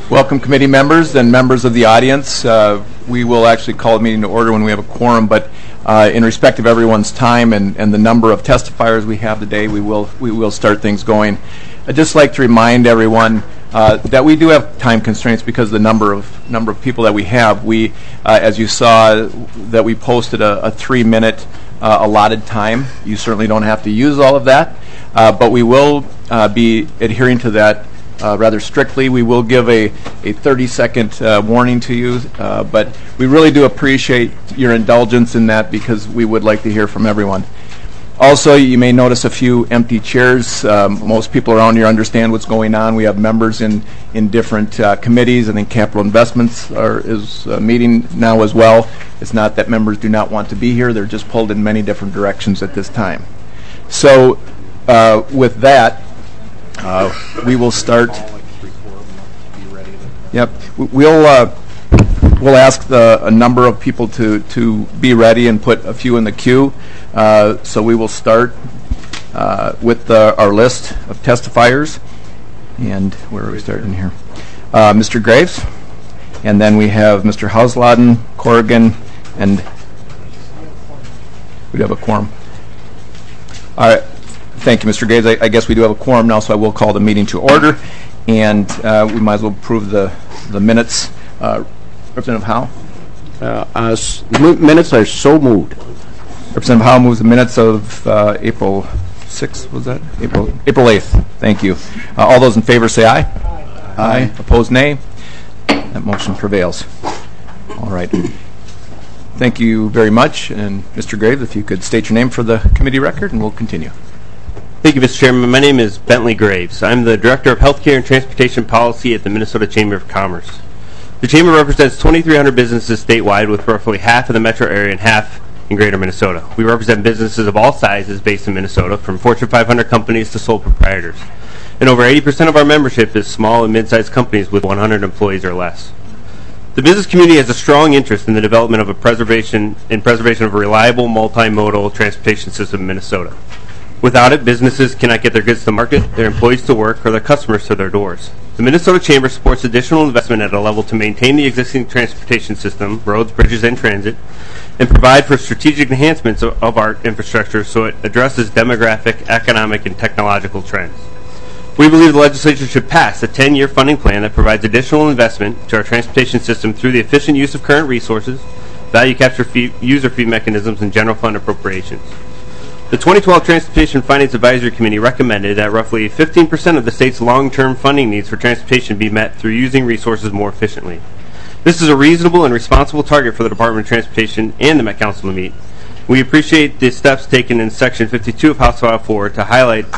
Welcome, committee members and members of the audience. We will actually call a meeting to order when we have a quorum, but in respect of everyone's time and the number of testifiers we have today, we will start things going. I'd just like to remind everyone that we do have time constraints because of the number of people that we have. We, as you saw, that we posted a 3-minute allotted time. You certainly don't have to use all of that, but we will be adhering to that rather strictly. We will give a 30-second warning to you, but we really do appreciate your indulgence in that because we would like to hear from everyone. Also, you may notice a few empty chairs. Most people around here understand what's going on. We have members in different committees. I think Capital Investments is meeting now as well. It's not that members do not want to be here. They're just pulled in many different directions at this time. So with that, we will start. Yep. We'll ask a number of people to be ready and put a few in the queue. So we will start with our list of testifiers. And where are we starting here? Mr. Graves. And then we have Mr. Hausladen, Corrigan, and we do have a quorum. All right. Thank you, Mr. Graves. I guess we do have a quorum now, so I will call the meeting to order. And we might as well approve the minutes. Representative Howe? Minutes are so moved. Representative Howe moves the minutes of April 6th, was that? April 8th. Thank you. All those in favor say aye. Aye. Opposed, nay. That motion prevails. All right. Thank you very much. And Mr. Graves, if you could state your name for the committee record, and we'll continue. Thank you, Mr. Chairman. My name is Bentley Graves. I'm the Director of Healthcare and Transportation Policy at the Minnesota Chamber of Commerce. The Chamber represents 2,300 businesses statewide, with roughly half in the metro area and half in greater Minnesota. We represent businesses of all sizes based in Minnesota, from Fortune 500 companies to sole proprietors. And over 80% of our membership is small and mid-sized companies with 100 employees or less. The business community has a strong interest in the development of preservation of a reliable multimodal transportation system in Minnesota. Without it, businesses cannot get their goods to market, their employees to work, or their customers to their doors. The Minnesota Chamber supports additional investment at a level to maintain the existing transportation system, roads, bridges, and transit, and provide for strategic enhancements of our infrastructure so it addresses demographic, economic, and technological trends. We believe the legislature should pass a 10-year funding plan that provides additional investment to our transportation system through the efficient use of current resources, value capture fee, user fee mechanisms, and general fund appropriations. The 2012 Transportation Finance Advisory Committee recommended that roughly 15% of the state's long-term funding needs for transportation be met through using resources more efficiently. This is a reasonable and responsible target for the Department of Transportation and the Met Council to meet. We appreciate the steps taken in Section 52 of House File 4 to highlight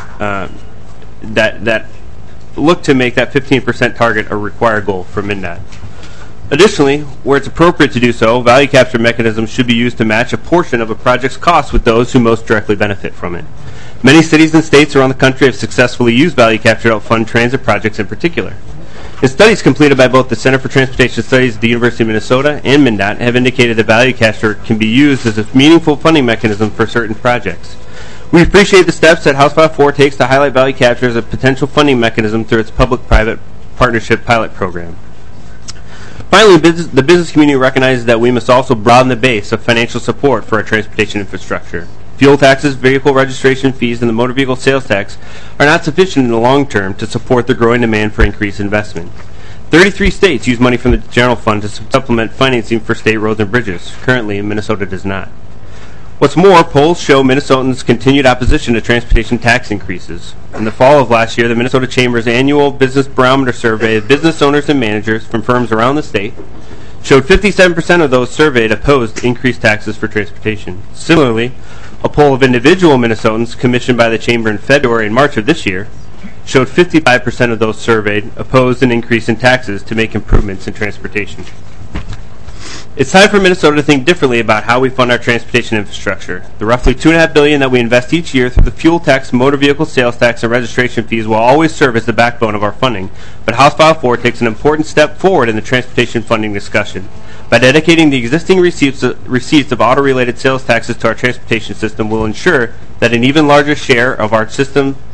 that look to make that 15% target a required goal for MnDOT. Additionally, where it's appropriate to do so, value capture mechanisms should be used to match a portion of a project's cost with those who most directly benefit from it. Many cities and states around the country have successfully used value capture to help fund transit projects in particular. And studies completed by both the Center for Transportation Studies at the University of Minnesota and MnDOT have indicated that value capture can be used as a meaningful funding mechanism for certain projects. We appreciate the steps that House File 4 takes to highlight value capture as a potential funding mechanism through its public-private partnership pilot program. Finally, the business community recognizes that we must also broaden the base of financial support for our transportation infrastructure. Fuel taxes, vehicle registration fees, and the motor vehicle sales tax are not sufficient in the long term to support the growing demand for increased investment. 33 states use money from the general fund to supplement financing for state roads and bridges. Currently, Minnesota does not. What's more, polls show Minnesotans' continued opposition to transportation tax increases. In the fall of last year, the Minnesota Chamber's annual Business Barometer survey of business owners and managers from firms around the state showed 57% of those surveyed opposed increased taxes for transportation. Similarly, a poll of individual Minnesotans commissioned by the Chamber in February and March of this year showed 55% of those surveyed opposed an increase in taxes to make improvements in transportation. It's time for Minnesota to think differently about how we fund our transportation infrastructure. The roughly $2.5 billion that we invest each year through the fuel tax, motor vehicle sales tax, and registration fees will always serve as the backbone of our funding, but House File 4 takes an important step forward in the transportation funding discussion. By dedicating the existing receipts of auto-related sales taxes to our transportation system will ensure that an even larger share of our system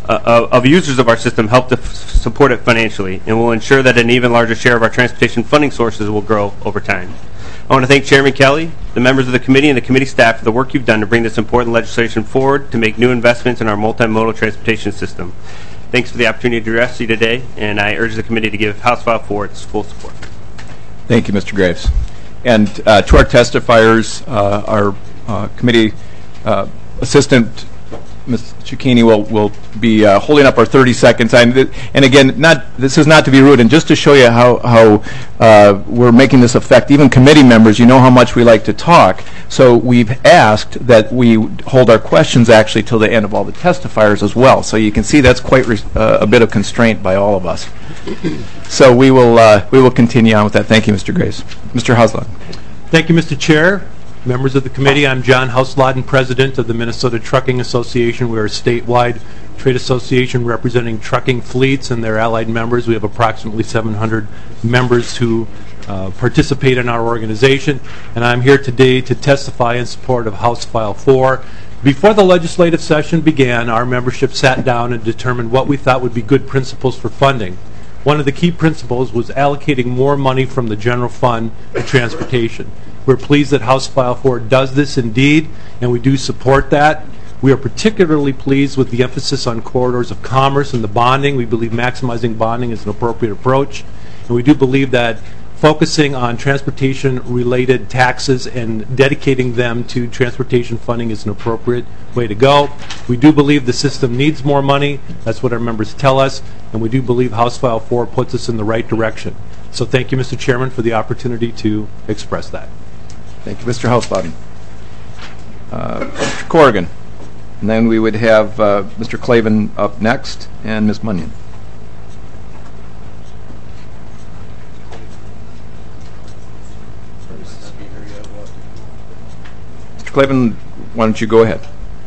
of users of our system help to support it financially, and will ensure that an even larger share of our transportation funding sources will grow over time. I want to thank Chairman Kelly, the members of the committee, and the committee staff for the work you've done to bring this important legislation forward to make new investments in our multimodal transportation system. Thanks for the opportunity to address you today, and I urge the committee to give House File 4 its full support. Thank you, Mr. Graves. And to our testifiers, our committee assistant, Ms. Cicchini, will be holding up our 30 seconds. And again, this is not to be rude, and just to show you how we're making this affect even committee members. You know how much we like to talk. So we've asked that we hold our questions actually till the end of all the testifiers as well. So you can see that's quite a bit of constraint by all of us. So we will continue on with that. Thank you, Mr. Graves. Mr. Hausladen. Thank you, Mr. Chair. Members of the committee, I'm John Hausladen, President of the Minnesota Trucking Association. We're a statewide trade association representing trucking fleets and their allied members. We have approximately 700 members who participate in our organization, and I'm here today to testify in support of House File 4. Before the legislative session began, our membership sat down and determined what we thought would be good principles for funding. One of the key principles was allocating more money from the general fund to transportation. We're pleased that House File 4 does this indeed, and we do support that. We are particularly pleased with the emphasis on corridors of commerce and the bonding. We believe maximizing bonding is an appropriate approach, and we do believe that focusing on transportation-related taxes and dedicating them to transportation funding is an appropriate way to go. We do believe the system needs more money. That's what our members tell us, and we do believe House File 4 puts us in the right direction. So thank you, Mr. Chairman, for the opportunity to express that. Thank you, Mr. Hausladen. Mr. Corrigan. And then we would have Mr. Clavin up next and Ms. Munyon. Mr. Clavin, why don't you go ahead?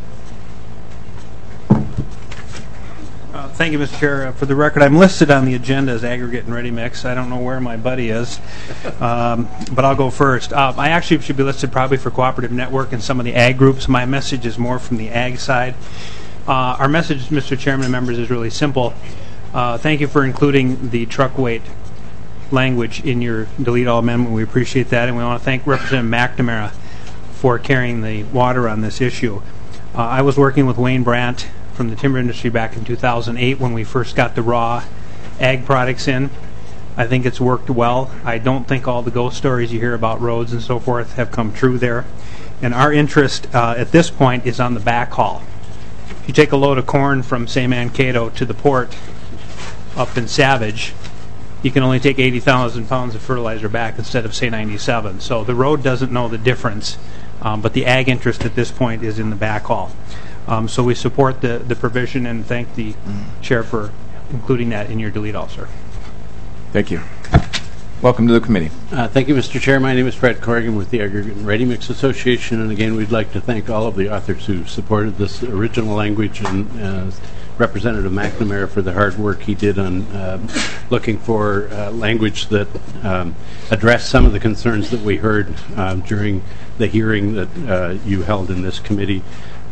Thank you, Mr. Chair. For the record, I'm listed on the agenda as aggregate and ready mix. I don't know where my buddy is, but I'll go first. I actually should be listed probably for cooperative network and some of the ag groups. My message is more from the ag side. Our message, Mr. Chairman and members, is really simple. Thank you for including the truck weight language in your delete all amendment. We appreciate that, and we want to thank Representative McNamara for carrying the water on this issue. I was working with Wayne Brandt from the timber industry back in 2008 when we first got the raw ag products in. I think it's worked well. I don't think all the ghost stories you hear about roads and so forth have come true there. And our interest at this point is on the backhaul. If you take a load of corn from, say, Mankato to the port up in Savage, you can only take 80,000 pounds of fertilizer back instead of, say, 97. So the road doesn't know the difference, but the ag interest at this point is in the backhaul. So we support the provision and thank the chair for including that in your delete all, sir. Thank you. Welcome to the committee. Thank you, Mr. Chair. My name is Fred Corrigan with the Aggregate and Ready Mix Association, and again, we'd like to thank all of the authors who supported this original language and Representative McNamara for the hard work he did on looking for language that addressed some of the concerns that we heard during the hearing that you held in this committee.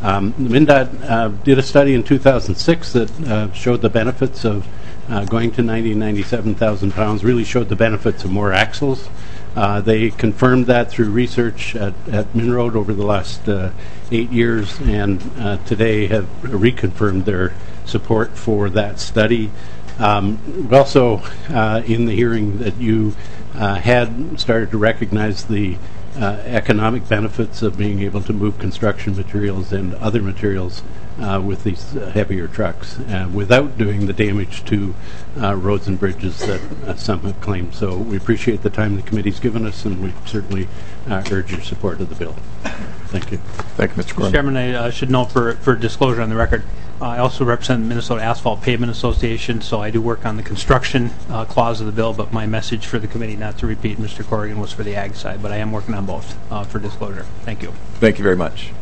MnDOT did a study in 2006 that showed the benefits of going to 97,000 pounds, really showed the benefits of more axles. They confirmed that through research at Minroad over the last 8 years, and today have reconfirmed their support for that study. Also, in the hearing that you had started to recognize the economic benefits of being able to move construction materials and other materials with these heavier trucks without doing the damage to roads and bridges that some have claimed. So we appreciate the time the committee's given us, and we certainly urge your support of the bill. Thank you. Thank you, Mr. Corrigan. Mr. Chairman, I should note for disclosure on the record, I also represent the Minnesota Asphalt Pavement Association, so I do work on the construction clause of the bill, but my message for the committee, not to repeat Mr. Corrigan, was for the ag side, but I am working on both for disclosure. Thank you. Thank you very much.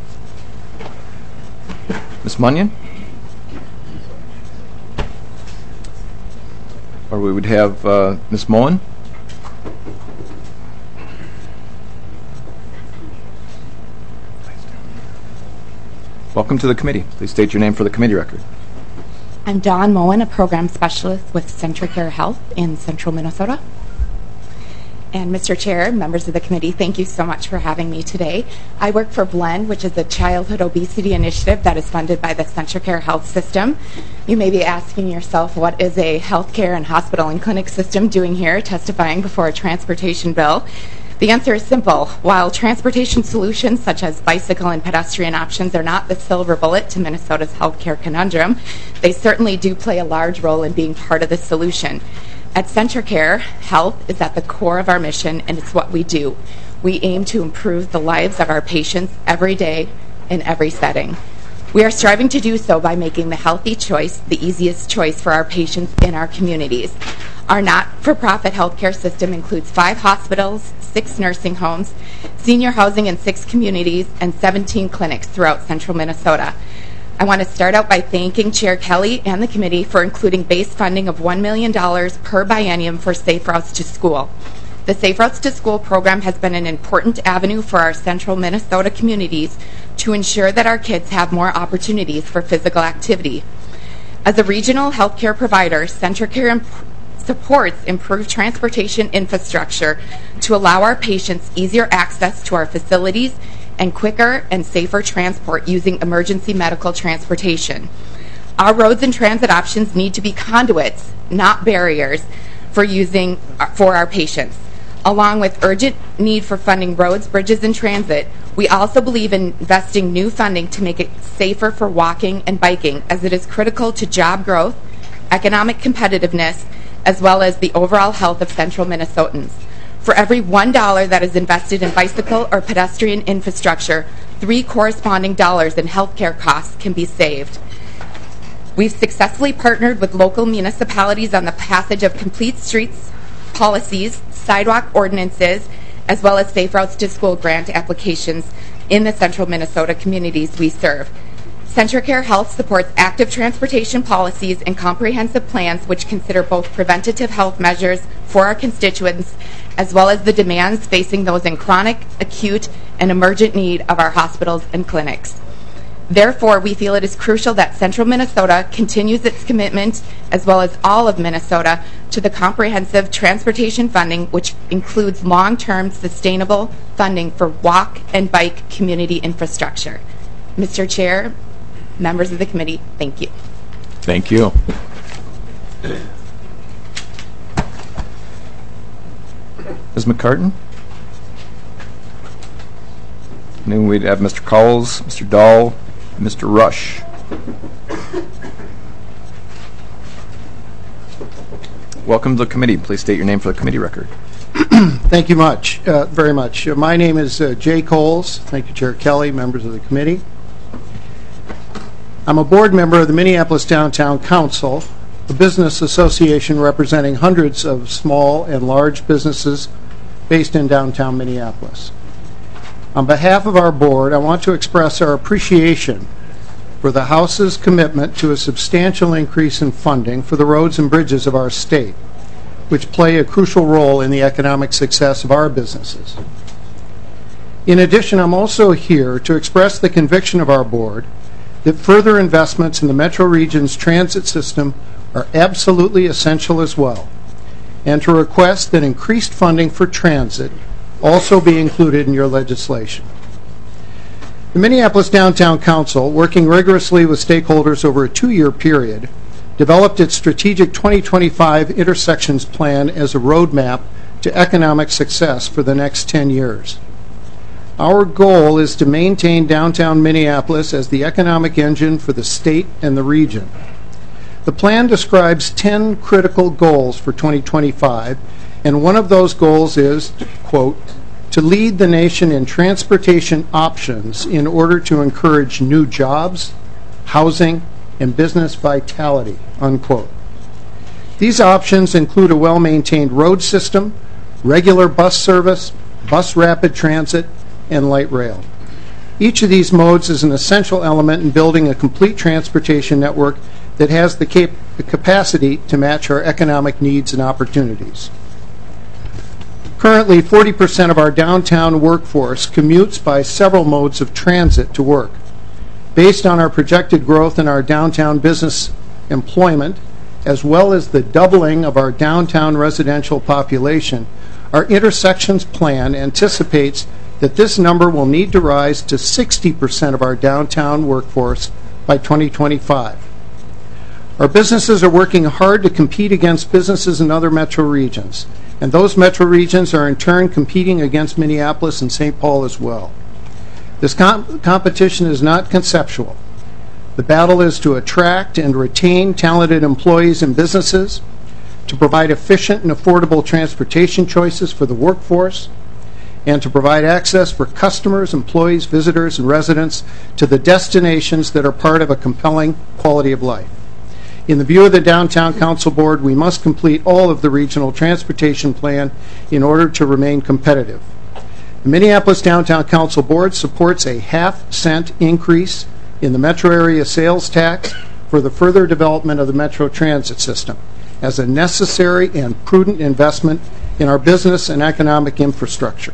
Ms. Munyon? Or we would have Ms. Moen? Welcome to the committee. Please state your name for the committee record. I'm Dawn Moen, a program specialist with CentraCare Health in central Minnesota. And Mr. Chair, members of the committee, thank you so much for having me today. I work for Blend, which is a childhood obesity initiative that is funded by the CentraCare Health System. You may be asking yourself, what is a healthcare and hospital and clinic system doing here testifying before a transportation bill? The answer is simple. While transportation solutions such as bicycle and pedestrian options are not the silver bullet to Minnesota's healthcare conundrum, they certainly do play a large role in being part of the solution. At CentraCare, health is at the core of our mission, and it's what we do. We aim to improve the lives of our patients every day in every setting. We are striving to do so by making the healthy choice the easiest choice for our patients in our communities. Our not-for-profit healthcare system includes 5 hospitals, 6 nursing homes, senior housing in 6 communities, and 17 clinics throughout central Minnesota. I want to start out by thanking Chair Kelly and the committee for including base funding of $1 million per biennium for Safe Routes to School. The Safe Routes to School program has been an important avenue for our central Minnesota communities to ensure that our kids have more opportunities for physical activity. As a regional healthcare provider, CentraCare supports improved transportation infrastructure to allow our patients easier access to our facilities and quicker and safer transport using emergency medical transportation. Our roads and transit options need to be conduits, not barriers, for our patients. Along with urgent need for funding roads, bridges, and transit, we also believe in investing new funding to make it safer for walking and biking, as it is critical to job growth, economic competitiveness, as well as the overall health of central Minnesotans. For every $1 that is invested in bicycle or pedestrian infrastructure, 3 corresponding dollars in healthcare costs can be saved. We've successfully partnered with local municipalities on the passage of complete streets policies, sidewalk ordinances, as well as Safe Routes to School grant applications in the central Minnesota communities we serve. CentraCare Health supports active transportation policies and comprehensive plans which consider both preventative health measures for our constituents as well as the demands facing those in chronic, acute, and emergent need of our hospitals and clinics. Therefore, we feel it is crucial that central Minnesota continues its commitment, as well as all of Minnesota, to the comprehensive transportation funding, which includes long-term sustainable funding for walk and bike community infrastructure. Mr. Chair, members of the committee, thank you. Thank you. Ms. McCartan? And then we'd have Mr. Cowles, Mr. Dahl, and Mr. Rush. Welcome to the committee. Please state your name for the committee record. Thank you very much. My name is Jay Coles. Thank you, Chair Kelly, members of the committee. I'm a board member of the Minneapolis Downtown Council, a business association representing hundreds of small and large businesses based in downtown Minneapolis. On behalf of our board, I want to express our appreciation for the House's commitment to a substantial increase in funding for the roads and bridges of our state, which play a crucial role in the economic success of our businesses. In addition, I'm also here to express the conviction of our board that further investments in the Metro Region's transit system are absolutely essential as well, and to request that increased funding for transit also be included in your legislation. The Minneapolis Downtown Council, working rigorously with stakeholders over a 2-year period, developed its strategic 2025 intersections plan as a roadmap to economic success for the next 10 years. Our goal is to maintain downtown Minneapolis as the economic engine for the state and the region. The plan describes 10 critical goals for 2025, and one of those goals is, quote, to lead the nation in transportation options in order to encourage new jobs, housing, and business vitality, unquote. These options include a well-maintained road system, regular bus service, bus rapid transit, and light rail. Each of these modes is an essential element in building a complete transportation network that has the capacity to match our economic needs and opportunities. Currently, 40% of our downtown workforce commutes by several modes of transit to work. Based on our projected growth in our downtown business employment, as well as the doubling of our downtown residential population, our intersections plan anticipates that this number will need to rise to 60% of our downtown workforce by 2025. Our businesses are working hard to compete against businesses in other metro regions, and those metro regions are in turn competing against Minneapolis and St. Paul as well. This competition is not conceptual. The battle is to attract and retain talented employees and businesses, to provide efficient and affordable transportation choices for the workforce, and to provide access for customers, employees, visitors, and residents to the destinations that are part of a compelling quality of life. In the view of the Downtown Council Board, we must complete all of the regional transportation plan in order to remain competitive. The Minneapolis Downtown Council Board supports a half-cent increase in the metro area sales tax for the further development of the metro transit system as a necessary and prudent investment in our business and economic infrastructure.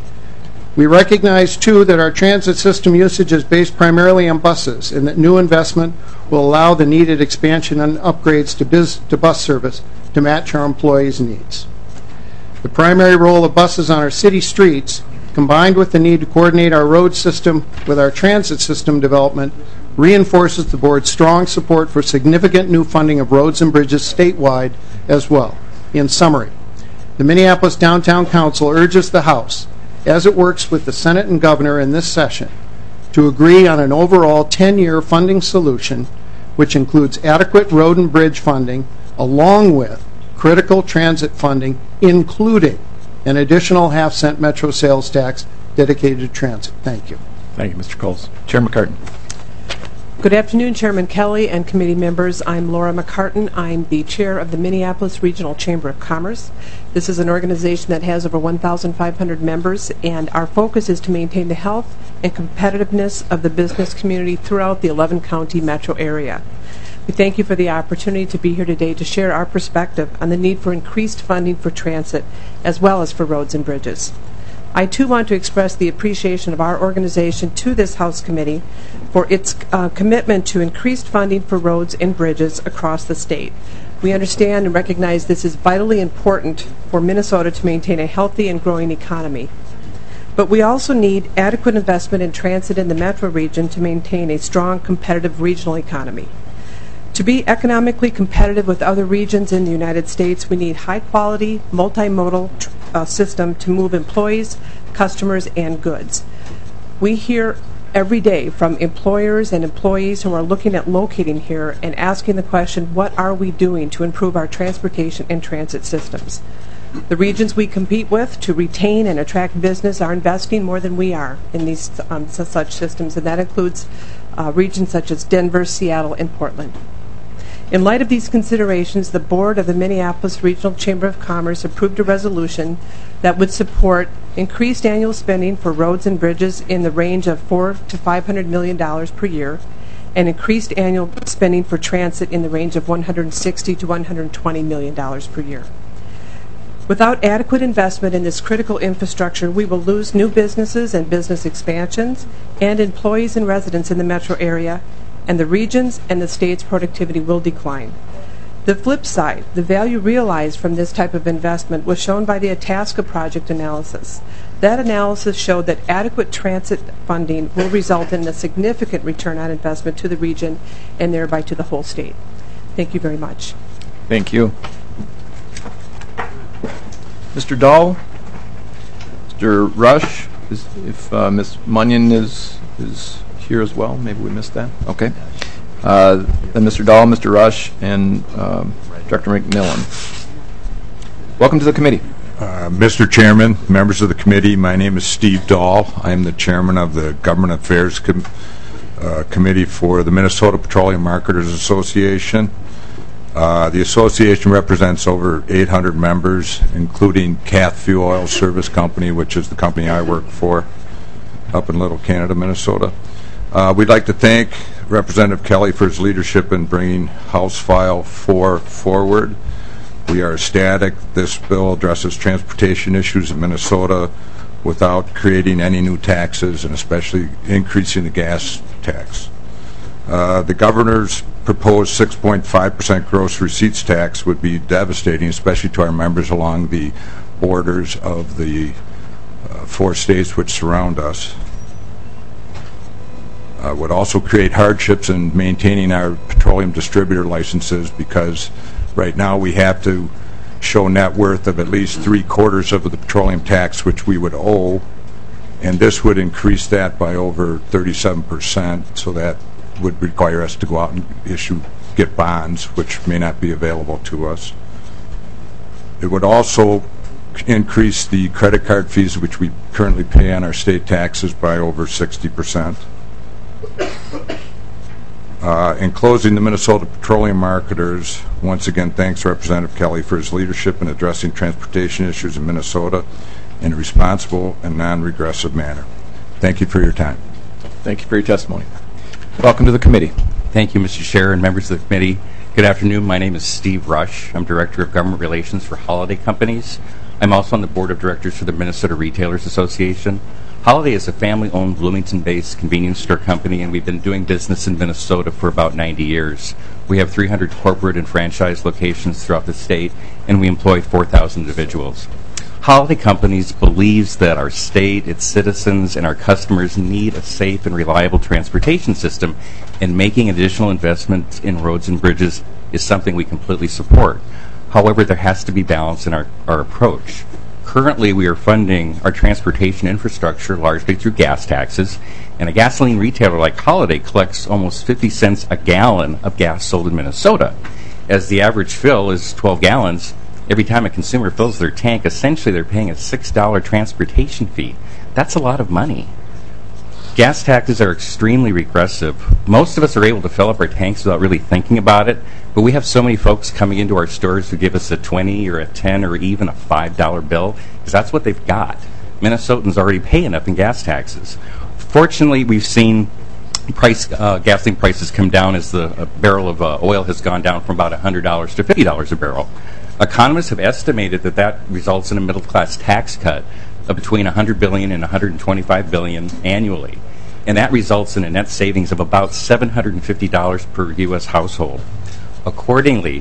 We recognize, too, that our transit system usage is based primarily on buses and that new investment will allow the needed expansion and upgrades to bus service to match our employees' needs. The primary role of buses on our city streets, combined with the need to coordinate our road system with our transit system development, reinforces the board's strong support for significant new funding of roads and bridges statewide as well. In summary, the Minneapolis Downtown Council urges the House, as it works with the Senate and Governor in this session, to agree on an overall 10-year funding solution which includes adequate road and bridge funding along with critical transit funding, including an additional half-cent metro sales tax dedicated to transit. Thank you. Thank you, Mr. Coles. Chair McCartan. Good afternoon, Chairman Kelly and committee members. I'm Laura McCartan. I'm the chair of the Minneapolis Regional Chamber of Commerce. This is an organization that has over 1,500 members, and our focus is to maintain the health and competitiveness of the business community throughout the 11-county metro area. We thank you for the opportunity to be here today to share our perspective on the need for increased funding for transit as well as for roads and bridges. I too want to express the appreciation of our organization to this House committee for its commitment to increased funding for roads and bridges across the state. We understand and recognize this is vitally important for Minnesota to maintain a healthy and growing economy. But we also need adequate investment in transit in the metro region to maintain a strong, competitive regional economy. To be economically competitive with other regions in the United States, we need high-quality, multimodal system to move employees, customers, and goods. We hear every day from employers and employees who are looking at locating here and asking the question, what are we doing to improve our transportation and transit systems? The regions we compete with to retain and attract business are investing more than we are in these such systems, and that includes regions such as Denver, Seattle, and Portland. In light of these considerations, the board of the Minneapolis Regional Chamber of Commerce approved a resolution that would support increased annual spending for roads and bridges in the range of $400 to $500 million per year, and increased annual spending for transit in the range of $160 to $120 million per year. Without adequate investment in this critical infrastructure, we will lose new businesses and business expansions and employees and residents in the metro area, and the region's and the state's productivity will decline. The flip side, the value realized from this type of investment was shown by the Itasca project analysis. That analysis showed that adequate transit funding will result in a significant return on investment to the region and thereby to the whole state. Thank you very much. Thank you. Mr. Dahl, Mr. Rush, if Ms. Munyon is here as well, maybe we missed that. Okay. Then Mr. Dahl, Mr. Rush, and Director McMillan. Welcome to the committee. Mr. Chairman, members of the committee, my name is Steve Dahl. I am the chairman of the Government Affairs Committee for the Minnesota Petroleum Marketers Association. The association represents over 800 members, including Cath Fuel Oil Service Company, which is the company I work for up in Little Canada, Minnesota. We'd like to thank Representative Kelly for his leadership in bringing House File 4 forward. We are ecstatic this bill addresses transportation issues in Minnesota without creating any new taxes and especially increasing the gas tax. The governor's proposed 6.5% gross receipts tax would be devastating, especially to our members along the borders of the 4 states which surround us. Would also create hardships in maintaining our petroleum distributor licenses, because right now we have to show net worth of at least 3/4 of the petroleum tax which we would owe, and this would increase that by over 37%, so that would require us to go out and get bonds, which may not be available to us. It would also increase the credit card fees which we currently pay on our state taxes by over 60%. In closing, the Minnesota Petroleum Marketers once again thanks Representative Kelly for his leadership in addressing transportation issues in Minnesota in a responsible and non-regressive manner. Thank you for your time. Thank you for your testimony. Welcome to the committee. Thank you, Mr. Chair and members of the committee. Good afternoon. My name is Steve Rush. I'm Director of Government Relations for Holiday Companies. I'm also on the Board of Directors for the Minnesota Retailers Association. Holiday is a family-owned Bloomington-based convenience store company, and we've been doing business in Minnesota for about 90 years. We have 300 corporate and franchise locations throughout the state, and we employ 4,000 individuals. Holiday Companies believes that our state, its citizens, and our customers need a safe and reliable transportation system, and making additional investments in roads and bridges is something we completely support. However, there has to be balance in our approach. Currently, we are funding our transportation infrastructure largely through gas taxes, and a gasoline retailer like Holiday collects almost 50 cents a gallon of gas sold in Minnesota. As the average fill is 12 gallons, every time a consumer fills their tank, essentially they're paying a $6 transportation fee. That's a lot of money. Gas taxes are extremely regressive. Most of us are able to fill up our tanks without really thinking about it, but we have so many folks coming into our stores who give us a 20 or a 10 or even a $5 bill, because that's what they've got. Minnesotans already pay enough in gas taxes. Fortunately, we've seen gasoline prices come down as the barrel of oil has gone down from about $100 to $50 a barrel. Economists have estimated that that results in a middle-class tax cut of between $100 billion and $125 billion annually. And that results in a net savings of about $750 per U.S. household. Accordingly,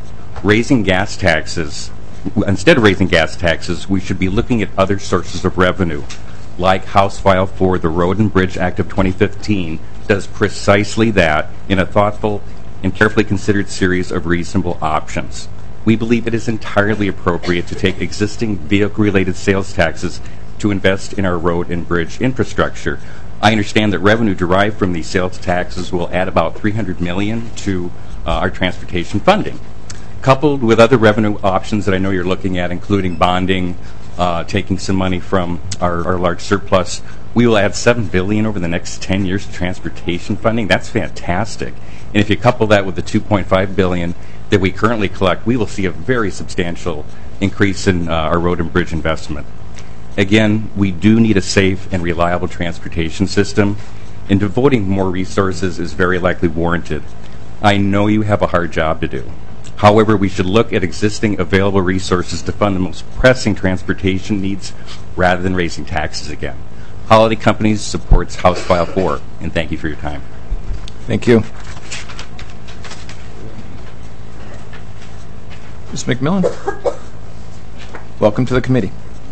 instead of raising gas taxes, we should be looking at other sources of revenue, like House File 4, the Road and Bridge Act of 2015, does precisely that in a thoughtful and carefully considered series of reasonable options. We believe it is entirely appropriate to take existing vehicle-related sales taxes to invest in our road and bridge infrastructure. I understand that revenue derived from these sales taxes will add about $300 million to our transportation funding. Coupled with other revenue options that I know you're looking at, including bonding, taking some money from our large surplus, we will add $7 billion over the next 10 years to transportation funding. That's fantastic. And if you couple that with the $2.5 billion that we currently collect, we will see a very substantial increase in our road and bridge investment. Again, we do need a safe and reliable transportation system, and devoting more resources is very likely warranted. I know you have a hard job to do. However, we should look at existing available resources to fund the most pressing transportation needs rather than raising taxes again. Holiday Companies supports House File 4, and thank you for your time. Thank you. Ms. McMillan, welcome to the committee.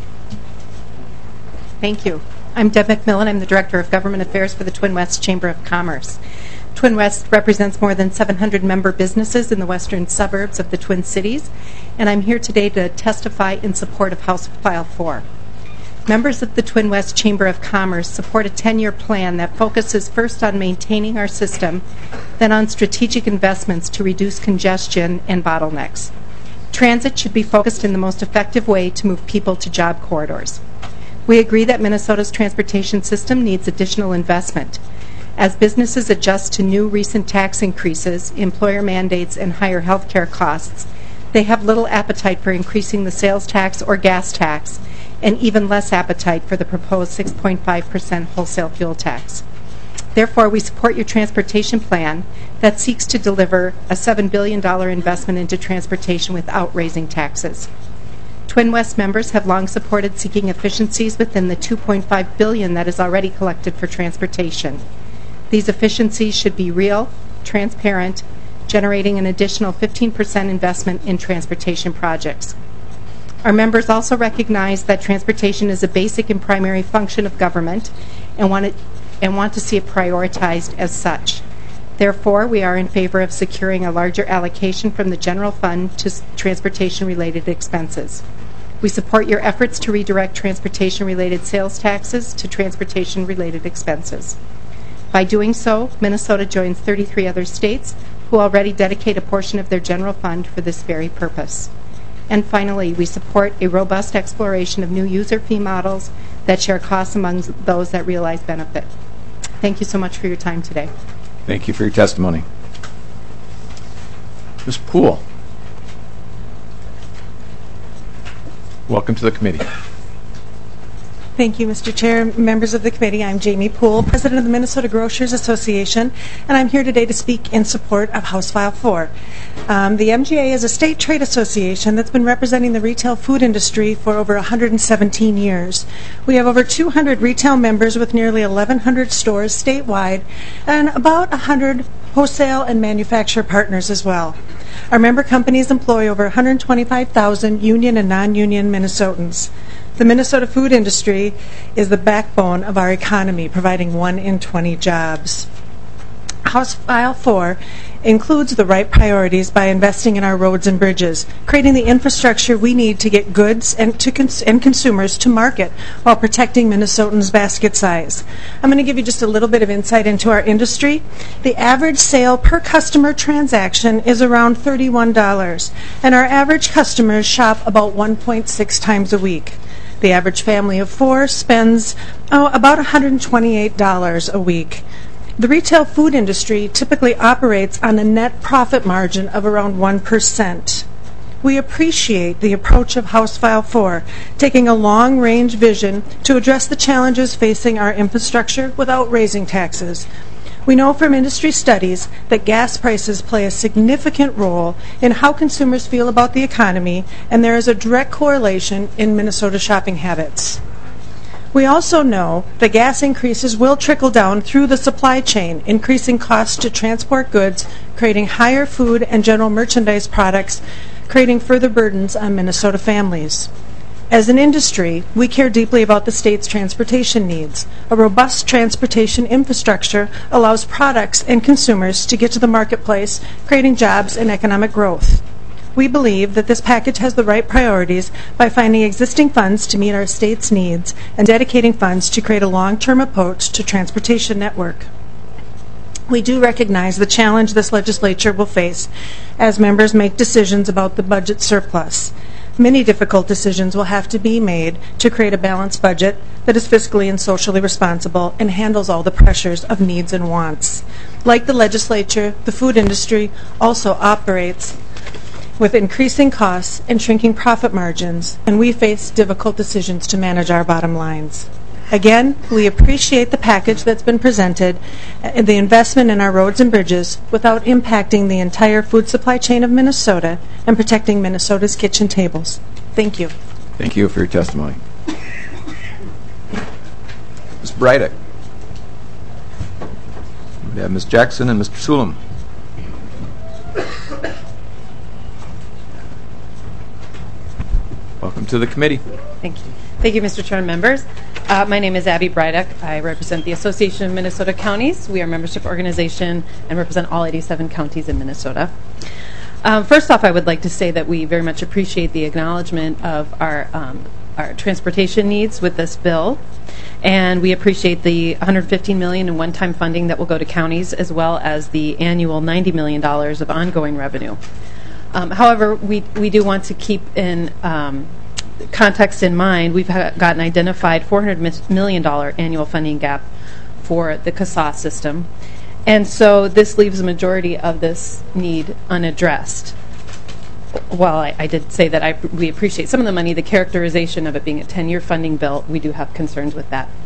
Thank you. I'm Deb McMillan. I'm the Director of Government Affairs for the Twin West Chamber of Commerce. Twin West represents more than 700 member businesses in the western suburbs of the Twin Cities, and I'm here today to testify in support of House File 4. Members of the Twin West Chamber of Commerce support a 10-year plan that focuses first on maintaining our system, then on strategic investments to reduce congestion and bottlenecks. Transit should be focused in the most effective way to move people to job corridors. We agree that Minnesota's transportation system needs additional investment. As businesses adjust to new recent tax increases, employer mandates, and higher health care costs, they have little appetite for increasing the sales tax or gas tax, and even less appetite for the proposed 6.5% wholesale fuel tax. Therefore, we support your transportation plan that seeks to deliver a $7 billion investment into transportation without raising taxes. Twin West members have long supported seeking efficiencies within the $2.5 billion that is already collected for transportation. These efficiencies should be real, transparent, generating an additional 15% investment in transportation projects. Our members also recognize that transportation is a basic and primary function of government and want to see it prioritized as such. Therefore, we are in favor of securing a larger allocation from the general fund to transportation-related expenses. We support your efforts to redirect transportation-related sales taxes to transportation-related expenses. By doing so, Minnesota joins 33 other states who already dedicate a portion of their general fund for this very purpose. And finally, we support a robust exploration of new user fee models that share costs among those that realize benefit. Thank you so much for your time today. Thank you for your testimony. Ms. Poole. Welcome to the committee. Thank you, Mr. Chair, members of the committee. I'm Jamie Poole, President of the Minnesota Grocers Association, and I'm here today to speak in support of House File 4. The MGA is a state trade association that's been representing the retail food industry for over 117 years. We have over 200 retail members with nearly 1,100 stores statewide and about 100 wholesale and manufacturer partners as well. Our member companies employ over 125,000 union and non-union Minnesotans. The Minnesota food industry is the backbone of our economy, providing 1 in 20 jobs. House File 4 includes the right priorities by investing in our roads and bridges, creating the infrastructure we need to get goods and consumers to market while protecting Minnesotans' basket size. I'm going to give you just a little bit of insight into our industry. The average sale per customer transaction is around $31, and our average customers shop about 1.6 times a week. The average family of 4 spends about $128 a week. The retail food industry typically operates on a net profit margin of around 1%. We appreciate the approach of House File 4, taking a long-range vision to address the challenges facing our infrastructure without raising taxes. We know from industry studies that gas prices play a significant role in how consumers feel about the economy, and there is a direct correlation in Minnesota shopping habits. We also know that gas increases will trickle down through the supply chain, increasing costs to transport goods, creating higher food and general merchandise products, creating further burdens on Minnesota families. As an industry, we care deeply about the state's transportation needs. A robust transportation infrastructure allows products and consumers to get to the marketplace, creating jobs and economic growth. We believe that this package has the right priorities by finding existing funds to meet our state's needs and dedicating funds to create a long-term approach to transportation network. We do recognize the challenge this legislature will face as members make decisions about the budget surplus. Many difficult decisions will have to be made to create a balanced budget that is fiscally and socially responsible and handles all the pressures of needs and wants. Like the legislature, the food industry also operates with increasing costs and shrinking profit margins, and we face difficult decisions to manage our bottom lines. Again, we appreciate the package that's been presented and the investment in our roads and bridges without impacting the entire food supply chain of Minnesota and protecting Minnesota's kitchen tables. Thank you. Thank you for your testimony. Ms. Breidick. We have Ms. Jackson and Mr. Sulam. Welcome to the committee. Thank you. Thank you, Mr. Chair and members. My name is Abby Breidick. I represent the Association of Minnesota Counties. We are a membership organization and represent all 87 counties in Minnesota. First off, I would like to say that we very much appreciate the acknowledgement of our transportation needs with this bill, and we appreciate the $115 million in one-time funding that will go to counties, as well as the annual $90 million of ongoing revenue. However, we do want to keep in context in mind, we've got an identified $400 million annual funding gap for the CASA system. And so this leaves a majority of this need unaddressed. While I did say that we appreciate some of the money, the characterization of it being a 10-year funding bill, we do have concerns with that.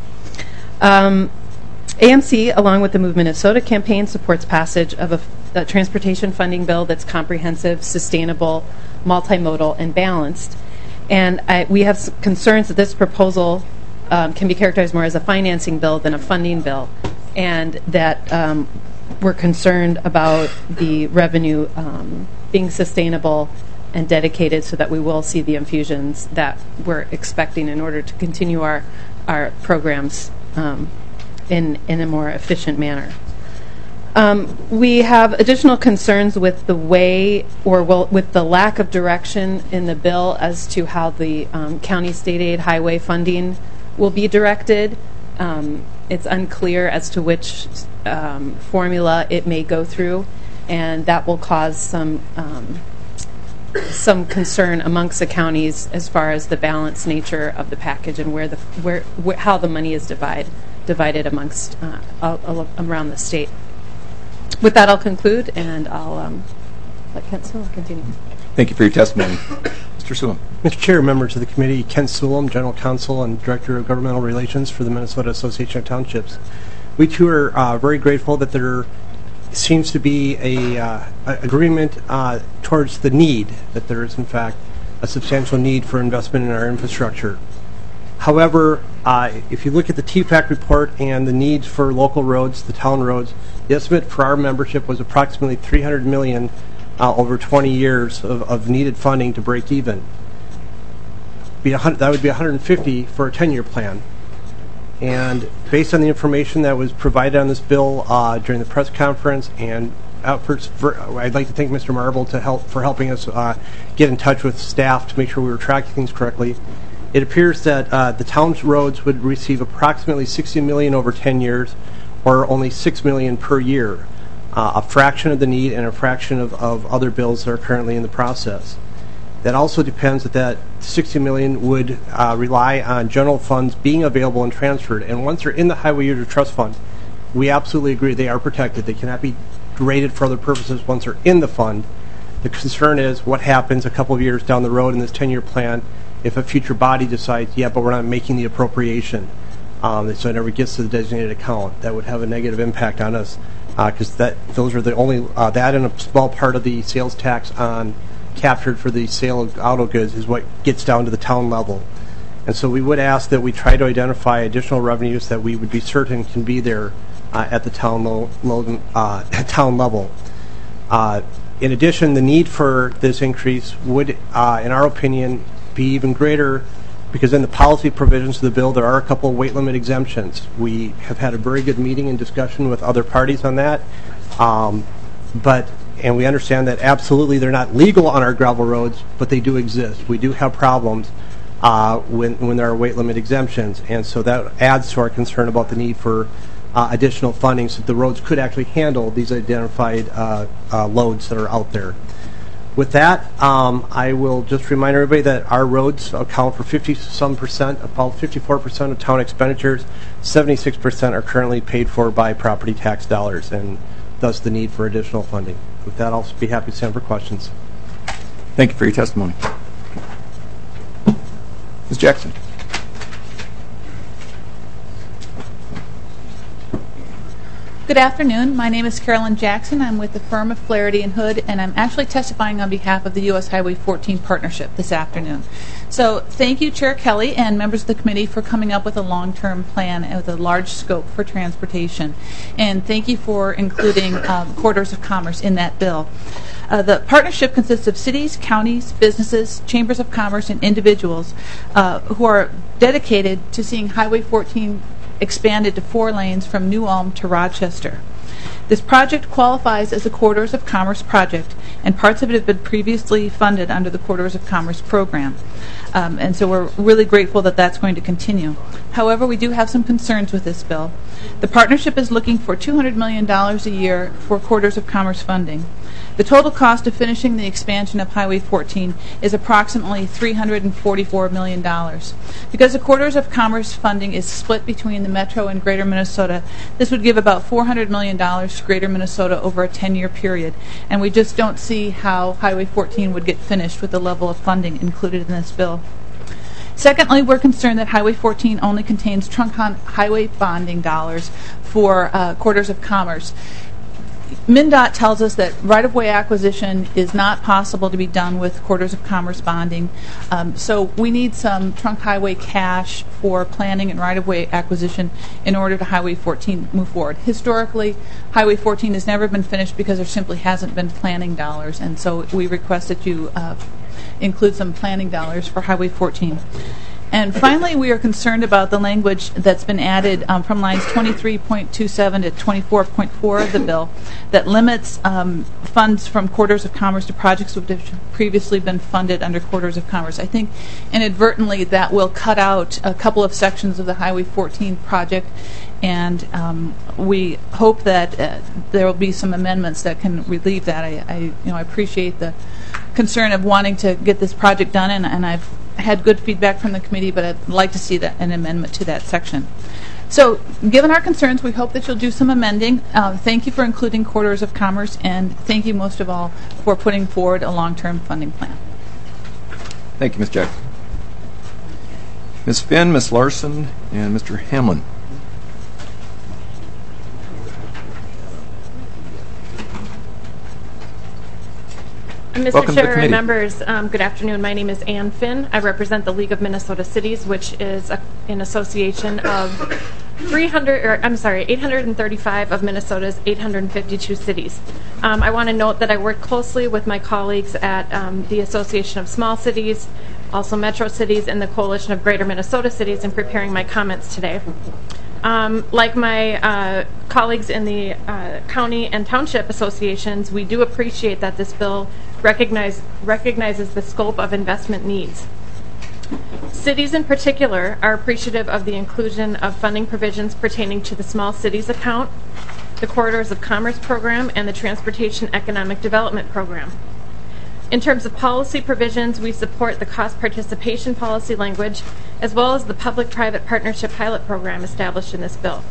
AMC, along with the Move Minnesota campaign, supports passage of a transportation funding bill that's comprehensive, sustainable, multimodal, and balanced. And we have concerns that this proposal can be characterized more as a financing bill than a funding bill, and that we're concerned about the revenue being sustainable and dedicated so that we will see the infusions that we're expecting in order to continue our programs in a more efficient manner. We have additional concerns with the way with the lack of direction in the bill as to how the county state aid highway funding will be directed. It's unclear as to which formula it may go through, and that will cause some concern amongst the counties as far as the balanced nature of the package and how the money is divided amongst around the state. With that, I'll conclude, and I'll let Kent Sewell continue. Thank you for your testimony. Mr. Sewell. Mr. Chair, members of the committee, Kent Sewell, General Counsel and Director of Governmental Relations for the Minnesota Association of Townships. We too are very grateful that there seems to be a agreement towards the need, that there is in fact a substantial need for investment in our infrastructure. However, if you look at the TPAC report and the needs for local roads, the town roads, the estimate for our membership was approximately $300 million over 20 years of needed funding to break even. That would be $150 for a 10-year plan. And based on the information that was provided on this bill during the press conference and efforts, I'd like to thank Mr. Marble for helping us get in touch with staff to make sure we were tracking things correctly. It appears that the town's roads would receive approximately $60 million over 10 years, or only $6 million per year, a fraction of the need and a fraction of other bills that are currently in the process. That also depends that $60 million would rely on general funds being available and transferred. And once they're in the Highway User Trust Fund, we absolutely agree they are protected. They cannot be rated for other purposes once they're in the fund. The concern is what happens a couple of years down the road in this 10-year plan if a future body decides, yeah, but we're not making the appropriation. So it never gets to the designated account. That would have a negative impact on us because those are the only, that and a small part of the sales tax captured for the sale of auto goods is what gets down to the town level. And so we would ask that we try to identify additional revenues that we would be certain can be there at the town level. In addition, the need for this increase would, in our opinion, be even greater because in the policy provisions of the bill, there are a couple of weight limit exemptions. We have had a very good meeting and discussion with other parties on that. And we understand that absolutely they're not legal on our gravel roads, but they do exist. We do have problems when there are weight limit exemptions, and so that adds to our concern about the need for additional funding so that the roads could actually handle these identified loads that are out there. With that, I will just remind everybody that our roads account for 50-some%, about 54% of town expenditures. 76% are currently paid for by property tax dollars, and thus the need for additional funding. With that, I'll be happy to stand for questions. Thank you for your testimony. Ms. Jackson. Good afternoon. My name is Carolyn Jackson. I'm with the firm of Flaherty & Hood, and I'm actually testifying on behalf of the U.S. Highway 14 Partnership this afternoon. So thank you, Chair Kelly and members of the committee, for coming up with a long-term plan with a large scope for transportation. And thank you for including corridors of commerce in that bill. The partnership consists of cities, counties, businesses, chambers of commerce, and individuals who are dedicated to seeing Highway 14 expanded to 4 lanes from New Ulm to Rochester. This project qualifies as a Corridors of Commerce project, and parts of it have been previously funded under the Corridors of Commerce program. And so we're really grateful that that's going to continue. However, we do have some concerns with this bill. The partnership is looking for $200 million a year for Corridors of Commerce funding. The total cost of finishing the expansion of Highway 14 is approximately $344 million. Because the Corridors of Commerce funding is split between the Metro and Greater Minnesota, this would give about $400 million to Greater Minnesota over a 10-year period, and we just don't see how Highway 14 would get finished with the level of funding included in this bill. Secondly, we're concerned that Highway 14 only contains trunk highway bonding dollars for Corridors of Commerce. MnDOT tells us that right-of-way acquisition is not possible to be done with quarters of commerce bonding. So we need some trunk highway cash for planning and right-of-way acquisition in order to Highway 14 move forward. Historically, Highway 14 has never been finished because there simply hasn't been planning dollars, and so we request that you include some planning dollars for Highway 14. And finally, we are concerned about the language that's been added from lines 23.27 to 24.4 of the bill that limits funds from quarters of commerce to projects which have previously been funded under quarters of commerce. I think inadvertently that will cut out a couple of sections of the Highway 14 project, and we hope that there will be some amendments that can relieve that. I appreciate the concern of wanting to get this project done, and I've had good feedback from the committee, but I'd like to see an amendment to that section. So, given our concerns, we hope that you'll do some amending. Thank you for including quarters of commerce, and thank you most of all for putting forward a long-term funding plan. Thank you, Ms. Jackson. Ms. Finn, Ms. Larson, and Mr. Hamlin. Mr. Chair and members, good afternoon. My name is Ann Finn. I represent the League of Minnesota Cities, which is an association of 835 of Minnesota's 852 cities. I want to note that I work closely with my colleagues at the Association of Small Cities, also Metro Cities, and the Coalition of Greater Minnesota Cities in preparing my comments today. Like my colleagues in the county and township associations, we do appreciate that this bill recognizes the scope of investment needs. Cities in particular are appreciative of the inclusion of funding provisions pertaining to the Small Cities Account, the Corridors of Commerce Program, and the Transportation Economic Development Program. In terms of policy provisions, we support the cost participation policy language, as well as the public-private partnership pilot program established in this bill.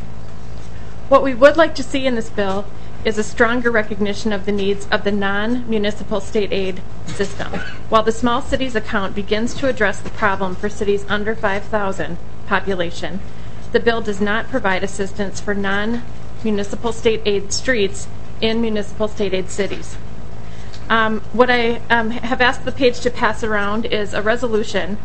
What we would like to see in this bill is a stronger recognition of the needs of the non-municipal state aid system. While the Small Cities Account begins to address the problem for cities under 5,000 population, the bill does not provide assistance for non-municipal state aid streets in municipal state aid cities. What I have asked the page to pass around is a resolution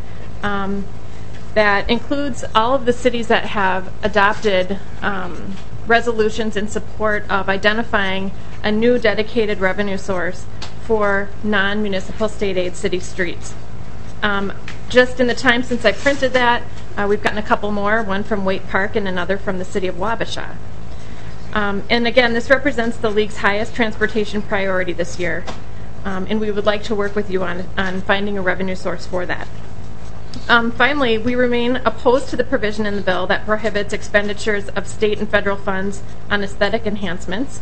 that includes all of the cities that have adopted resolutions in support of identifying a new dedicated revenue source for non-municipal state aid city streets. Just in the time since I printed that, we've gotten a couple more, one from Waite Park and another from the city of Wabasha. And again, this represents the League's highest transportation priority this year, and we would like to work with you on finding a revenue source for that. Finally, we remain opposed to the provision in the bill that prohibits expenditures of state and federal funds on aesthetic enhancements.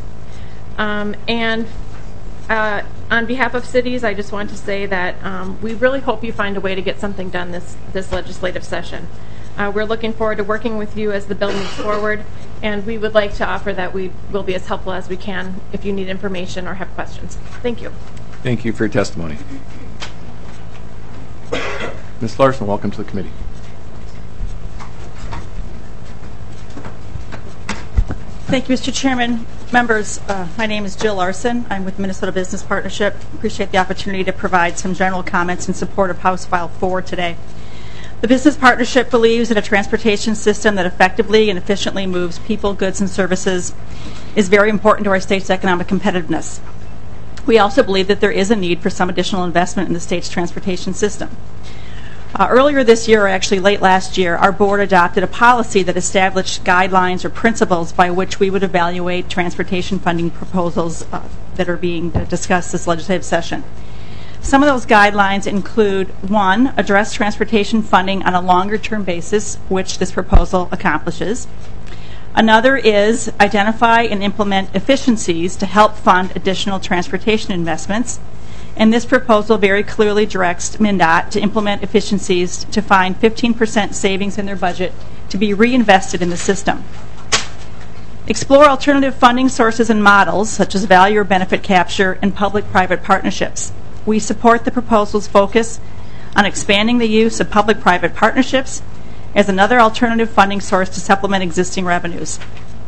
And on behalf of cities, I just want to say that we really hope you find a way to get something done this legislative session. We're looking forward to working with you as the bill moves forward, and we would like to offer that we will be as helpful as we can if you need information or have questions. Thank you. Thank you for your testimony. Ms. Larson, welcome to the committee. Thank you, Mr. Chairman. Members, my name is Jill Larson. I'm with Minnesota Business Partnership. Appreciate the opportunity to provide some general comments in support of House File 4 today. The Business Partnership believes that a transportation system that effectively and efficiently moves people, goods, and services is very important to our state's economic competitiveness. We also believe that there is a need for some additional investment in the state's transportation system. Earlier this year, or actually late last year, our board adopted a policy that established guidelines or principles by which we would evaluate transportation funding proposals that are being discussed this legislative session. Some of those guidelines include, 1, address transportation funding on a longer-term basis, which this proposal accomplishes. Another is identify and implement efficiencies to help fund additional transportation investments. And this proposal very clearly directs MnDOT to implement efficiencies to find 15% savings in their budget to be reinvested in the system. Explore alternative funding sources and models, such as value or benefit capture and public-private partnerships. We support the proposal's focus on expanding the use of public-private partnerships as another alternative funding source to supplement existing revenues.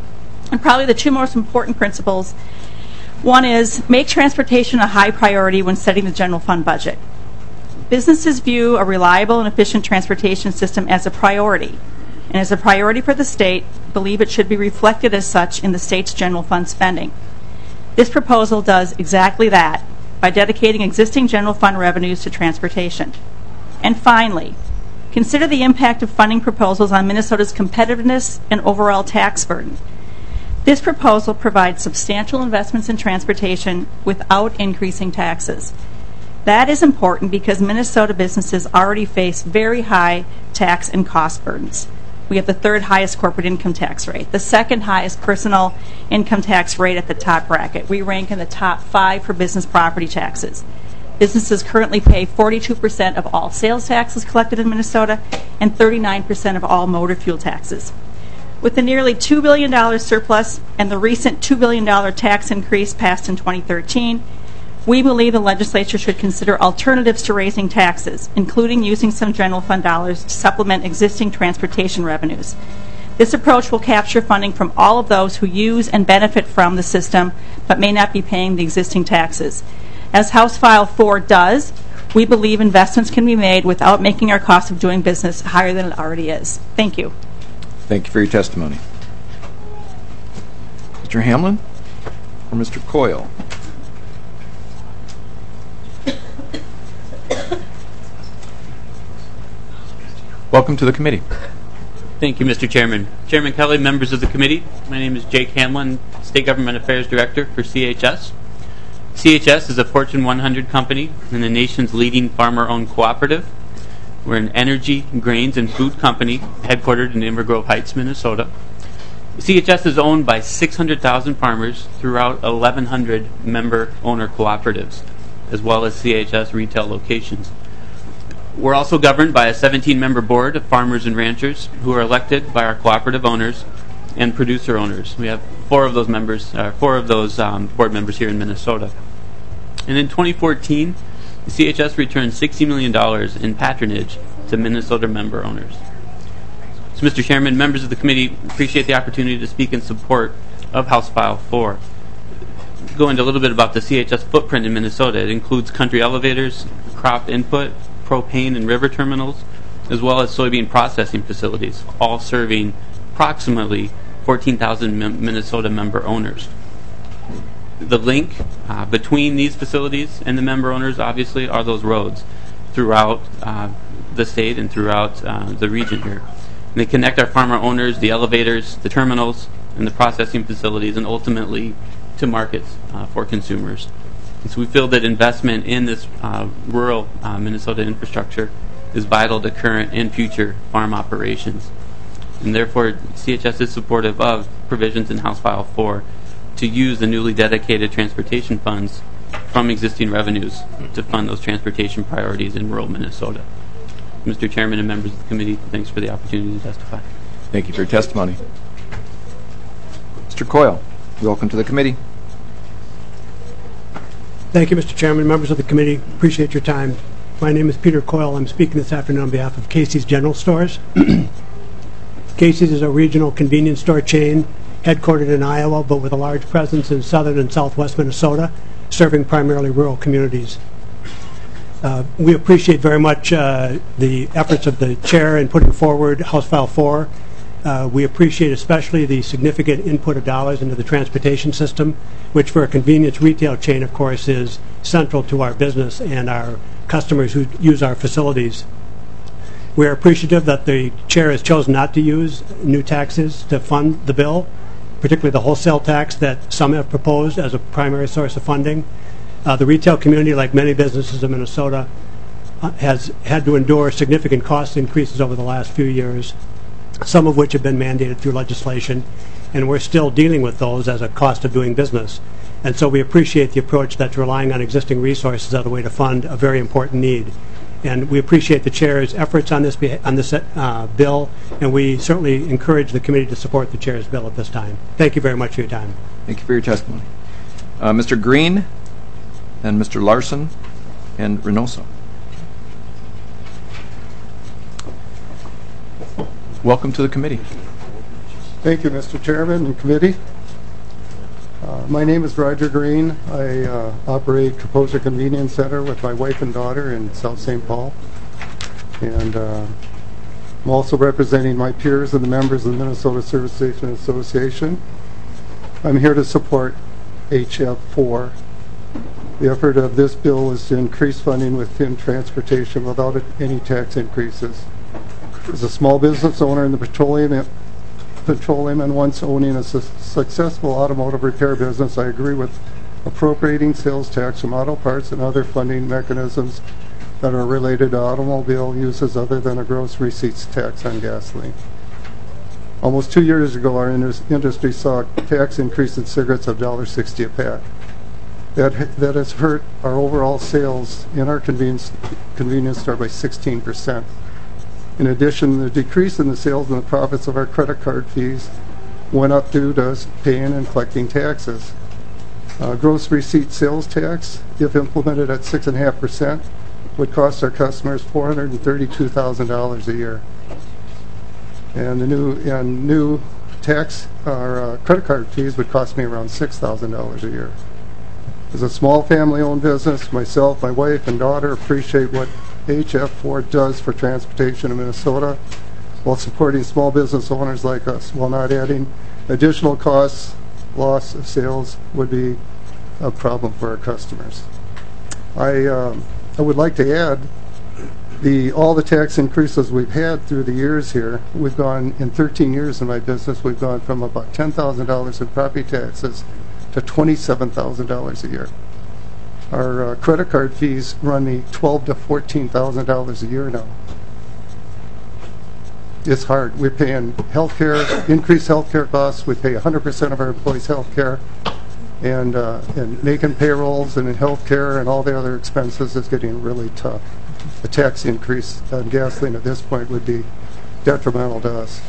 And probably the two most important principles, one is make transportation a high priority when setting the general fund budget. Businesses view a reliable and efficient transportation system as a priority, and as a priority for the state, believe it should be reflected as such in the state's general fund spending. This proposal does exactly that by dedicating existing general fund revenues to transportation. And finally, consider the impact of funding proposals on Minnesota's competitiveness and overall tax burden. This proposal provides substantial investments in transportation without increasing taxes. That is important because Minnesota businesses already face very high tax and cost burdens. We have the third highest corporate income tax rate, the second highest personal income tax rate at the top bracket. We rank in the top 5 for business property taxes. Businesses currently pay 42% of all sales taxes collected in Minnesota and 39% of all motor fuel taxes. With the nearly $2 billion surplus and the recent $2 billion tax increase passed in 2013, we believe the legislature should consider alternatives to raising taxes, including using some general fund dollars to supplement existing transportation revenues. This approach will capture funding from all of those who use and benefit from the system but may not be paying the existing taxes. As House File 4 does, we believe investments can be made without making our cost of doing business higher than it already is. Thank you. Thank you for your testimony. Mr. Hamlin or Mr. Coyle? Welcome to the committee. Thank you, Mr. Chairman. Chairman Kelly, members of the committee, my name is Jake Hamlin, State Government Affairs Director for CHS. CHS is a Fortune 100 company and the nation's leading farmer-owned cooperative. We're an energy, grains, and food company headquartered in Inver Grove Heights, Minnesota. CHS is owned by 600,000 farmers throughout 1,100 member-owner cooperatives, as well as CHS retail locations. We're also governed by a 17-member board of farmers and ranchers who are elected by our cooperative owners and producer owners. We have 4 of those board members here in Minnesota. And in 2014, the CHS returned $60 million in patronage to Minnesota member owners. So, Mr. Chairman, members of the committee, appreciate the opportunity to speak in support of House File 4. Go into a little bit about the CHS footprint in Minnesota. It includes country elevators, crop input, propane and river terminals, as well as soybean processing facilities, all serving approximately 14,000 Minnesota member owners. The link between these facilities and the member owners, obviously, are those roads throughout the state and throughout the region here. And they connect our farmer owners, the elevators, the terminals, and the processing facilities, and ultimately to markets for consumers. And so we feel that investment in this rural Minnesota infrastructure is vital to current and future farm operations. And therefore, CHS is supportive of provisions in House File 4 to use the newly dedicated transportation funds from existing revenues to fund those transportation priorities in rural Minnesota. Mr. Chairman and members of the committee, thanks for the opportunity to testify. Thank you for your testimony. Mr. Coyle, welcome to the committee. Thank you, Mr. Chairman, members of the committee. Appreciate your time. My name is Peter Coyle. I'm speaking this afternoon on behalf of Casey's General Stores. Casey's is a regional convenience store chain headquartered in Iowa, but with a large presence in southern and southwest Minnesota, serving primarily rural communities. We appreciate very much the efforts of the chair in putting forward House File 4. We appreciate especially the significant input of dollars into the transportation system, which for a convenience retail chain, of course, is central to our business and our customers who use our facilities. We are appreciative that the chair has chosen not to use new taxes to fund the bill, particularly the wholesale tax that some have proposed as a primary source of funding. The retail community, like many businesses in Minnesota, has had to endure significant cost increases over the last few years, some of which have been mandated through legislation, and we're still dealing with those as a cost of doing business. And so we appreciate the approach that's relying on existing resources as a way to fund a very important need. And we appreciate the chair's efforts on this bill, and we certainly encourage the committee to support the chair's bill at this time. Thank you very much for your time. Thank you for your testimony. Mr. Green, and Mr. Larson, and Reynoso. Welcome to the committee. Thank you, Mr. Chairman and committee. My name is Roger Green. I operate Composer Convenience Center with my wife and daughter in South St. Paul. And I'm also representing my peers and the members of the Minnesota Service Station Association. I'm here to support HF4. The effort of this bill is to increase funding within transportation without any tax increases. As a small business owner in the petroleum and once owning a successful automotive repair business, I agree with appropriating sales tax from auto parts and other funding mechanisms that are related to automobile uses other than a gross receipts tax on gasoline. Almost 2 years ago, our industry saw a tax increase in cigarettes of $1.60 a pack. That has hurt our overall sales in our convenience store by 16%. In addition, the decrease in the sales and the profits of our credit card fees went up due to us paying and collecting taxes. Gross receipt sales tax, if implemented at 6.5%, would cost our customers $432,000 a year. And the new tax, our credit card fees would cost me around $6,000 a year. As a small family-owned business, myself, my wife, and daughter appreciate what HF4 does for transportation in Minnesota while supporting small business owners like us, while not adding additional costs. Loss of sales would be a problem for our customers. I would like to add all the tax increases we've had through the years here. We've gone, in 13 years in my business, we've gone from about $10,000 in property taxes to $27,000 a year. Our credit card fees run me $12,000 to $14,000 a year now. It's hard. We're paying healthcare, increased healthcare costs. We pay 100% of our employees' healthcare, and making payrolls and healthcare and all the other expenses is getting really tough. A tax increase on gasoline at this point would be detrimental to us.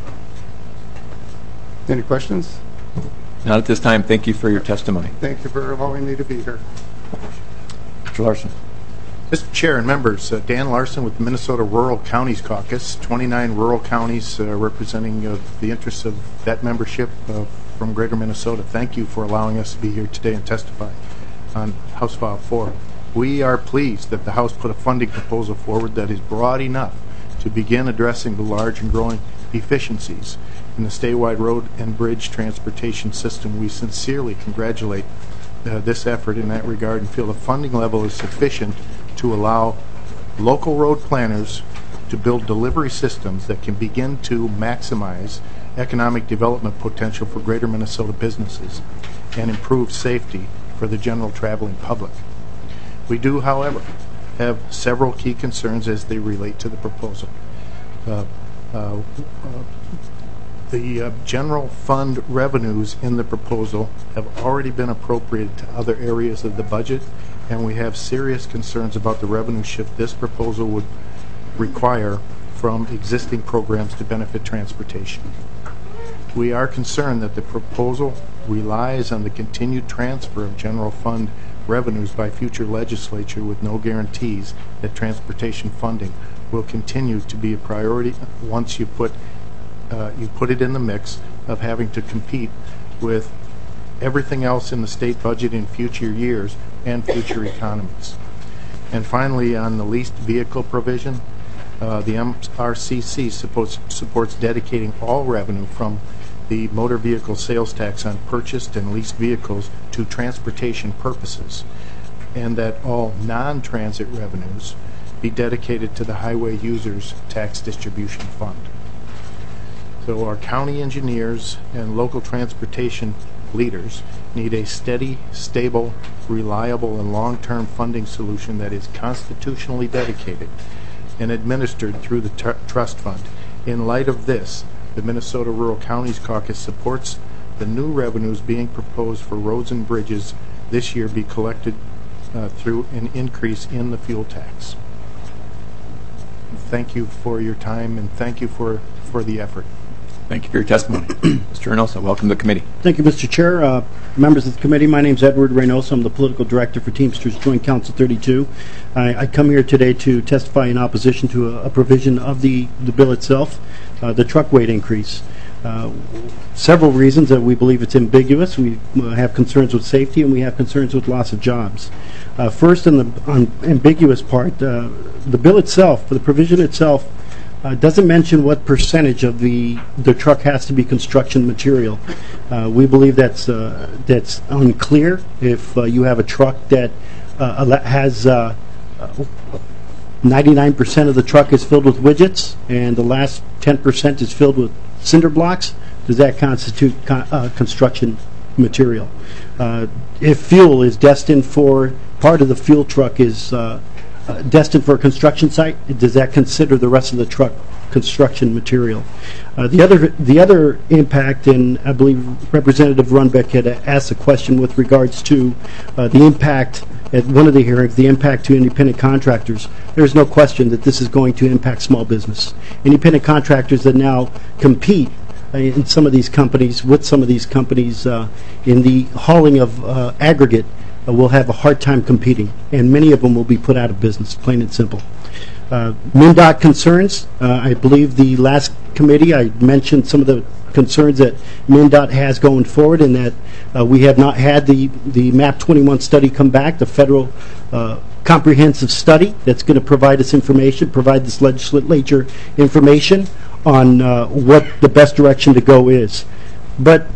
Any questions? Not at this time. Thank you for your testimony. Thank you for allowing me to be here. Mr. Larson. Mr. Chair and members, Dan Larson with the Minnesota Rural Counties Caucus, 29 rural counties representing the interests of that membership from Greater Minnesota. Thank you for allowing us to be here today and testify on House File 4. We are pleased that the House put a funding proposal forward that is broad enough to begin addressing the large and growing deficiencies in the statewide road and bridge transportation system. We sincerely congratulate this effort in that regard and feel the funding level is sufficient to allow local road planners to build delivery systems that can begin to maximize economic development potential for Greater Minnesota businesses and improve safety for the general traveling public. We do, however, have several key concerns as they relate to the proposal. The general fund revenues in the proposal have already been appropriated to other areas of the budget, and we have serious concerns about the revenue shift this proposal would require from existing programs to benefit transportation. We are concerned that the proposal relies on the continued transfer of general fund revenues by future legislature with no guarantees that transportation funding will continue to be a priority once you put it in the mix of having to compete with everything else in the state budget in future years and future economies. And finally, on the leased vehicle provision, the MRCC supports dedicating all revenue from the motor vehicle sales tax on purchased and leased vehicles to transportation purposes, and that all non-transit revenues be dedicated to the Highway Users Tax Distribution Fund. So our county engineers and local transportation leaders need a steady, stable, reliable, and long-term funding solution that is constitutionally dedicated and administered through the trust fund. In light of this, the Minnesota Rural Counties Caucus supports the new revenues being proposed for roads and bridges this year be collected through an increase in the fuel tax. Thank you for your time, and thank you for the effort. Thank you for your testimony. Mr. Reynoso, welcome to the committee. Thank you, Mr. Chair. Members of the committee, my name is Edward Reynoso. I'm the political director for Teamsters Joint Council 32. I come here today to testify in opposition to a provision of the bill itself, the truck weight increase. Several reasons that we believe it's ambiguous. We have concerns with safety, and we have concerns with loss of jobs. First, on the ambiguous part, the bill itself, the provision itself, doesn't mention what percentage of the truck has to be construction material. We believe that's unclear. If you have a truck that has 99% of the truck is filled with widgets and the last 10% is filled with cinder blocks, does that constitute construction material? If fuel is destined for, part of the fuel truck is destined for a construction site, does that consider the rest of the truck construction material? The other impact, and I believe Representative Runbeck had asked a question with regards to the impact at one of the hearings, the impact to independent contractors. There's no question that this is going to impact small business. Independent contractors that now compete in some of these companies, with some of these companies in the hauling of aggregate, will have a hard time competing, and many of them will be put out of business, plain and simple. MnDOT concerns, I believe the last committee I mentioned some of the concerns that MnDOT has going forward, and that we have not had the MAP 21 study come back, the federal comprehensive study that's going to provide us information, provide this legislature information on what the best direction to go is. But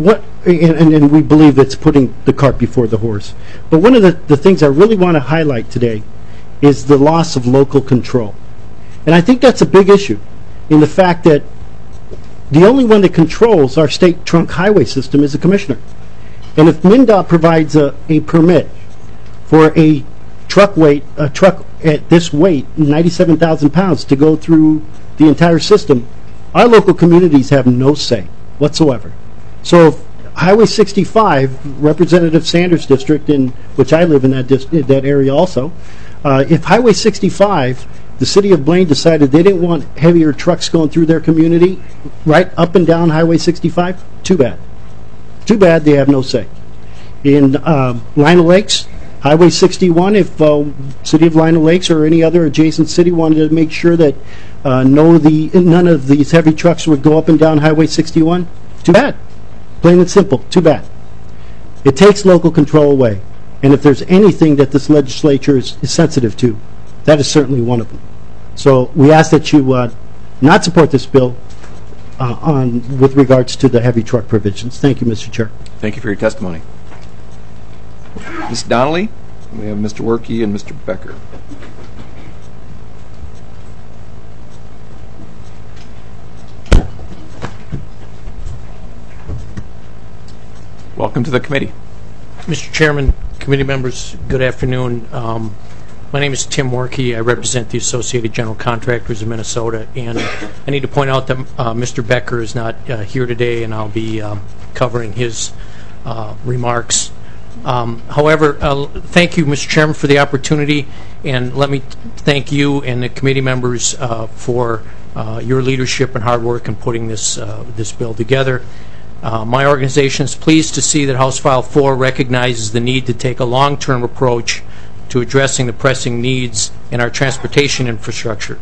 and we believe it's putting the cart before the horse. But one of the things I really want to highlight today is the loss of local control. And I think that's a big issue in the fact that the only one that controls our state trunk highway system is the commissioner. And if MnDOT provides a permit for a truck at this weight, 97,000 pounds, to go through the entire system, our local communities have no say whatsoever. So if Highway 65, Representative Sanders' district, in which I live in that area also, if Highway 65, the city of Blaine decided they didn't want heavier trucks going through their community, right up and down Highway 65, too bad. Too bad they have no say. In Lino Lakes, Highway 61, if City of Lino Lakes or any other adjacent city wanted to make sure that none of these heavy trucks would go up and down Highway 61, too bad. Plain and simple, too bad. It takes local control away. And if there's anything that this legislature is sensitive to, that is certainly one of them. So we ask that you not support this bill with regards to the heavy truck provisions. Thank you, Mr. Chair. Thank you for your testimony. Ms. Donnelly, we have Mr. Werke and Mr. Becker. Welcome to the committee. Mr. Chairman, committee members, good afternoon. My name is Tim Werke. I represent the Associated General Contractors of Minnesota, and I need to point out that Mr. Becker is not here today, and I'll be covering his remarks. However, thank you, Mr. Chairman, for the opportunity, and let me thank you and the committee members for your leadership and hard work in putting this bill together. My organization is pleased to see that House File 4 recognizes the need to take a long-term approach to addressing the pressing needs in our transportation infrastructure.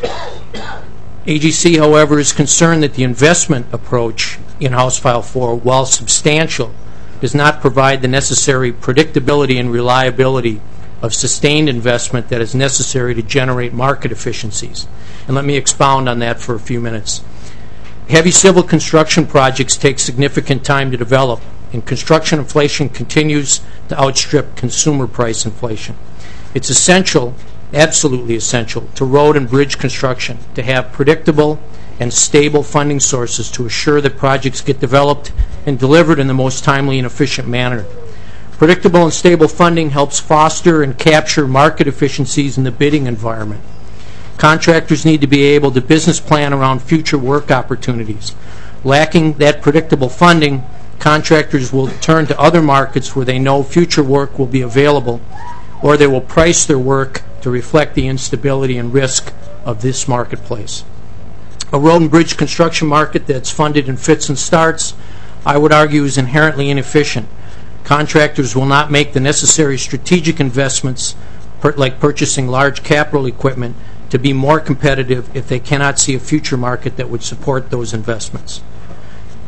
AGC, however, is concerned that the investment approach in House File 4, while substantial, does not provide the necessary predictability and reliability of sustained investment that is necessary to generate market efficiencies. And let me expound on that for a few minutes. Heavy civil construction projects take significant time to develop, and construction inflation continues to outstrip consumer price inflation. It's essential, absolutely essential, to road and bridge construction to have predictable and stable funding sources to assure that projects get developed and delivered in the most timely and efficient manner. Predictable and stable funding helps foster and capture market efficiencies in the bidding environment. Contractors need to be able to business plan around future work opportunities. Lacking that predictable funding, contractors will turn to other markets where they know future work will be available, or they will price their work to reflect the instability and risk of this marketplace. A road and bridge construction market that's funded in fits and starts, I would argue, is inherently inefficient. Contractors will not make the necessary strategic investments, like purchasing large capital equipment, to be more competitive if they cannot see a future market that would support those investments.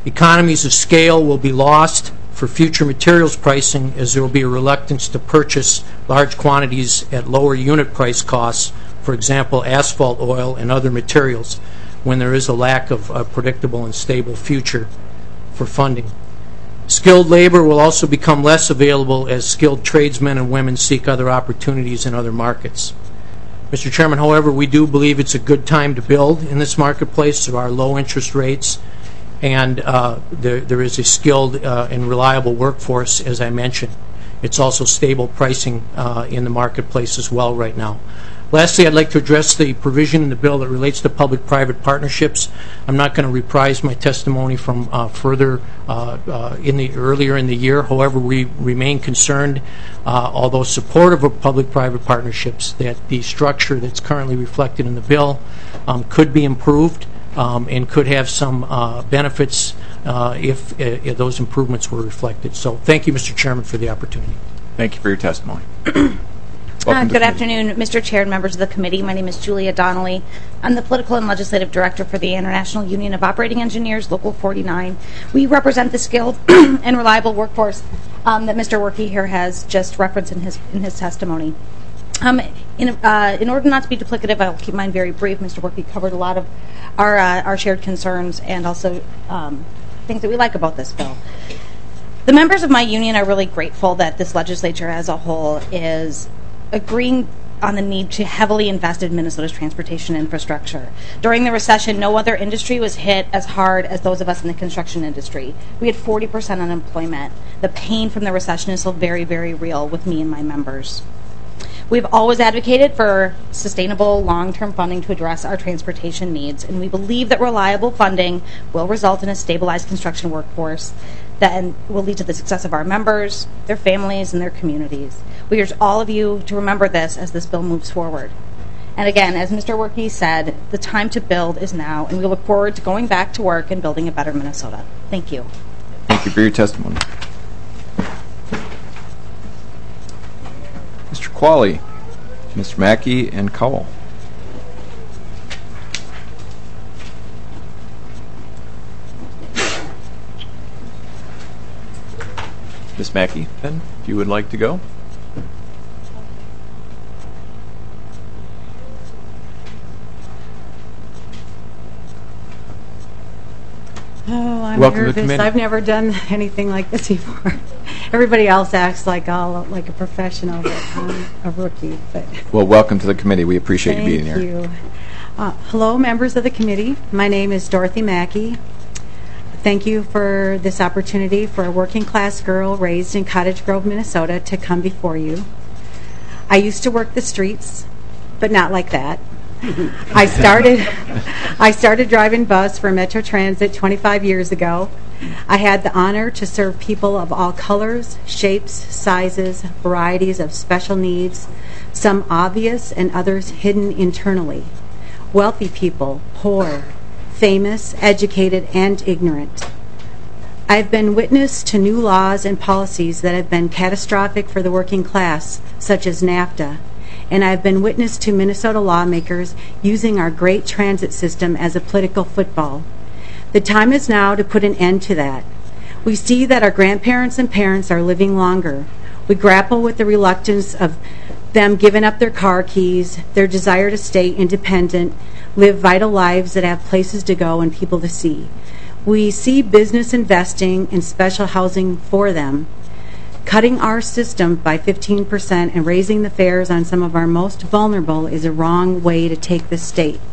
Economies of scale will be lost for future materials pricing, as there will be a reluctance to purchase large quantities at lower unit price costs, for example, asphalt oil and other materials, when there is a lack of a predictable and stable future for funding. Skilled labor will also become less available as skilled tradesmen and women seek other opportunities in other markets. Mr. Chairman, however, we do believe it's a good time to build in this marketplace. There are low interest rates, and there is a skilled and reliable workforce, as I mentioned. It's also stable pricing in the marketplace as well right now. Lastly, I'd like to address the provision in the bill that relates to public-private partnerships. I'm not going to reprise my testimony from earlier in the year. However, we remain concerned, although supportive of public-private partnerships, that the structure that's currently reflected in the bill could be improved and could have some benefits if those improvements were reflected. So thank you, Mr. Chairman, for the opportunity. Thank you for your testimony. Good afternoon, Mr. Chair and members of the committee. My name is Julia Donnelly. I'm the Political and Legislative Director for the International Union of Operating Engineers, Local 49. We represent the skilled and reliable workforce that Mr. Workey here has just referenced in his testimony. In order not to be duplicative, I'll keep mine very brief. Mr. Workey covered a lot of our shared concerns and also things that we like about this bill. The members of my union are really grateful that this legislature as a whole is agreeing on the need to heavily invest in Minnesota's transportation infrastructure. During the recession, no other industry was hit as hard as those of us in the construction industry. We had 40% unemployment. The pain from the recession is still very, very real with me and my members. We've always advocated for sustainable, long-term funding to address our transportation needs, and we believe that reliable funding will result in a stabilized construction workforce that will lead to the success of our members, their families, and their communities. We urge all of you to remember this as this bill moves forward. And again, as Mr. Workey said, the time to build is now, and we look forward to going back to work and building a better Minnesota. Thank you. Thank you for your testimony. Mr. Qualley, Mr. Mackey, and Cowell. Ms. Mackey, then, if you would like to go. Oh, I'm Welcome to the nervous. committee. I've never done anything like this before. Everybody else acts like like a professional, but I'm a rookie. But Well, welcome to the committee. We appreciate you being here. Thank you. Hello, members of the committee. My name is Dorothy Mackey. Thank you for this opportunity for a working-class girl raised in Cottage Grove, Minnesota, to come before you. I used to work the streets, but not like that. I started driving bus for Metro Transit 25 years ago. I had the honor to serve people of all colors, shapes, sizes, varieties of special needs, some obvious and others hidden internally. Wealthy people, poor, famous, educated, and ignorant. I've been witness to new laws and policies that have been catastrophic for the working class, such as NAFTA, and I've been witness to Minnesota lawmakers using our great transit system as a political football. The time is now to put an end to that. We see that our grandparents and parents are living longer. We grapple with the reluctance of them giving up their car keys, their desire to stay independent, live vital lives that have places to go and people to see. We see business investing in special housing for them. Cutting our system by 15% and raising the fares on some of our most vulnerable is a wrong way to take the state.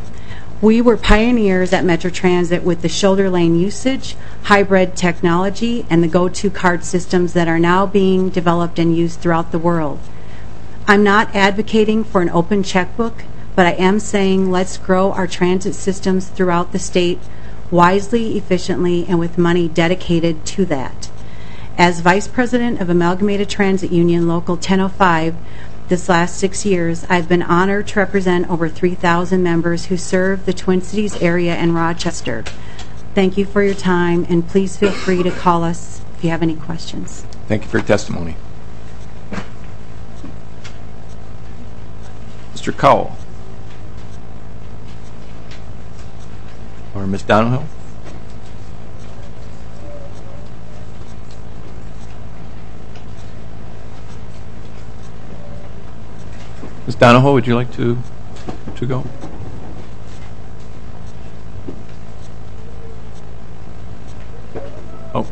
We were pioneers at Metro Transit with the shoulder lane usage, hybrid technology, and the go-to card systems that are now being developed and used throughout the world. I'm not advocating for an open checkbook, but I am saying let's grow our transit systems throughout the state wisely, efficiently, and with money dedicated to that. As Vice President of Amalgamated Transit Union Local 1005 this last 6 years, I've been honored to represent over 3,000 members who serve the Twin Cities area and Rochester. Thank you for your time, and please feel free to call us if you have any questions. Thank you for your testimony. Mr. Cowell. Or Ms. Donahill. Donahoe, would you like to go? Oh.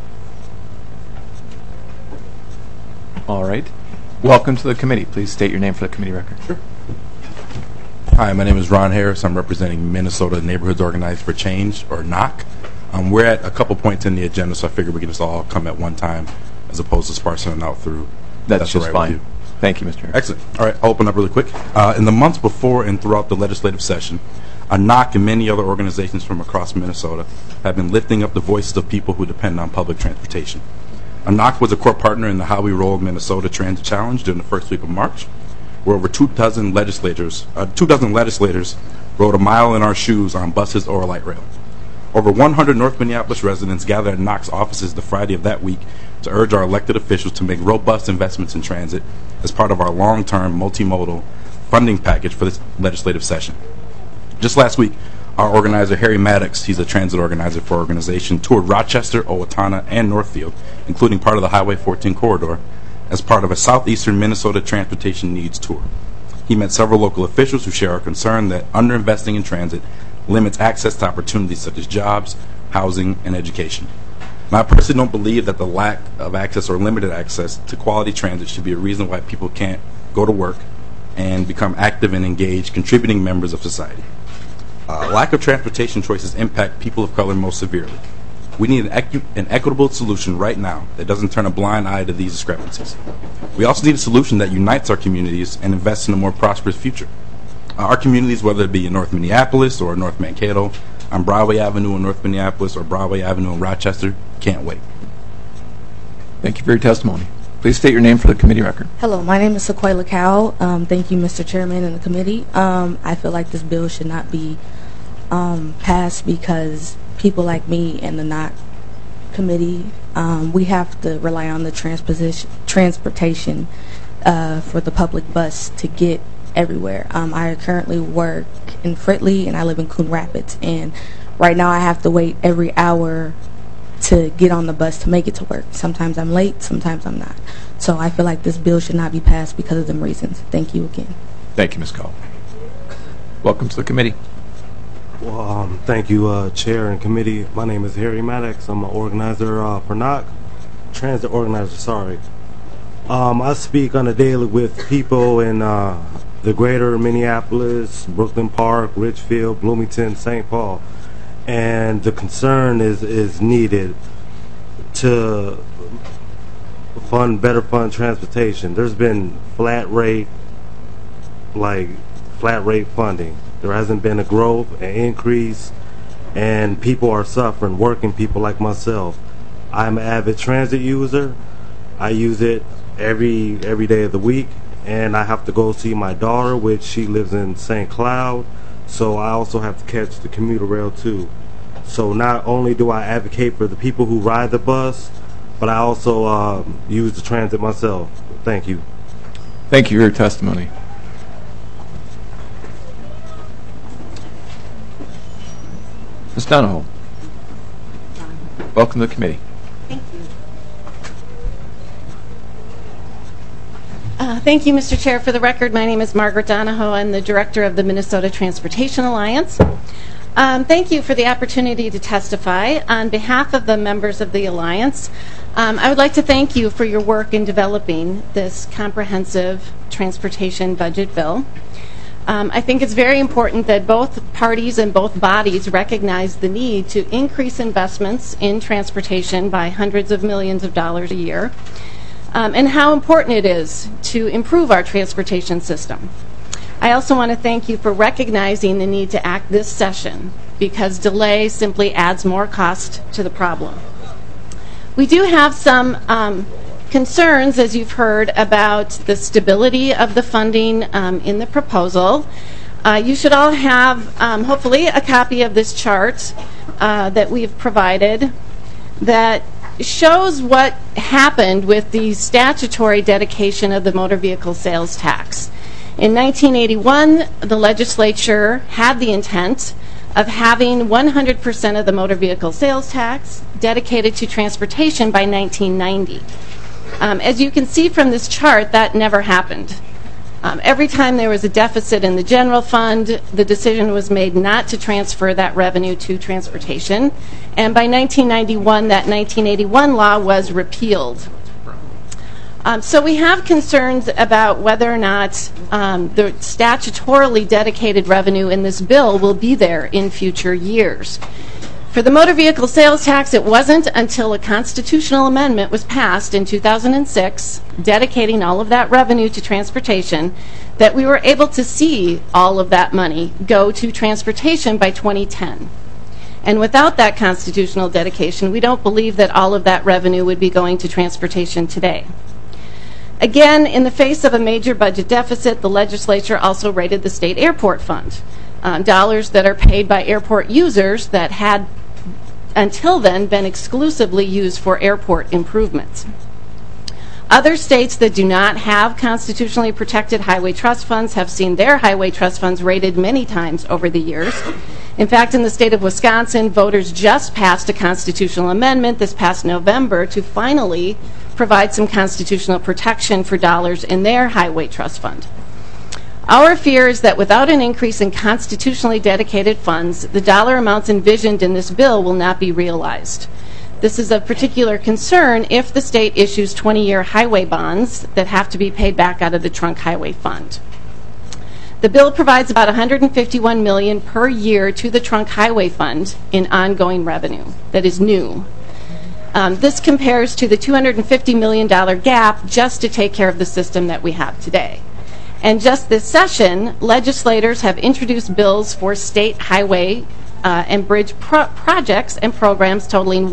All right. Welcome to the committee. Please state your name for the committee record. Sure. Hi, my name is Ron Harris. I'm representing Minnesota Neighborhoods Organized for Change, or NOC. We're at a couple points in the agenda, so I figured we could just all come at one time as opposed to sparsing it out through. That's just fine. Thank you, Mr. Harris. Excellent. All right, I'll open up really quick. In the months before and throughout the legislative session, NOC and many other organizations from across Minnesota have been lifting up the voices of people who depend on public transportation. NOC was a core partner in the How We Roll Minnesota Transit Challenge during the first week of March, where over 2 dozen legislators rode a mile in our shoes on buses or a light rail. Over 100 North Minneapolis residents gathered at NOC's offices the Friday of that week to urge our elected officials to make robust investments in transit as part of our long-term multimodal funding package for this legislative session. Just last week, our organizer, Harry Maddox, he's a transit organizer for our organization, toured Rochester, Owatonna, and Northfield, including part of the Highway 14 corridor, as part of a Southeastern Minnesota Transportation Needs Tour. He met several local officials who share our concern that underinvesting in transit limits access to opportunities such as jobs, housing, and education. Now, I personally don't believe that the lack of access or limited access to quality transit should be a reason why people can't go to work and become active and engaged, contributing members of society. Lack of transportation choices impact people of color most severely. We need an equitable solution right now that doesn't turn a blind eye to these discrepancies. We also need a solution that unites our communities and invests in a more prosperous future. Our communities, whether it be in North Minneapolis or North Mankato, on Broadway Avenue in North Minneapolis or Broadway Avenue in Rochester, can't wait. Thank you for your testimony. Please state your name for the committee record. Hello, my name is Sequoia Cowell. Thank you, Mr. Chairman and the committee. I feel like this bill should not be passed because people like me and the NOC committee, we have to rely on the transportation for the public bus to get everywhere. I currently work in Fridley and I live in Coon Rapids, and right now I have to wait every hour to get on the bus to make it to work. Sometimes I'm late, sometimes I'm not. So I feel like this bill should not be passed because of them reasons. Thank you again. Thank you, Ms. Cole. Welcome to the committee. Well, thank you, Chair and Committee. My name is Harry Maddox. I'm an organizer for NOC, transit organizer, sorry. I speak on a daily with people in the greater Minneapolis, Brooklyn Park, Richfield, Bloomington, St. Paul. And the concern is needed to better fund transportation. There's been flat rate funding. There hasn't been a growth, an increase, and people are suffering, working people like myself. I'm an avid transit user. I use it every day of the week, and I have to go see my daughter, which she lives in St. Cloud, so I also have to catch the commuter rail too. So not only do I advocate for the people who ride the bus, but I also use the transit myself. Thank you. Thank you for your testimony. Ms. Donahoe, welcome to the committee. Thank you. Thank you, Mr. Chair. For the record, my name is Margaret Donahoe. I'm the director of the Minnesota Transportation Alliance. Thank you for the opportunity to testify. On behalf of the members of the Alliance, I would like to thank you for your work in developing this comprehensive transportation budget bill. I think it's very important that both parties and both bodies recognize the need to increase investments in transportation by hundreds of millions of dollars a year, and how important it is to improve our transportation system. I also want to thank you for recognizing the need to act this session, because delay simply adds more cost to the problem. We do have some concerns, as you've heard, about the stability of the funding in the proposal. You should all have, hopefully, a copy of this chart that we've provided that shows what happened with the statutory dedication of the motor vehicle sales tax. In 1981, the legislature had the intent of having 100% of the motor vehicle sales tax dedicated to transportation by 1990. As you can see from this chart, that never happened. Every time there was a deficit in the general fund, the decision was made not to transfer that revenue to transportation. And by 1991, that 1981 law was repealed. So we have concerns about whether or not the statutorily dedicated revenue in this bill will be there in future years. For the motor vehicle sales tax, it wasn't until a constitutional amendment was passed in 2006, dedicating all of that revenue to transportation, that we were able to see all of that money go to transportation by 2010. And without that constitutional dedication, we don't believe that all of that revenue would be going to transportation today. Again, in the face of a major budget deficit, the legislature also raided the state airport fund. Dollars that are paid by airport users that had until then been exclusively used for airport improvements. Other states that do not have constitutionally protected highway trust funds have seen their highway trust funds raided many times over the years. In fact, in the state of Wisconsin, voters just passed a constitutional amendment this past November to finally provide some constitutional protection for dollars in their highway trust fund. Our fear is that without an increase in constitutionally dedicated funds, the dollar amounts envisioned in this bill will not be realized. This is of particular concern if the state issues 20-year highway bonds that have to be paid back out of the trunk highway fund. The bill provides about $151 million per year to the trunk highway fund in ongoing revenue that is new. This compares to the $250 million gap just to take care of the system that we have today. And just this session, legislators have introduced bills for state highway and bridge projects and programs totaling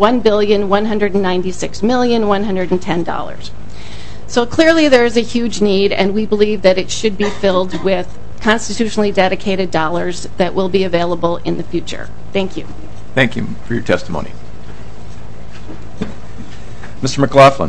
$1,196,110. So clearly there is a huge need, and we believe that it should be filled with constitutionally dedicated dollars that will be available in the future. Thank you. Thank you for your testimony. Mr. McLaughlin.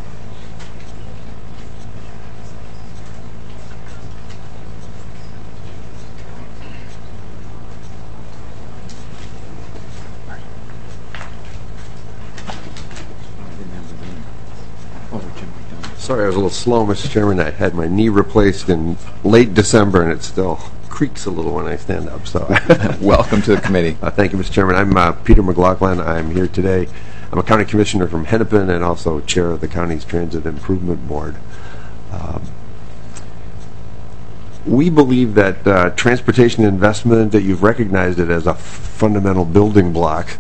Sorry, I was a little slow, Mr. Chairman. I had my knee replaced in late December, and it still creaks a little when I stand up. So, welcome to the committee. Thank you, Mr. Chairman. I'm Peter McLaughlin. I'm here today. I'm a county commissioner from Hennepin and also chair of the county's Transit Improvement Board. We believe that transportation investment, that you've recognized it as a fundamental building block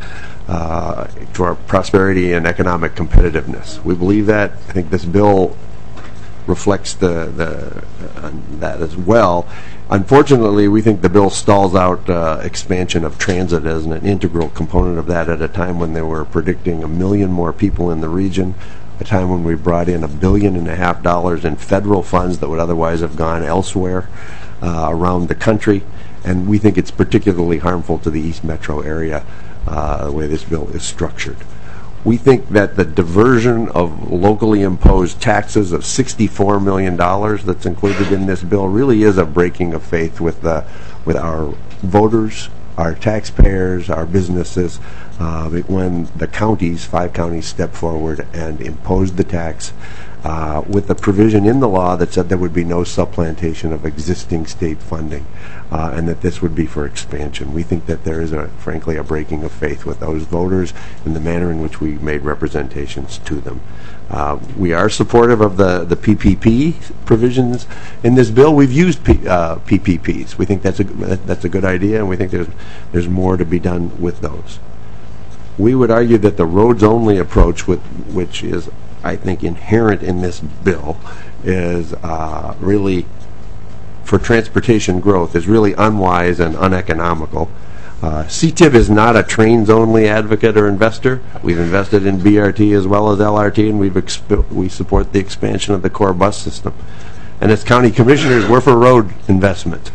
to our prosperity and economic competitiveness. We believe that. I think this bill reflects that as well. Unfortunately, we think the bill stalls out expansion of transit as an integral component of that at a time when they were predicting 1 million more people in the region, a time when we brought in $1.5 billion in federal funds that would otherwise have gone elsewhere around the country. And we think it's particularly harmful to the East Metro area, the way this bill is structured. We think that the diversion of locally imposed taxes of $64 million that's included in this bill really is a breaking of faith with our voters, our taxpayers, our businesses, when the counties, 5 counties, stepped forward and imposed the tax with the provision in the law that said there would be no supplantation of existing state funding and that this would be for expansion. We think that there is, frankly, a breaking of faith with those voters in the manner in which we made representations to them. We are supportive of the PPP provisions in this bill. We've used PPPs. We think that's a good idea, and we think there's more to be done with those. We would argue that the roads-only approach, which is, I think, inherent in this bill, is really, for transportation growth, is really unwise and uneconomical. CTIB is not a trains-only advocate or investor. We've invested in BRT as well as LRT, and we support the expansion of the core bus system. And as county commissioners, we're for road investment.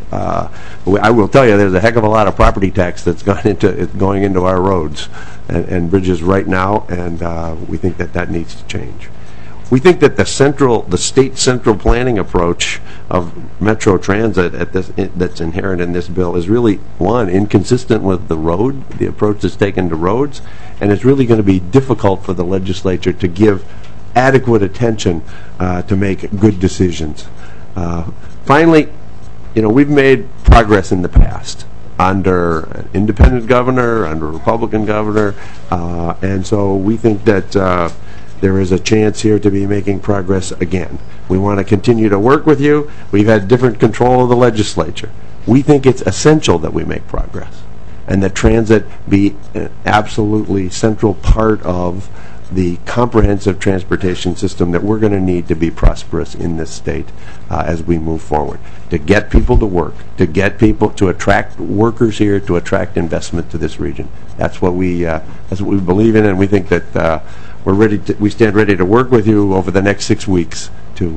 I will tell you, there's a heck of a lot of property tax that's going into our roads and bridges right now, and we think that needs to change. We think that the state central planning approach of Metro Transit that's inherent in this bill is really, one, inconsistent with the approach that's taken to roads, and it's really going to be difficult for the legislature to give adequate attention to make good decisions. Finally, we've made progress in the past under an independent governor, under a Republican governor, and so we think that there is a chance here to be making progress again. We want to continue to work with you. We've had different control of the legislature. We think it's essential that we make progress and that transit be an absolutely central part of the comprehensive transportation system that we're going to need to be prosperous in this state as we move forward, to get people to work, to get people to attract workers here, to attract investment to this region. That's what we believe in, and we think that we stand ready to work with you over the next 6 weeks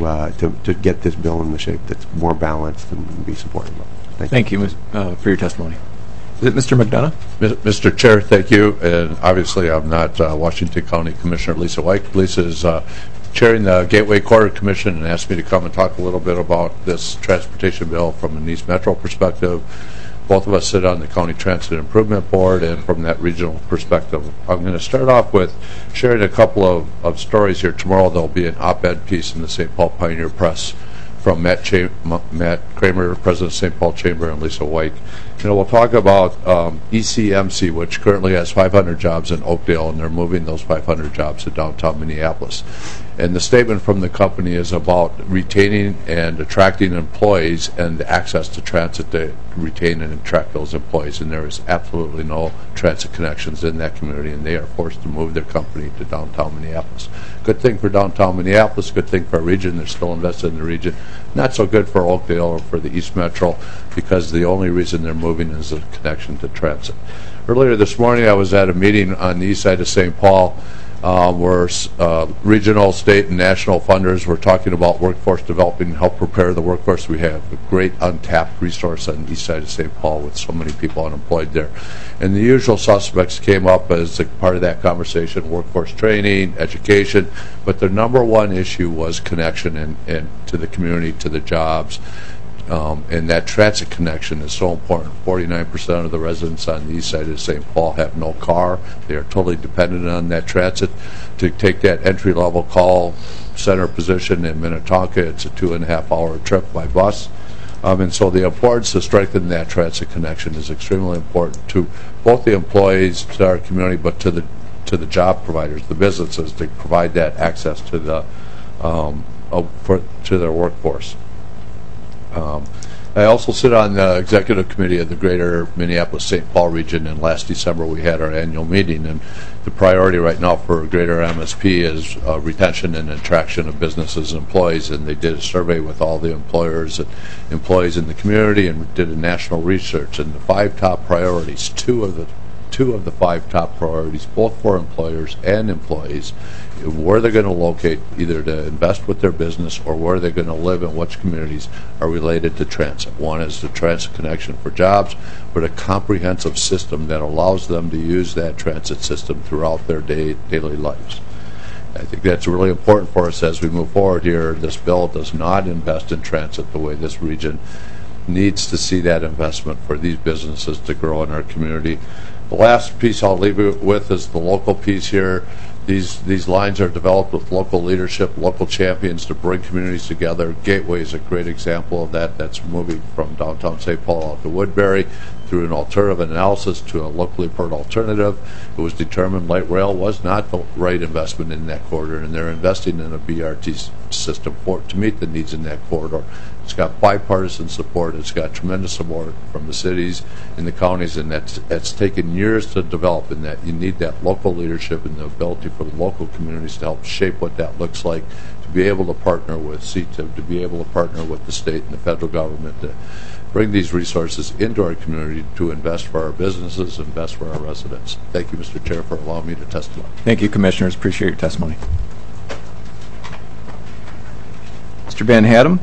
to get this bill in the shape that's more balanced and be supportive of. Thank you for your testimony. Is it Mr. McDonough? Mr. Chair, thank you. And obviously, I'm not Washington County Commissioner Lisa White. Lisa is chairing the Gateway Corridor Commission and asked me to come and talk a little bit about this transportation bill from an East Metro perspective. Both of us sit on the County Transit Improvement Board, and from that regional perspective, I'm going to start off with sharing a couple of stories here. Tomorrow there'll be an op-ed piece in the St. Paul Pioneer Press from Matt Kramer, President of St. Paul Chamber, and Lisa White. We'll talk about ECMC, which currently has 500 jobs in Oakdale, and they're moving those 500 jobs to downtown Minneapolis. And the statement from the company is about retaining and attracting employees and access to transit to retain and attract those employees. And there is absolutely no transit connections in that community, and they are forced to move their company to downtown Minneapolis. Good thing for downtown Minneapolis, good thing for our region. They're still invested in the region. Not so good for Oakdale or for the East Metro, because the only reason they're moving is a connection to transit. Earlier this morning, I was at a meeting on the east side of St. Paul where regional, state, and national funders were talking about workforce development and help prepare the workforce. We have a great untapped resource on the east side of St. Paul with so many people unemployed there. And the usual suspects came up as a part of that conversation: workforce training, education, but the number one issue was connection and to the community, to the jobs. And that transit connection is so important. 49% of the residents on the east side of St. Paul have no car. They are totally dependent on that transit to take that entry-level call center position in Minnetonka. It's a 2.5-hour trip by bus. And so the importance of strengthening that transit connection is extremely important to both the employees, to our community, but to the job providers, the businesses, to provide that access to the to their workforce. I also sit on the executive committee of the Greater Minneapolis-St. Paul region, and last December we had our annual meeting, and the priority right now for Greater MSP is retention and attraction of businesses and employees, and they did a survey with all the employers and employees in the community and did a national research, and the 5 top priorities, two of the 5 top priorities, both for employers and employees, where they're going to locate, either to invest with their business or where they're going to live and which communities are related to transit. One is the transit connection for jobs, but a comprehensive system that allows them to use that transit system throughout their daily lives. I think that's really important for us as we move forward here. This bill does not invest in transit the way this region needs to see that investment for these businesses to grow in our community. The last piece I'll leave you with is the local piece here. These lines are developed with local leadership, local champions to bring communities together. Gateway is a great example of that. That's moving from downtown St. Paul out to Woodbury through an alternative analysis to a locally preferred alternative. It was determined light rail was not the right investment in that corridor, and they're investing in a BRT system to meet the needs in that corridor. It's got bipartisan support. It's got tremendous support from the cities and the counties, and that's taken years to develop, and that you need that local leadership and the ability for the local communities to help shape what that looks like, to be able to partner with CTIB, to be able to partner with the state and the federal government to bring these resources into our community to invest for our businesses, invest for our residents. Thank you, Mr. Chair, for allowing me to testify. Thank you, Commissioners. Appreciate your testimony. Mr. Van Hatten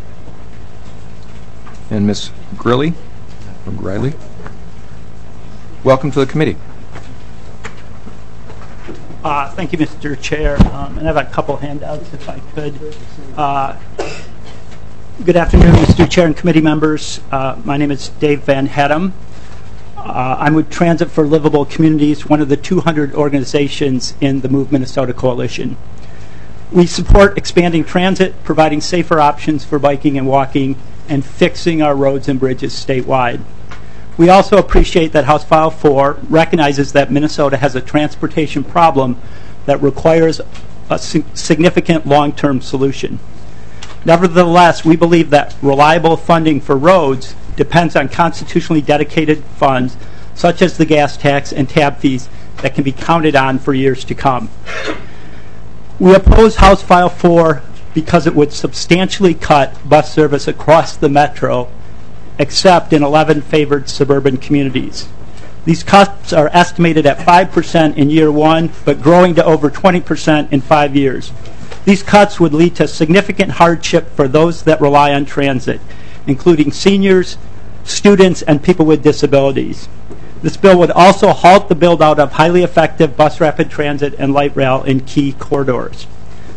and Ms. Griley from Griley. Welcome to the committee. Thank you, Mr. Chair. And I have a couple handouts, if I could. Good afternoon, Mr. Chair and committee members. My name is Dave Van Hatten. I'm with Transit for Livable Communities, one of the 200 organizations in the Move Minnesota Coalition. We support expanding transit, providing safer options for biking and walking, and fixing our roads and bridges statewide. We also appreciate that House File 4 recognizes that Minnesota has a transportation problem that requires a significant long-term solution. Nevertheless, we believe that reliable funding for roads depends on constitutionally dedicated funds such as the gas tax and tab fees that can be counted on for years to come. We oppose House File 4 because it would substantially cut bus service across the metro, except in 11 favored suburban communities. These cuts are estimated at 5% in year one, but growing to over 20% in 5 years. These cuts would lead to significant hardship for those that rely on transit, including seniors, students, and people with disabilities. This bill would also halt the build-out of highly effective bus rapid transit and light rail in key corridors.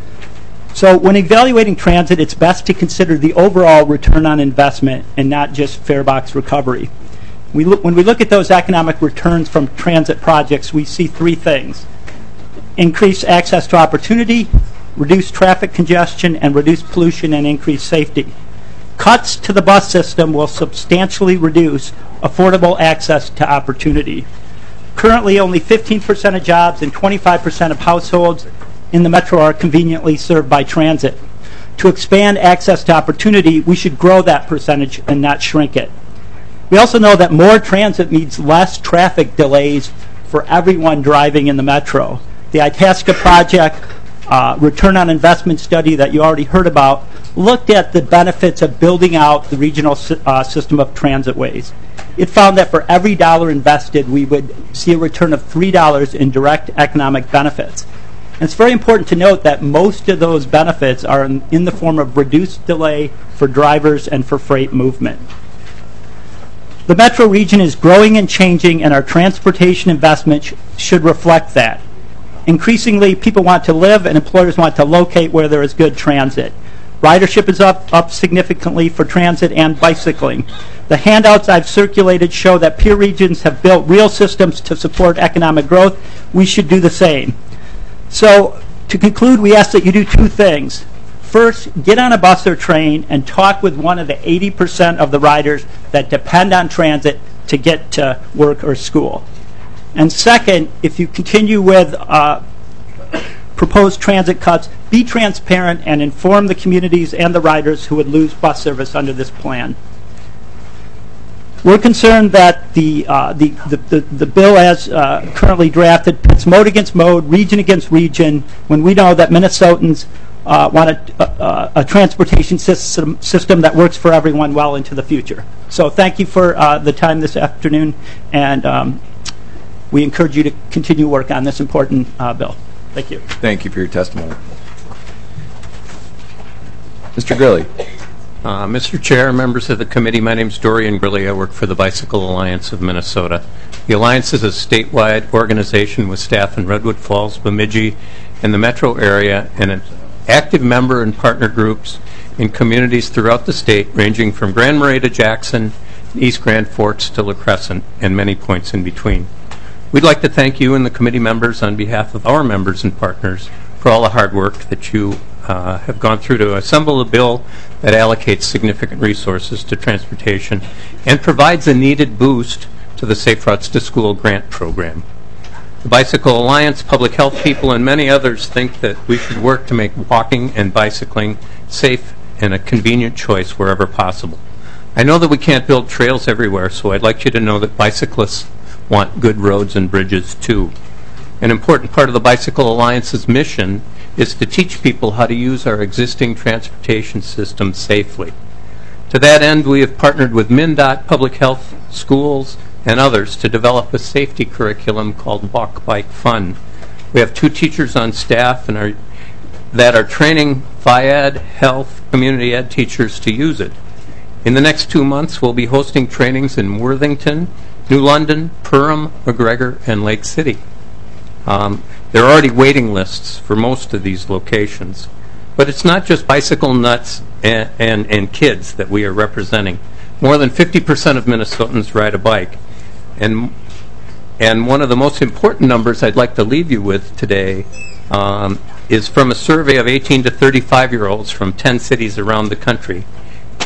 So when evaluating transit, it's best to consider the overall return on investment and not just fare box recovery. When we look at those economic returns from transit projects, we see three things: increased access to opportunity, reduced traffic congestion, and reduced pollution and increased safety. Cuts to the bus system will substantially reduce affordable access to opportunity. Currently, only 15% of jobs and 25% of households in the metro are conveniently served by transit. To expand access to opportunity, we should grow that percentage and not shrink it. We also know that more transit means less traffic delays for everyone driving in the metro. The Itasca project return on investment study that you already heard about looked at the benefits of building out the regional system of transitways. It found that for every dollar invested, we would see a return of $3 in direct economic benefits. And it's very important to note that most of those benefits are in the form of reduced delay for drivers and for freight movement. The metro region is growing and changing, and our transportation investment should reflect that. Increasingly, people want to live and employers want to locate where there is good transit. Ridership is up significantly for transit and bicycling. The handouts I've circulated show that peer regions have built real systems to support economic growth. We should do the same. So, to conclude, we ask that you do two things. First, get on a bus or train and talk with one of the 80% of the riders that depend on transit to get to work or school. And second, if you continue with proposed transit cuts, be transparent and inform the communities and the riders who would lose bus service under this plan. We're concerned that the bill as currently drafted pits mode against mode, region against region, when we know that Minnesotans want a transportation system that works for everyone well into the future. So thank you for the time this afternoon, and we encourage you to continue work on this important bill. Thank you. Thank you for your testimony. Mr. Grilli. Mr. Chair, members of the committee, my name is Dorian Grilli. I work for the Bicycle Alliance of Minnesota. The Alliance is a statewide organization with staff in Redwood Falls, Bemidji, and the metro area, and an active member and partner groups in communities throughout the state, ranging from Grand Marais to Jackson, East Grand Forks to La Crescent, and many points in between. We'd like to thank you and the committee members on behalf of our members and partners for all the hard work that you have gone through to assemble a bill that allocates significant resources to transportation and provides a needed boost to the Safe Routes to School grant program. The Bicycle Alliance, public health people, and many others think that we should work to make walking and bicycling safe and a convenient choice wherever possible. I know that we can't build trails everywhere, so I'd like you to know that bicyclists want good roads and bridges too. An important part of the Bicycle Alliance's mission is to teach people how to use our existing transportation system safely. To that end, we have partnered with MnDOT, public health, schools, and others to develop a safety curriculum called Walk Bike Fun. We have 2 teachers on staff that are training Phy-Ed, health, community ed teachers to use it. In the next 2 months, we'll be hosting trainings in Worthington, New London, Perham, McGregor, and Lake City. There are already waiting lists for most of these locations. But it's not just bicycle nuts and kids that we are representing. More than 50% of Minnesotans ride a bike. And one of the most important numbers I'd like to leave you with today is from a survey of 18 to 35-year-olds from 10 cities around the country.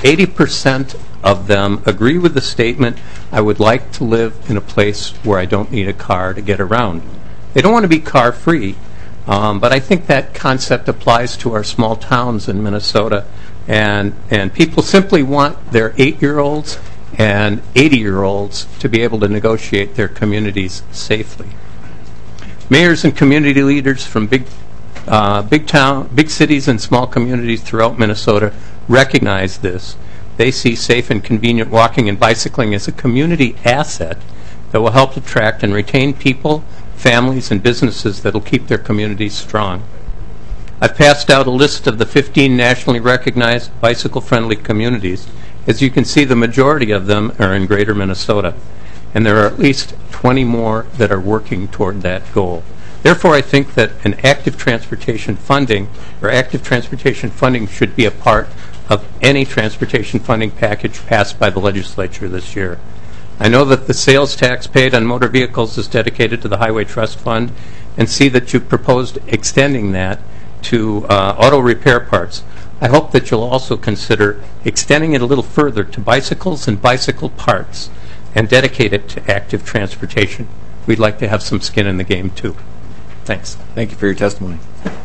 80% of them agree with the statement, I would like to live in a place where I don't need a car to get around. They don't want to be car-free, but I think that concept applies to our small towns in Minnesota, and people simply want their 8-year-olds and 80-year-olds to be able to negotiate their communities safely. Mayors and community leaders from big cities and small communities throughout Minnesota recognize this. They see safe and convenient walking and bicycling as a community asset that will help attract and retain people, families, and businesses that will keep their communities strong. I've passed out a list of the 15 nationally recognized bicycle-friendly communities. As you can see, the majority of them are in greater Minnesota, and there are at least 20 more that are working toward that goal. Therefore, I think that an active transportation funding should be a part of any transportation funding package passed by the legislature this year. I know that the sales tax paid on motor vehicles is dedicated to the Highway Trust Fund, and see that you've proposed extending that to auto repair parts. I hope that you'll also consider extending it a little further to bicycles and bicycle parts and dedicate it to active transportation. We'd like to have some skin in the game, too. Thanks. Thank you for your testimony.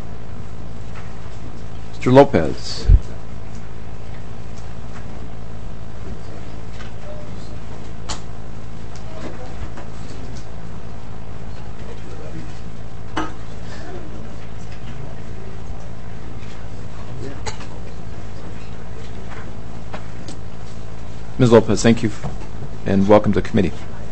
Mr. Lopez. Ms. Lopez, thank you, and welcome to the committee.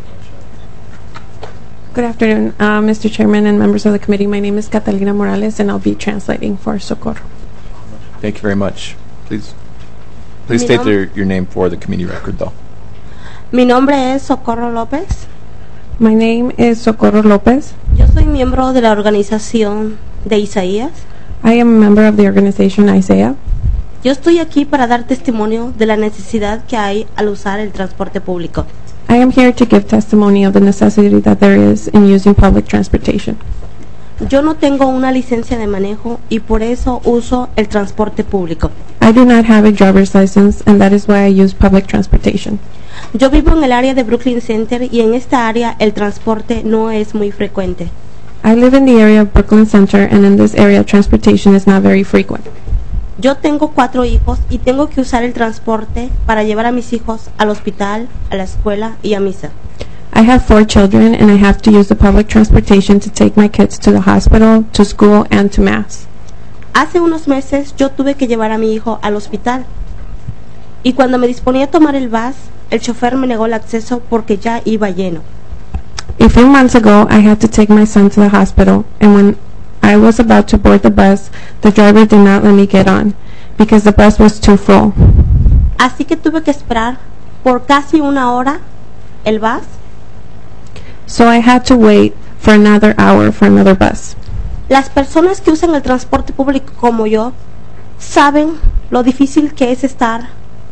Good afternoon, Mr. Chairman and members of the committee. My name is Catalina Morales, and I'll be translating for Socorro. Thank you very much. Please state your name for the committee record, though. Mi nombre es Socorro López. My name is Socorro Lopez. Yo soy miembro de la organización de Isaías. I am a member of the organization Isaiah. Yo estoy aquí para dar testimonio de la necesidad que hay al usar el transporte público. I am here to give testimony of the necessity that there is in using public transportation. Yo no tengo una licencia de manejo y por eso uso el transporte público. I do not have a driver's license, and that is why I use public transportation. Yo vivo en el área de Brooklyn Center y en esta área el transporte no es muy frecuente. I live in the area of Brooklyn Center, and in this area transportation is not very frequent. Yo tengo 4 hijos y tengo que usar el transporte para llevar a mis hijos al hospital, a la escuela y a misa. I have 4 children, and I have to use the public transportation to take my kids to the hospital, to school, and to mass. Hace unos meses yo tuve que llevar a mi hijo al hospital. Y cuando me disponía a tomar el bus, el chofer me negó el acceso porque ya iba lleno. A few months ago, I had to take my son to the hospital, and when I was about to board the bus, the driver did not let me get on because the bus was too full. Así que tuve que esperar por casi una hora el bus. So I had to wait for another hour for another bus. Las personas que usan el transporte público como yo saben lo difícil que es estar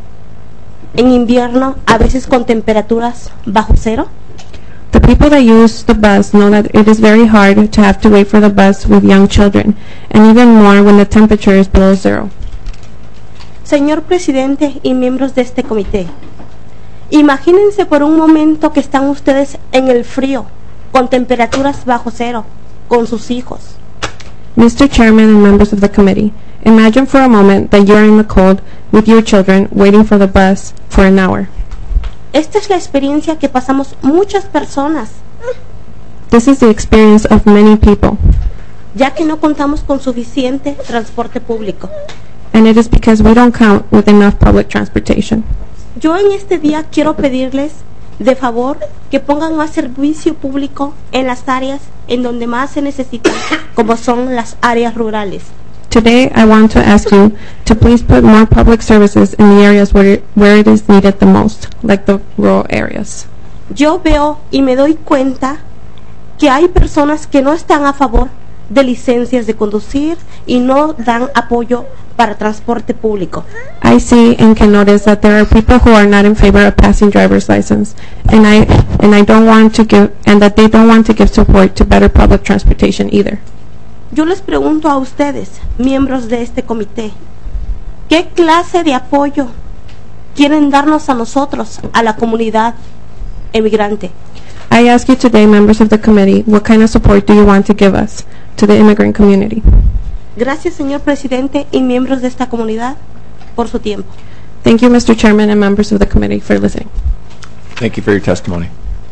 en invierno, a veces con temperaturas bajo cero. The people that use the bus know that it is very hard to have to wait for the bus with young children, and even more when the temperature is below zero. Señor presidente y miembros de este comité, imagínense por un momento que están ustedes en el frío, con temperaturas bajo cero, con sus hijos. Mr. Chairman and members of the committee, imagine for a moment that you are in the cold with your children waiting for the bus for an hour. Esta es la experiencia que pasamos muchas personas. This is the experience of many people. Ya que no contamos con suficiente transporte público. And it is because we don't count with enough public transportation. Yo en este día quiero pedirles de favor que pongan más servicio público en las áreas en donde más se necesitan, como son las áreas rurales. Today, I want to ask you to please put more public services in the areas where it is needed the most, like the rural areas. Yo veo y me doy cuenta que hay personas que no están a favor de licencias de conducir y no dan apoyo para transporte público. I see and can notice that there are people who are not in favor of passing driver's license, and I don't want to give, and that they don't want to give support to better public transportation either. Yo les pregunto a ustedes, miembros de este comité, ¿qué clase de apoyo quieren darnos a nosotros, a la comunidad emigrante? I ask you today, members of the committee, what kind of support do you want to give us, to the immigrant community? Gracias, señor presidente y miembros de esta comunidad, por su tiempo. Thank you, Mr. Chairman and members of the committee, for listening. Thank you for your testimony.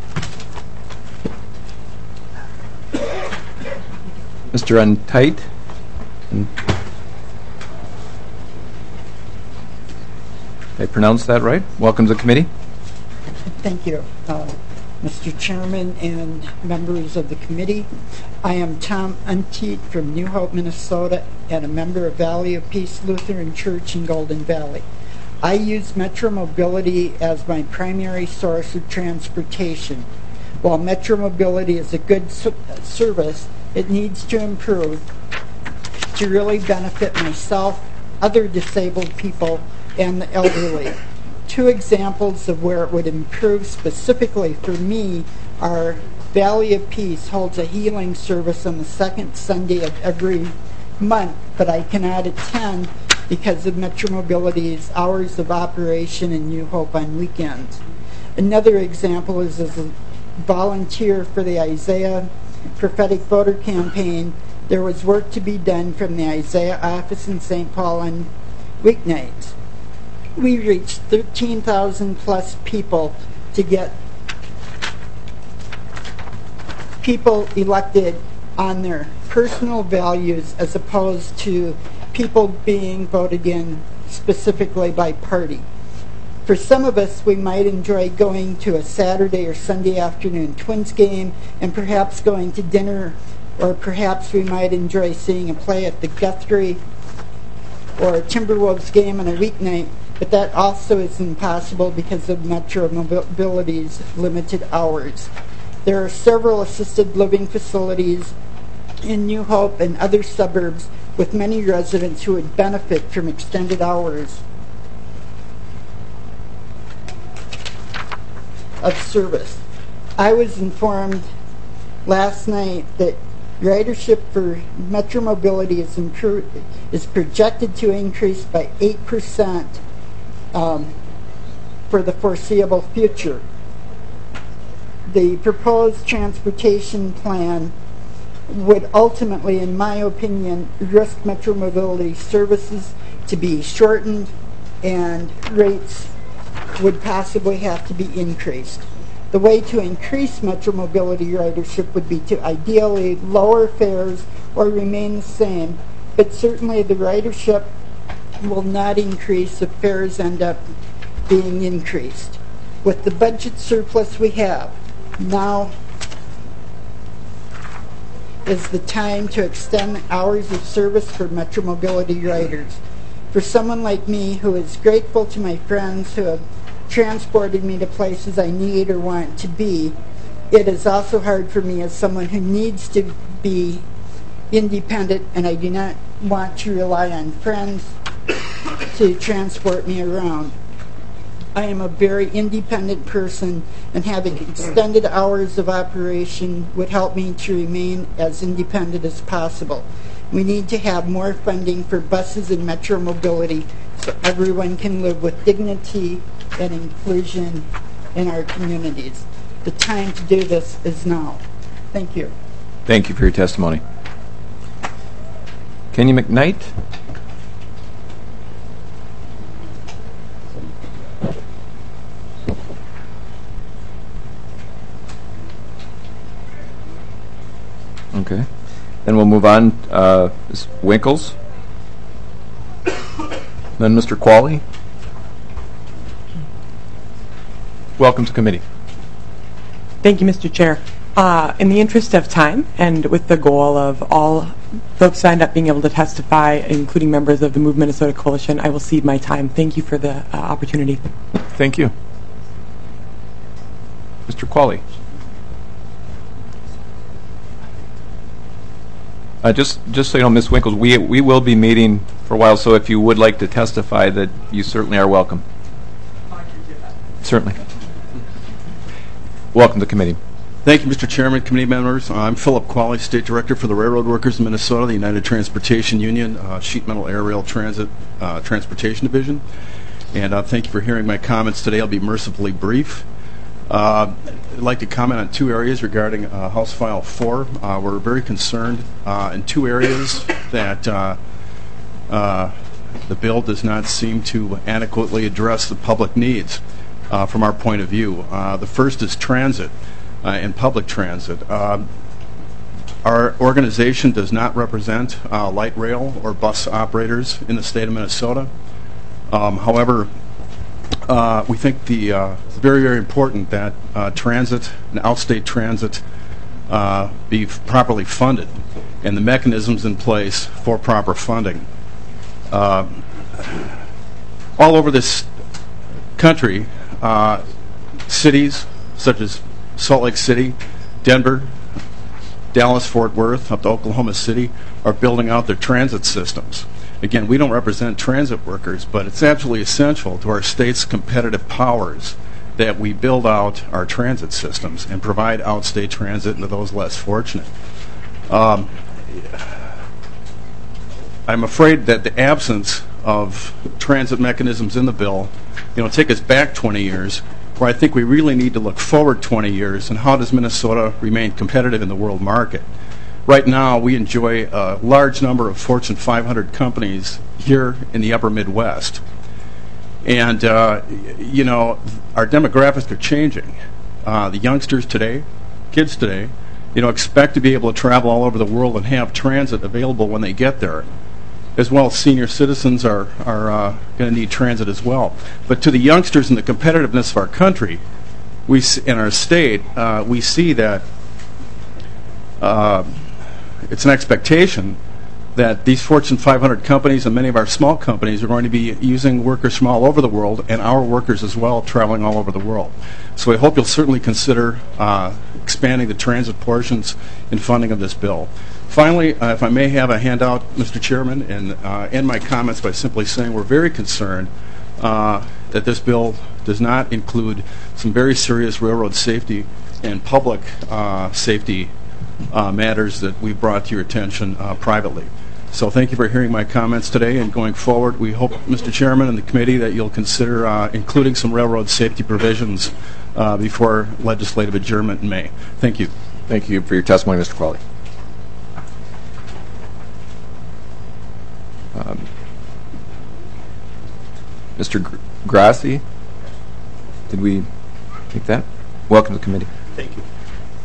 Mr. Untite? Did I pronounce that right? Welcome to the committee. Thank you, Mr. Chairman and members of the committee. I am Tom Untite from New Hope, Minnesota, and a member of Valley of Peace Lutheran Church in Golden Valley. I use Metro Mobility as my primary source of transportation. While Metro Mobility is a good service, it needs to improve to really benefit myself, other disabled people, and the elderly. Two examples of where it would improve specifically for me are Valley of Peace holds a healing service on the second Sunday of every month, but I cannot attend because of Metro Mobility's hours of operation in New Hope on weekends. Another example is as a volunteer for the Isaiah Prophetic Voter Campaign, there was work to be done from the Isaiah office in St. Paul on weeknights. We reached 13,000 plus people to get people elected on their personal values as opposed to people being voted in specifically by party. For some of us, we might enjoy going to a Saturday or Sunday afternoon Twins game and perhaps going to dinner, or perhaps we might enjoy seeing a play at the Guthrie or a Timberwolves game on a weeknight, but that also is impossible because of Metro Mobility's limited hours. There are several assisted living facilities in New Hope and other suburbs with many residents who would benefit from extended hours of service. I was informed last night that ridership for Metro Mobility is projected to increase by 8% for the foreseeable future. The proposed transportation plan would ultimately, in my opinion, risk Metro Mobility services to be shortened and rates would possibly have to be increased. The way to increase Metro Mobility ridership would be to ideally lower fares or remain the same, but certainly the ridership will not increase if fares end up being increased. With the budget surplus we have, now is the time to extend the hours of service for Metro Mobility riders. For someone like me who is grateful to my friends who have transported me to places I need or want to be, it is also hard for me as someone who needs to be independent, and I do not want to rely on friends to transport me around. I am a very independent person, and having extended hours of operation would help me to remain as independent as possible. We need to have more funding for buses and Metro Mobility so everyone can live with dignity and inclusion in our communities. The time to do this is now. Thank you. Thank you for your testimony. Kenny McKnight? Okay. Then we'll move on. Ms. Winkles. Then Mr. Qualley. Welcome to committee. Thank you, Mr. Chair. In the interest of time and with the goal of all folks signed up being able to testify, including members of the Move Minnesota Coalition, I will cede my time. Thank you for the opportunity. Thank you. Mr. Qualley. Just so you know, Ms. Winkles, we will be meeting for a while, so if you would like to testify, that you certainly are welcome. Certainly. Welcome to committee. Thank you, Mr. Chairman, committee members. I'm Philip Qualley, State Director for the Railroad Workers of Minnesota, the United Transportation Union, Sheet Metal Air Rail Transit Transportation Division. And thank you for hearing my comments today. I'll be mercifully brief. I'd like to comment on two areas regarding House File 4. We're very concerned in two areas that the bill does not seem to adequately address the public needs from our point of view. The first is transit and public transit. Our organization does not represent light rail or bus operators in the state of Minnesota. However, we think it's very, very important that transit and outstate transit be properly funded and the mechanisms in place for proper funding. All over this country, cities such as Salt Lake City, Denver, Dallas, Fort Worth, up to Oklahoma City are building out their transit systems. Again, we don't represent transit workers, but it's absolutely essential to our state's competitive powers that we build out our transit systems and provide outstate transit to those less fortunate. I'm afraid that the absence of transit mechanisms in the bill, take us back 20 years, where I think we really need to look forward 20 years and how does Minnesota remain competitive in the world market. Right now, we enjoy a large number of Fortune 500 companies here in the upper Midwest. And, our demographics are changing. The youngsters today, kids today, expect to be able to travel all over the world and have transit available when they get there. As well, senior citizens are going to need transit as well. But to the youngsters and the competitiveness of our country, in our state, we see that it's an expectation that these Fortune 500 companies and many of our small companies are going to be using workers from all over the world, and our workers as well traveling all over the world. So I hope you'll certainly consider expanding the transit portions and funding of this bill. Finally, if I may have a handout, Mr. Chairman, and end my comments by simply saying we're very concerned that this bill does not include some very serious railroad safety and public safety matters that we brought to your attention privately. So thank you for hearing my comments today, and going forward, we hope, Mr. Chairman and the committee, that you'll consider including some railroad safety provisions before legislative adjournment in May. Thank you. Thank you for your testimony, Mr. Qualley. Mr. Grassi, did we take that? Welcome to the committee. Thank you.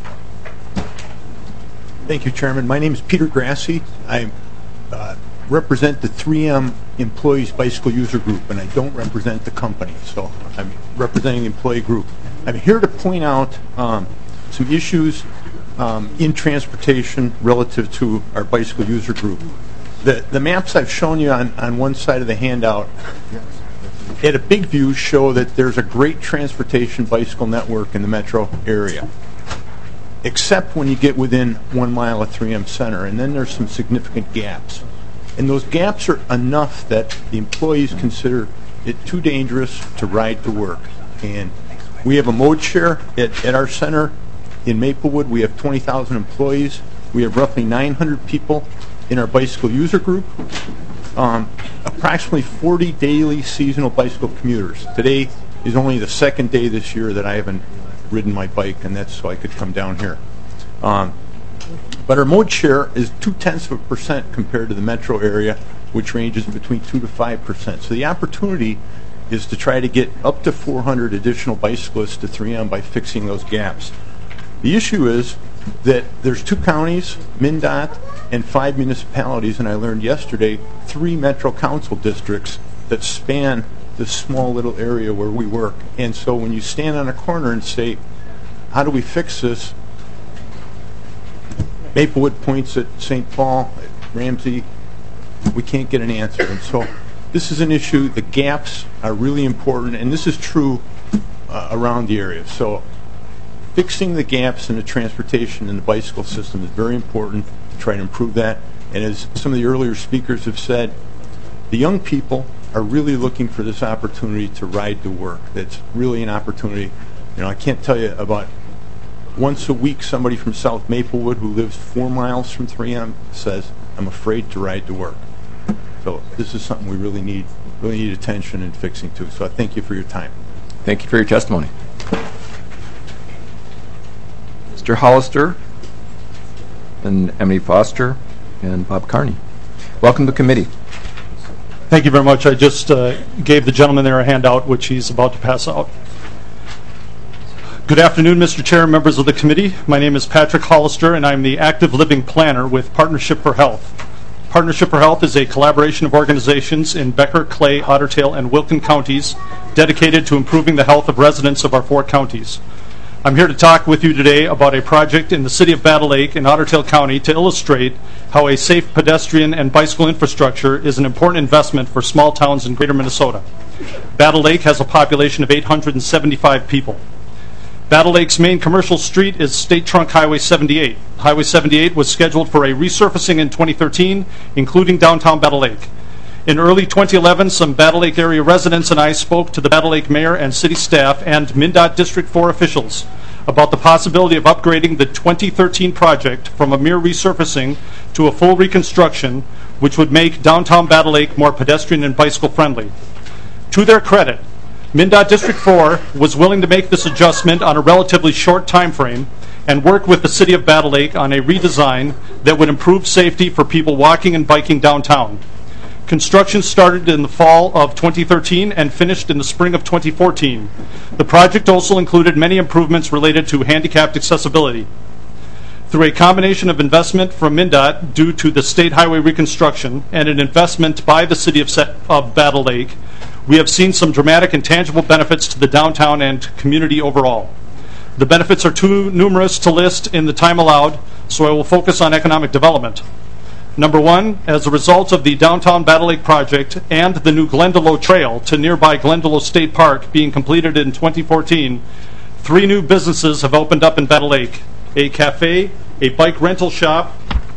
Thank you, Chairman. My name is Peter Grassi. I represent the 3M Employees Bicycle User Group, and I don't represent the company, so I'm representing the employee group. I'm here to point out some issues in transportation relative to our bicycle user group. The maps I've shown you on one side of the handout at a big view show that there's a great transportation bicycle network in the metro area, except when you get within 1 mile of 3M Center, and then there's some significant gaps. And those gaps are enough that the employees consider it too dangerous to ride to work. And we have a mode share at our center in Maplewood. We have 20,000 employees. We have roughly 900 people in our bicycle user group. Approximately 40 daily seasonal bicycle commuters. Today is only the second day this year that I haven't ridden my bike, and that's so I could come down here. But our mode share is 0.2% compared to the metro area, which ranges between 2 to 5%. So the opportunity is to try to get up to 400 additional bicyclists to 3M by fixing those gaps. The issue is that there's 2 counties, MnDOT, and 5 municipalities, and I learned yesterday 3 metro council districts that span this small little area where we work. And so when you stand on a corner and say, how do we fix this? Maplewood points at St. Paul, at Ramsey. We can't get an answer. And so this is an issue. The gaps are really important, and this is true around the area. So fixing the gaps in the transportation and the bicycle system is very important to try to improve that. And as some of the earlier speakers have said, the young people are really looking for this opportunity to ride to work. That's really an opportunity. I can't tell you about once a week somebody from South Maplewood who lives 4 miles from 3M says, I'm afraid to ride to work. So this is something we really need really need attention and fixing too. So I thank you for your time. Thank you for your testimony. Mr. Hollister, and Emily Foster, and Bob Carney. Welcome to the committee. Thank you very much. I just gave the gentleman there a handout, which he's about to pass out. Good afternoon, Mr. Chair and members of the committee. My name is Patrick Hollister, and I'm the Active Living Planner with Partnership for Health. Partnership for Health is a collaboration of organizations in Becker, Clay, Otter Tail, and Wilkin counties dedicated to improving the health of residents of our 4 counties. I'm here to talk with you today about a project in the city of Battle Lake in Otter Tail County to illustrate how a safe pedestrian and bicycle infrastructure is an important investment for small towns in greater Minnesota. Battle Lake has a population of 875 people. Battle Lake's main commercial street is State Trunk Highway 78. Highway 78 was scheduled for a resurfacing in 2013, including downtown Battle Lake. In early 2011, some Battle Lake area residents and I spoke to the Battle Lake mayor and city staff and MnDOT District 4 officials about the possibility of upgrading the 2013 project from a mere resurfacing to a full reconstruction, which would make downtown Battle Lake more pedestrian and bicycle friendly. To their credit, MnDOT District 4 was willing to make this adjustment on a relatively short time frame and work with the City of Battle Lake on a redesign that would improve safety for people walking and biking downtown. Construction started in the fall of 2013 and finished in the spring of 2014. The project also included many improvements related to handicapped accessibility. Through a combination of investment from MnDOT due to the state highway reconstruction and an investment by the City of Battle Lake, we have seen some dramatic and tangible benefits to the downtown and community overall. The benefits are too numerous to list in the time allowed, so I will focus on economic development. Number 1, as a result of the downtown Battle Lake project and the new Glendalough Trail to nearby Glendalough State Park being completed in 2014, 3 new businesses have opened up in Battle Lake: a cafe, a bike rental shop,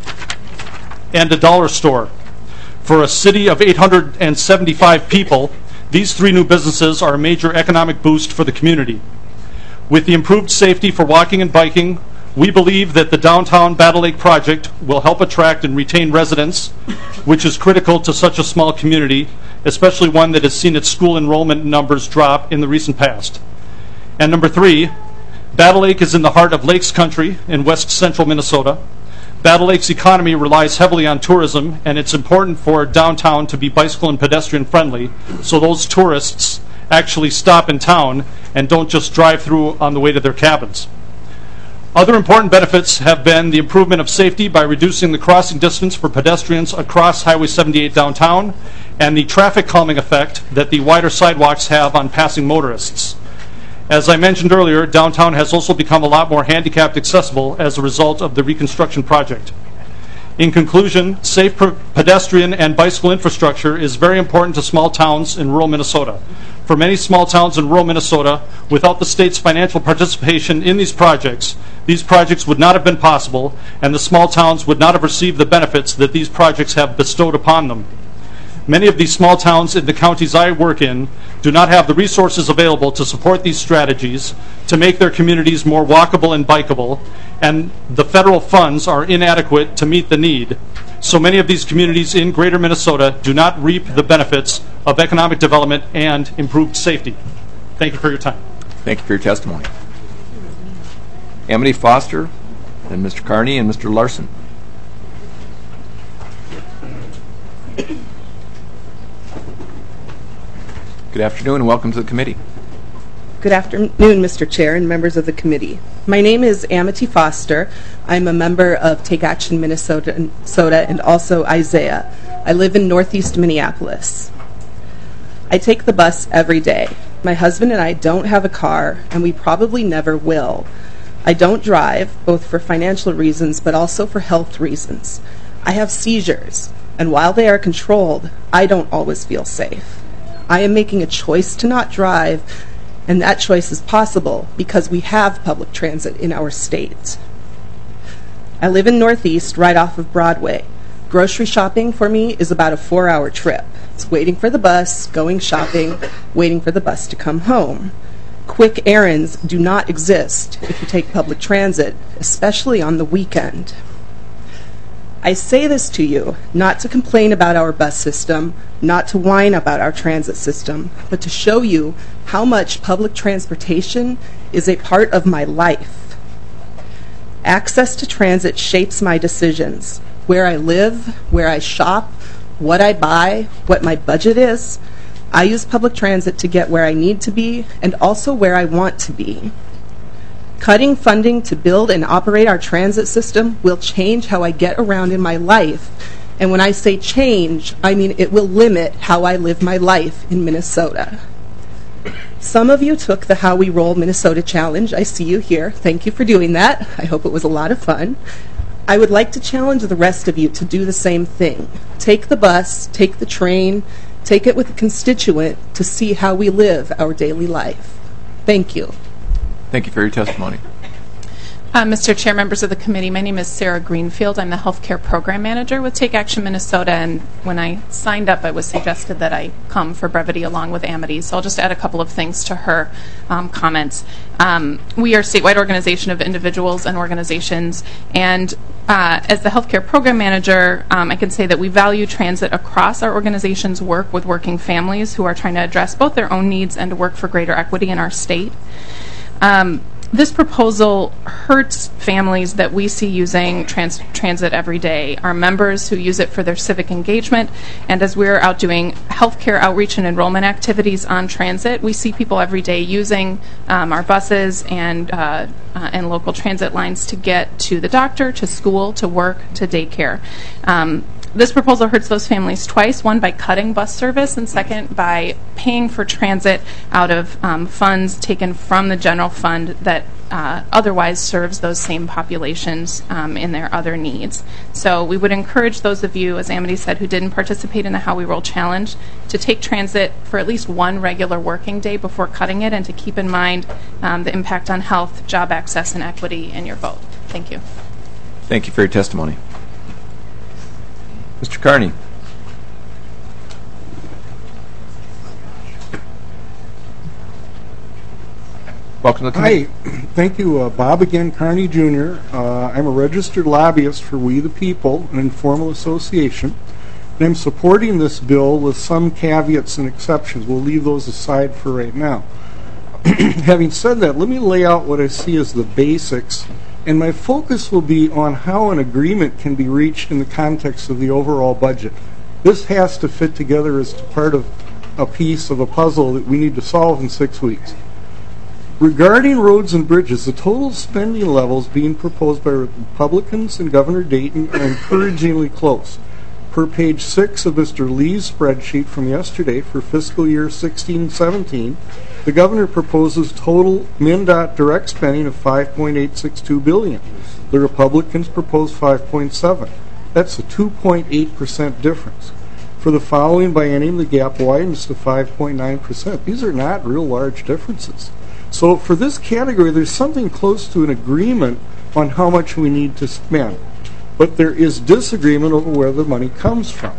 and a dollar store. For a city of 875 people, these 3 new businesses are a major economic boost for the community. With the improved safety for walking and biking, we believe that the downtown Battle Lake project will help attract and retain residents, which is critical to such a small community, especially one that has seen its school enrollment numbers drop in the recent past. And number 3, Battle Lake is in the heart of Lakes Country in west central Minnesota. Battle Lake's economy relies heavily on tourism, and it's important for downtown to be bicycle and pedestrian friendly, so those tourists actually stop in town and don't just drive through on the way to their cabins. Other important benefits have been the improvement of safety by reducing the crossing distance for pedestrians across Highway 78 downtown, and the traffic calming effect that the wider sidewalks have on passing motorists. As I mentioned earlier, downtown has also become a lot more handicapped accessible as a result of the reconstruction project. In conclusion, safe pedestrian and bicycle infrastructure is very important to small towns in rural Minnesota. For many small towns in rural Minnesota, without the state's financial participation in these projects would not have been possible, and the small towns would not have received the benefits that these projects have bestowed upon them. Many of these small towns in the counties I work in do not have the resources available to support these strategies to make their communities more walkable and bikeable, and the federal funds are inadequate to meet the need. So many of these communities in greater Minnesota do not reap the benefits of economic development and improved safety. Thank you for your time. Thank you for your testimony. Emily Foster, then Mr. Carney, and Mr. Larson. Good afternoon and welcome to the committee. Good afternoon, Mr. Chair and members of the committee. My name is Amity Foster. I'm a member of Take Action Minnesota and also Isaiah. I live in northeast Minneapolis. I take the bus every day. My husband and I don't have a car, and we probably never will. I don't drive, both for financial reasons but also for health reasons. I have seizures, and while they are controlled, I don't always feel safe. I am making a choice to not drive, and that choice is possible because we have public transit in our state. I live in Northeast, right off of Broadway. Grocery shopping for me is about a 4-hour trip. It's waiting for the bus, going shopping, waiting for the bus to come home. Quick errands do not exist if you take public transit, especially on the weekend. I say this to you not to complain about our bus system, not to whine about our transit system, but to show you how much public transportation is a part of my life. Access to transit shapes my decisions, where I live, where I shop, what I buy, what my budget is. I use public transit to get where I need to be and also where I want to be. Cutting funding to build and operate our transit system will change how I get around in my life. And when I say change, I mean it will limit how I live my life in Minnesota. Some of you took the How We Roll Minnesota Challenge. I see you here. Thank you for doing that. I hope it was a lot of fun. I would like to challenge the rest of you to do the same thing. Take the bus, take the train, take it with a constituent to see how we live our daily life. Thank you. Thank you for your testimony. Mr. Chair, members of the committee, my name is Sarah Greenfield. I'm the Healthcare Program Manager with Take Action Minnesota, and when I signed up, it was suggested that I come for brevity along with Amity, so I'll just add a couple of things to her comments. We are a statewide organization of individuals and organizations, and as the Healthcare Program Manager, I can say that we value transit across our organization's work with working families who are trying to address both their own needs and to work for greater equity in our state. This proposal hurts families that we see using transit every day, our members who use it for their civic engagement, and as we're out doing healthcare outreach and enrollment activities on transit, we see people every day using our buses and local transit lines to get to the doctor, to school, to work, to daycare. This proposal hurts those families twice, one by cutting bus service and second by paying for transit out of funds taken from the general fund that otherwise serves those same populations in their other needs. So we would encourage those of you, as Amity said, who didn't participate in the How We Roll Challenge to take transit for at least one regular working day before cutting it and to keep in mind the impact on health, job access, and equity in your vote. Thank you. Thank you for your testimony. Mr. Carney. Welcome to the committee. Hi. Thank you. Bob again, Carney Jr. I'm a registered lobbyist for We the People, an informal association, and I'm supporting this bill with some caveats and exceptions. We'll leave those aside for right now. Having said that, let me lay out what I see as the basics, and my focus will be on how an agreement can be reached in the context of the overall budget. This has to fit together as part of a piece of a puzzle that we need to solve in 6 weeks. Regarding roads and bridges, the total spending levels being proposed by Republicans and Governor Dayton are encouragingly close. Per page 6 of Mr. Lee's spreadsheet from yesterday for fiscal year 16-17, the governor proposes total MnDOT direct spending of $5.862 billion. The Republicans propose $5.7. That's a 2.8% difference. For the following biennium, the gap widens to 5.9%. These are not real large differences. So for this category, there's something close to an agreement on how much we need to spend. But there is disagreement over where the money comes from.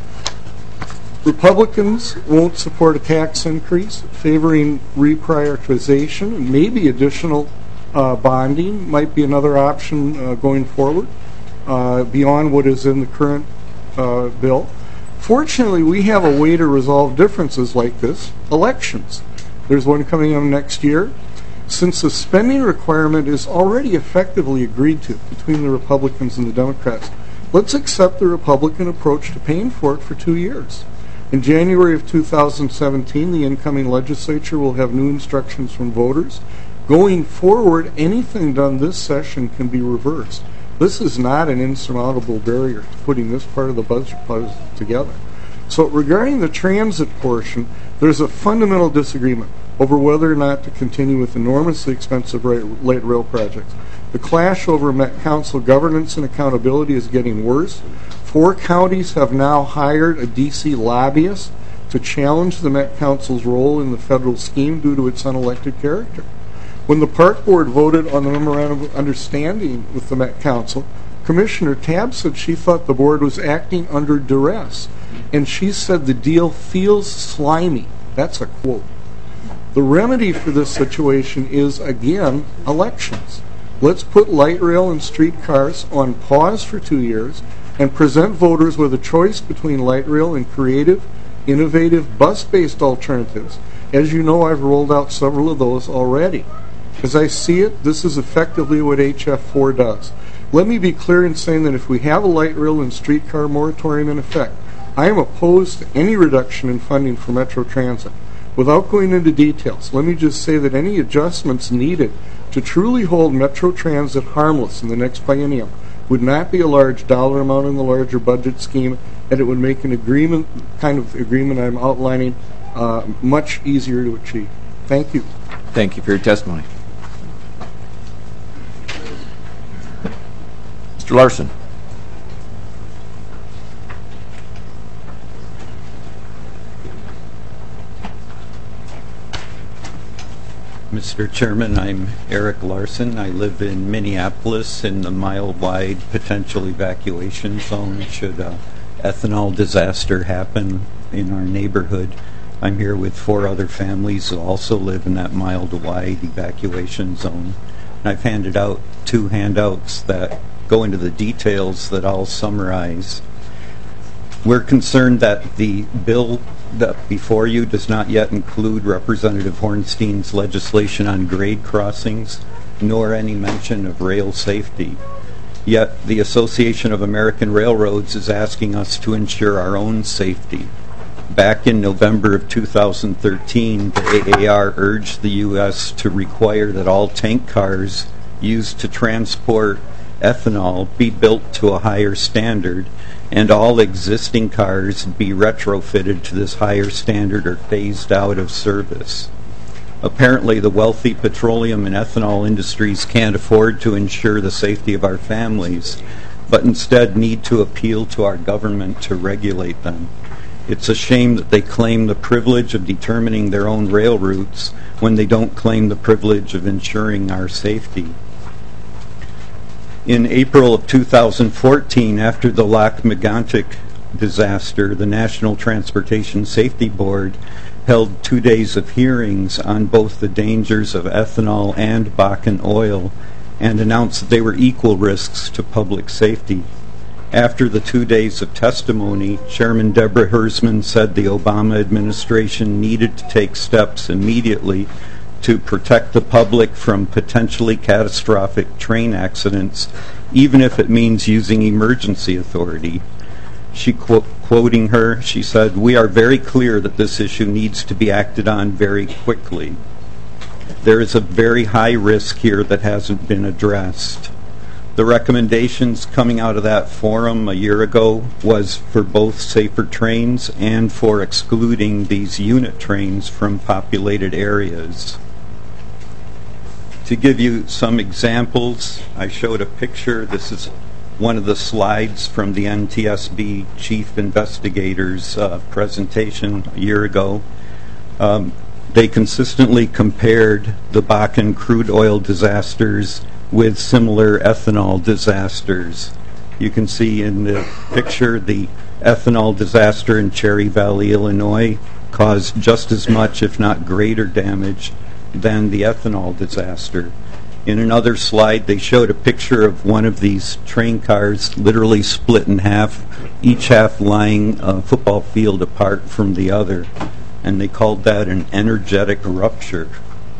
Republicans won't support a tax increase, favoring reprioritization, and maybe additional bonding might be another option going forward beyond what is in the current bill. Fortunately, we have a way to resolve differences like this: elections. There's one coming up next year. Since the spending requirement is already effectively agreed to between the Republicans and the Democrats, let's accept the Republican approach to paying for it for 2 years. In January of 2017, the incoming legislature will have new instructions from voters. Going forward, anything done this session can be reversed. This is not an insurmountable barrier to putting this part of the budget together. So regarding the transit portion, there's a fundamental disagreement over whether or not to continue with enormously expensive light rail projects. The clash over Met Council governance and accountability is getting worse. 4 counties have now hired a D.C. lobbyist to challenge the Met Council's role in the federal scheme due to its unelected character. When the Park Board voted on the Memorandum of Understanding with the Met Council, Commissioner Tabb said she thought the board was acting under duress, and she said the deal feels slimy. That's a quote. The remedy for this situation is, again, elections. Let's put light rail and streetcars on pause for 2 years and present voters with a choice between light rail and creative, innovative, bus-based alternatives. As you know, I've rolled out several of those already. As I see it, this is effectively what HF4 does. Let me be clear in saying that if we have a light rail and streetcar moratorium in effect, I am opposed to any reduction in funding for Metro Transit. Without going into details, let me just say that any adjustments needed to truly hold Metro Transit harmless in the next biennium would not be a large dollar amount in the larger budget scheme, and it would make an agreement, kind of agreement I'm outlining, much easier to achieve. Thank you. Thank you for your testimony. Mr. Larson. Mr. Chairman, I'm Eric Larson. I live in Minneapolis in the mile-wide potential evacuation zone should an ethanol disaster happen in our neighborhood. I'm here with 4 other families who also live in that mile-wide evacuation zone. And I've handed out 2 handouts that go into the details that I'll summarize. We're concerned that the bill that before you does not yet include Representative Hornstein's legislation on grade crossings, nor any mention of rail safety. Yet the Association of American Railroads is asking us to ensure our own safety. Back in November of 2013, the AAR urged the U.S. to require that all tank cars used to transport ethanol be built to a higher standard, and all existing cars be retrofitted to this higher standard or phased out of service. Apparently, the wealthy petroleum and ethanol industries can't afford to ensure the safety of our families, but instead need to appeal to our government to regulate them. It's a shame that they claim the privilege of determining their own rail routes when they don't claim the privilege of ensuring our safety. In April of 2014, after the Lac-Mégantic disaster, the National Transportation Safety Board held 2 days of hearings on both the dangers of ethanol and Bakken oil and announced that they were equal risks to public safety. After the 2 days of testimony, Chairman Deborah Hersman said the Obama administration needed to take steps immediately to protect the public from potentially catastrophic train accidents, even if it means using emergency authority. She quoting her, she said, "We are very clear that this issue needs to be acted on very quickly. There is a very high risk here that hasn't been addressed." The recommendations coming out of that forum a year ago was for both safer trains and for excluding these unit trains from populated areas. To give you some examples, I showed a picture. This is one of the slides from the NTSB chief investigator's presentation a year ago. They consistently compared the Bakken crude oil disasters with similar ethanol disasters. You can see in the picture the ethanol disaster in Cherry Valley, Illinois, caused just as much, if not greater, damage than the ethanol disaster. In another slide, they showed a picture of one of these train cars literally split in half, each half lying a football field apart from the other, and they called that an energetic rupture.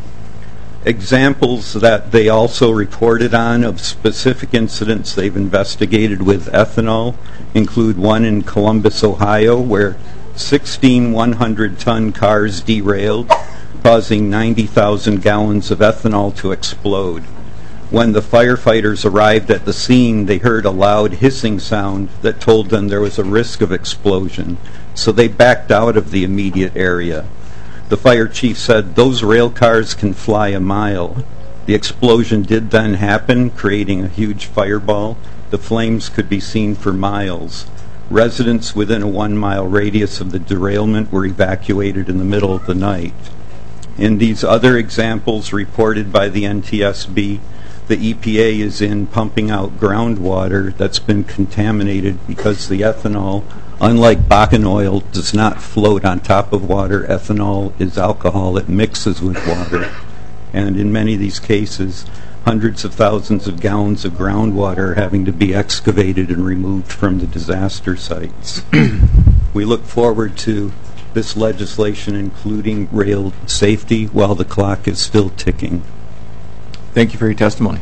Examples that they also reported on of specific incidents they've investigated with ethanol include one in Columbus, Ohio, where 16 100-ton cars derailed, causing 90,000 gallons of ethanol to explode. When the firefighters arrived at the scene, they heard a loud hissing sound that told them there was a risk of explosion, so they backed out of the immediate area. The fire chief said, "Those rail cars can fly a mile." The explosion did then happen, creating a huge fireball. The flames could be seen for miles. Residents within a 1-mile radius of the derailment were evacuated in the middle of the night. In these other examples reported by the NTSB, the EPA is in pumping out groundwater that's been contaminated because the ethanol, unlike Bakken oil, does not float on top of water. Ethanol is alcohol. It mixes with water. And in many of these cases, hundreds of thousands of gallons of groundwater having to be excavated and removed from the disaster sites. We look forward to this legislation, including rail safety, while the clock is still ticking. Thank you for your testimony.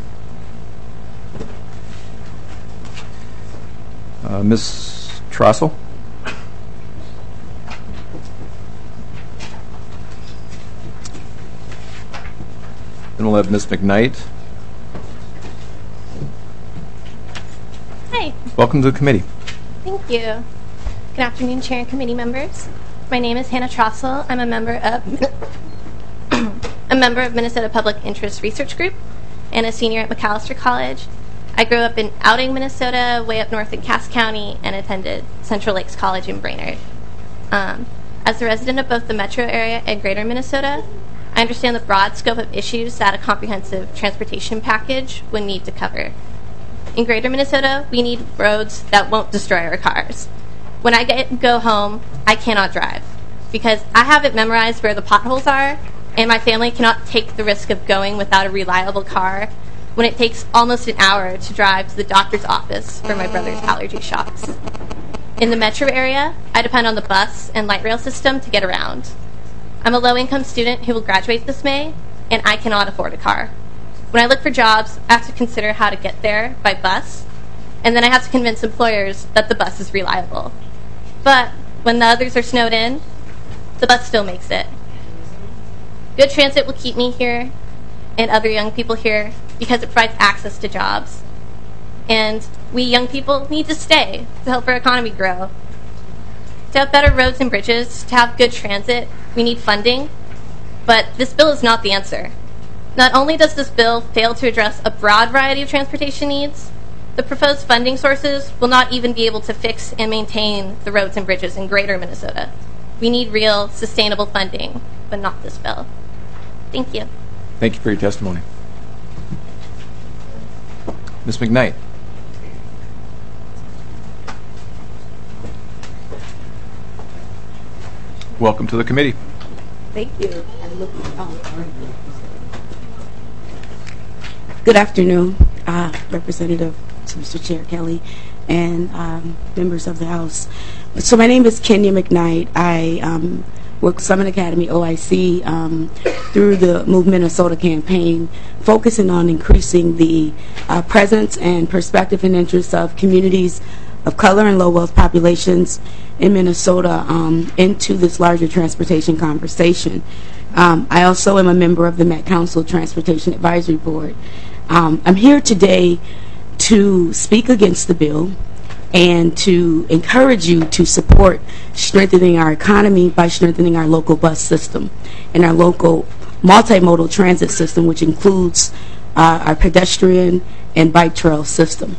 Ms. Trossel? Then we'll have Ms. McKnight. Hi. Welcome to the committee. Thank you. Good afternoon, Chair and committee members. My name is Hannah Trossel. I'm a member of Minnesota Public Interest Research Group and a senior at Macalester College. I grew up in Outing, Minnesota, way up north in Cass County, and attended Central Lakes College in Brainerd. As a resident of both the metro area and greater Minnesota, I understand the broad scope of issues that a comprehensive transportation package would need to cover. In greater Minnesota, we need roads that won't destroy our cars. When I go home, I cannot drive because I haven't memorized where the potholes are, and my family cannot take the risk of going without a reliable car when it takes almost an hour to drive to the doctor's office for my brother's allergy shots. In the metro area, I depend on the bus and light rail system to get around. I'm a low-income student who will graduate this May, and I cannot afford a car. When I look for jobs, I have to consider how to get there by bus, and then I have to convince employers that the bus is reliable. But when the others are snowed in, the bus still makes it. Good transit will keep me here and other young people here because it provides access to jobs. And we young people need to stay to help our economy grow. To have better roads and bridges, to have good transit, we need funding. But this bill is not the answer. Not only does this bill fail to address a broad variety of transportation needs, the proposed funding sources will not even be able to fix and maintain the roads and bridges in greater Minnesota. We need real, sustainable funding, but not this bill. Thank you. Thank you for your testimony. Ms. McKnight. Welcome to the committee. Thank you. Good afternoon, Representative to Mr. Chair Kelly and members of the House. So my name is Kenya McKnight. I work Summit Academy OIC through the Move Minnesota campaign, focusing on increasing the presence and perspective and interests of communities of color and low wealth populations in Minnesota into this larger transportation conversation. I also am a member of the Met Council Transportation Advisory Board. I'm here today to speak against the bill and to encourage you to support strengthening our economy by strengthening our local bus system and our local multimodal transit system, which includes our pedestrian and bike system.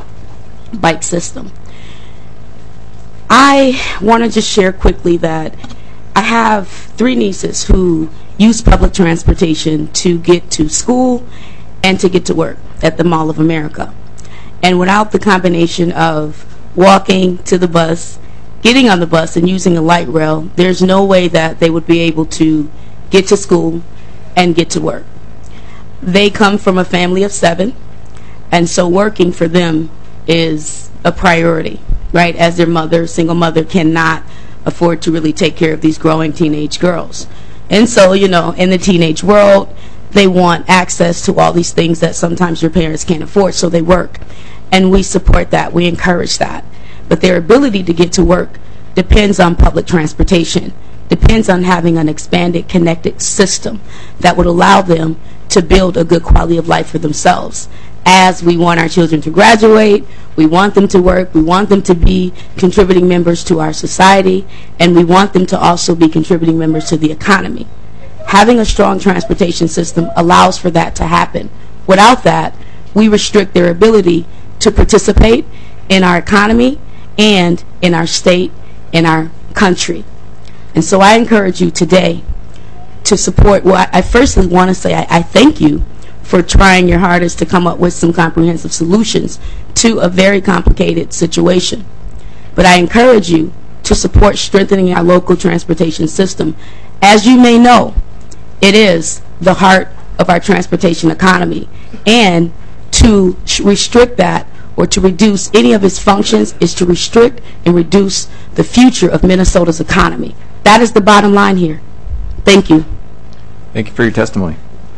I want to just share quickly that I have 3 nieces who use public transportation to get to school and to get to work at the Mall of America. And without the combination of walking to the bus, getting on the bus, and using a light rail, there's no way that they would be able to get to school and get to work. They come from a family of 7, and so working for them is a priority, right? As their mother, single mother, cannot afford to really take care of these growing teenage girls. And so, you know, in the teenage world, they want access to all these things that sometimes your parents can't afford, so they work. And we support that. We encourage that. But their ability to get to work depends on public transportation, depends on having an expanded, connected system that would allow them to build a good quality of life for themselves. As we want our children to graduate, we want them to work, we want them to be contributing members to our society, and we want them to also be contributing members to the economy. Having a strong transportation system allows for that to happen. Without that, we restrict their ability to participate in our economy and in our state, in our country. And so I encourage you today to support. Well, I firstly want to say I thank you for trying your hardest to come up with some comprehensive solutions to a very complicated situation. But I encourage you to support strengthening our local transportation system. As you may know, it is the heart of our transportation economy. And to restrict that or to reduce any of its functions is to restrict and reduce the future of Minnesota's economy. That is the bottom line here. Thank you. Thank you for your testimony.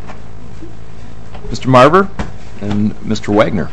Mr. Marver and Mr. Wagner.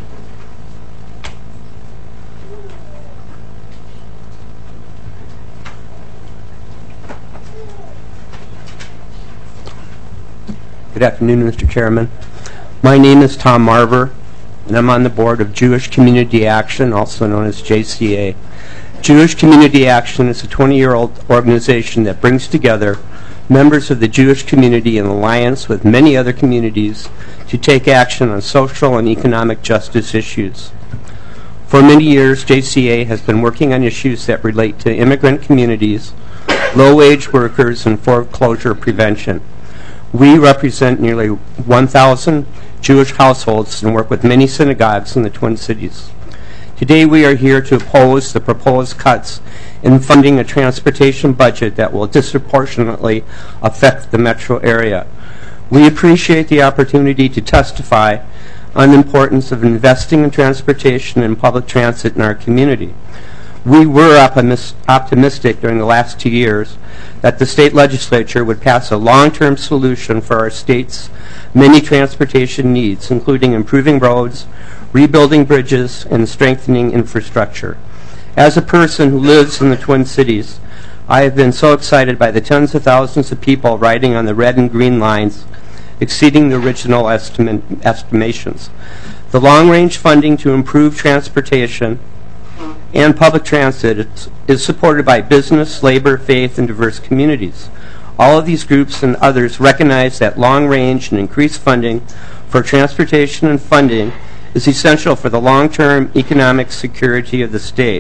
Good afternoon, Mr. Chairman. My name is Tom Marver, and I'm on the board of Jewish Community Action, also known as JCA. Jewish Community Action is a 20-year-old organization that brings together members of the Jewish community in alliance with many other communities to take action on social and economic justice issues. For many years, JCA has been working on issues that relate to immigrant communities, low-wage workers, and foreclosure prevention. We represent nearly 1,000 Jewish households and work with many synagogues in the Twin Cities. Today we are here to oppose the proposed cuts in funding a transportation budget that will disproportionately affect the metro area. We appreciate the opportunity to testify on the importance of investing in transportation and public transit in our community. We were optimistic during the last 2 years that the state legislature would pass a long-term solution for our state's many transportation needs, including improving roads, rebuilding bridges, and strengthening infrastructure. As a person who lives in the Twin Cities, I have been so excited by the tens of thousands of people riding on the red and green lines, exceeding the original estimations. The long-range funding to improve transportation and public transit is supported by business, labor, faith, and diverse communities. All of these groups and others recognize that long-range and increased funding for transportation and funding is essential for the long-term economic security of the state.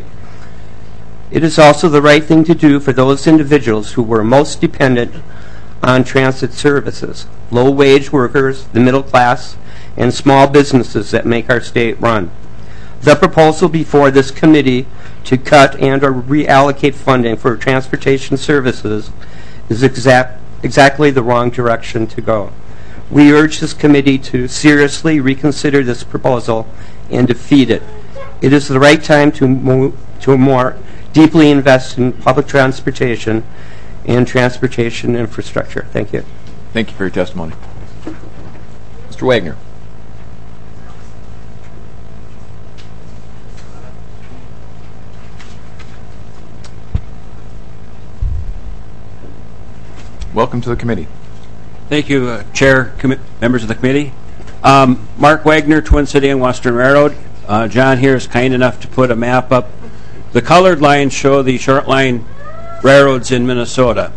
It is also the right thing to do for those individuals who were most dependent on transit services, low-wage workers, the middle class, and small businesses that make our state run. The proposal before this committee to cut and or reallocate funding for transportation services is exactly the wrong direction to go. We urge this committee to seriously reconsider this proposal and defeat it. It is the right time to more deeply invest in public transportation and transportation infrastructure. Thank you. Thank you for your testimony. Mr. Wagner. Welcome to the committee. Thank you, Chair, members of the committee. Mark Wagner, Twin City and Western Railroad. John here is kind enough to put a map up. The colored lines show the short line railroads in Minnesota.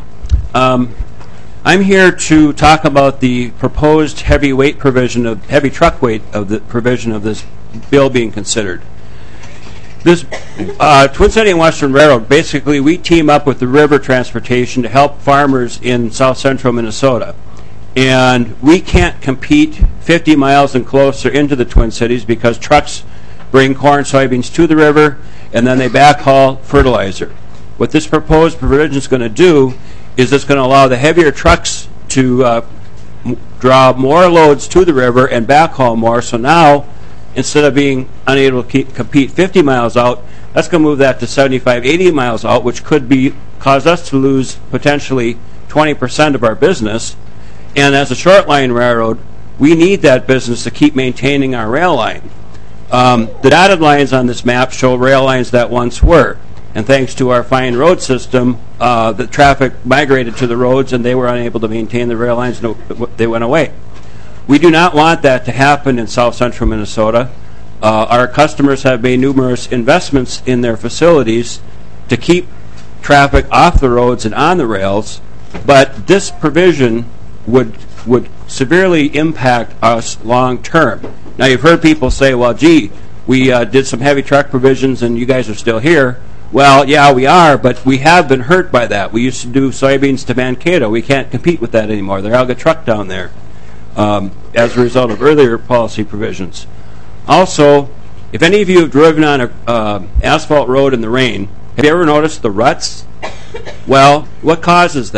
I'm here to talk about the proposed heavy truck weight of the provision of this bill being considered. This Twin City and Western Railroad, basically we team up with the river transportation to help farmers in south central Minnesota. And we can't compete 50 miles and closer into the Twin Cities because trucks bring corn, soybeans to the river, and then they backhaul fertilizer. What this proposed provision is going to do is it's going to allow the heavier trucks to draw more loads to the river and backhaul more. So now, instead of being unable to compete 50 miles out, that's going to move that to 75, 80 miles out, which could cause us to lose potentially 20% of our business. And as a short line railroad, we need that business to keep maintaining our rail line. The dotted lines on this map show rail lines that once were. And thanks to our fine road system, the traffic migrated to the roads and they were unable to maintain the rail lines. They went away. We do not want that to happen in south central Minnesota. Our customers have made numerous investments in their facilities to keep traffic off the roads and on the rails, but this provision would severely impact us long term. Now you've heard people say, well, gee, we did some heavy truck provisions and you guys are still here. Well, yeah, we are, but we have been hurt by that. We used to do soybeans to Mankato. We can't compete with that anymore. They're all got truck down there. As a result of earlier policy provisions. Also, if any of you have driven on an asphalt road in the rain, have you ever noticed the ruts? Well, what causes that?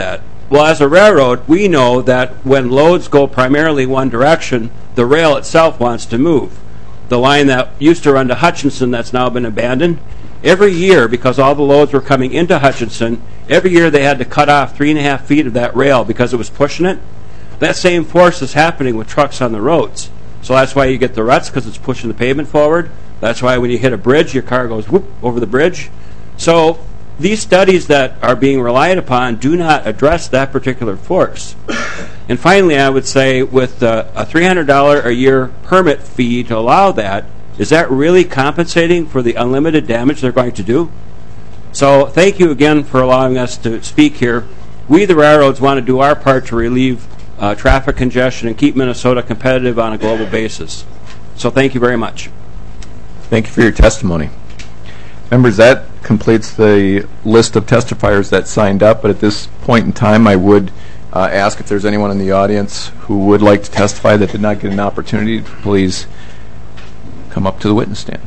Well, as a railroad, we know that when loads go primarily one direction, the rail itself wants to move. The line that used to run to Hutchinson that's now been abandoned, every year, because all the loads were coming into Hutchinson, every year they had to cut off 3.5 feet of that rail because it was pushing it. That same force is happening with trucks on the roads. So that's why you get the ruts, because it's pushing the pavement forward. That's why when you hit a bridge, your car goes whoop over the bridge. So these studies that are being relied upon do not address that particular force. And finally, I would say with a $300 a year permit fee to allow that, is that really compensating for the unlimited damage they're going to do? So thank you again for allowing us to speak here. We, the railroads, want to do our part to relieve traffic congestion and keep Minnesota competitive on a global basis. So thank you very much. Thank you for your testimony. Members, that completes the list of testifiers that signed up, but at this point in time I would ask if there's anyone in the audience who would like to testify that did not get an opportunity, please come up to the witness stand.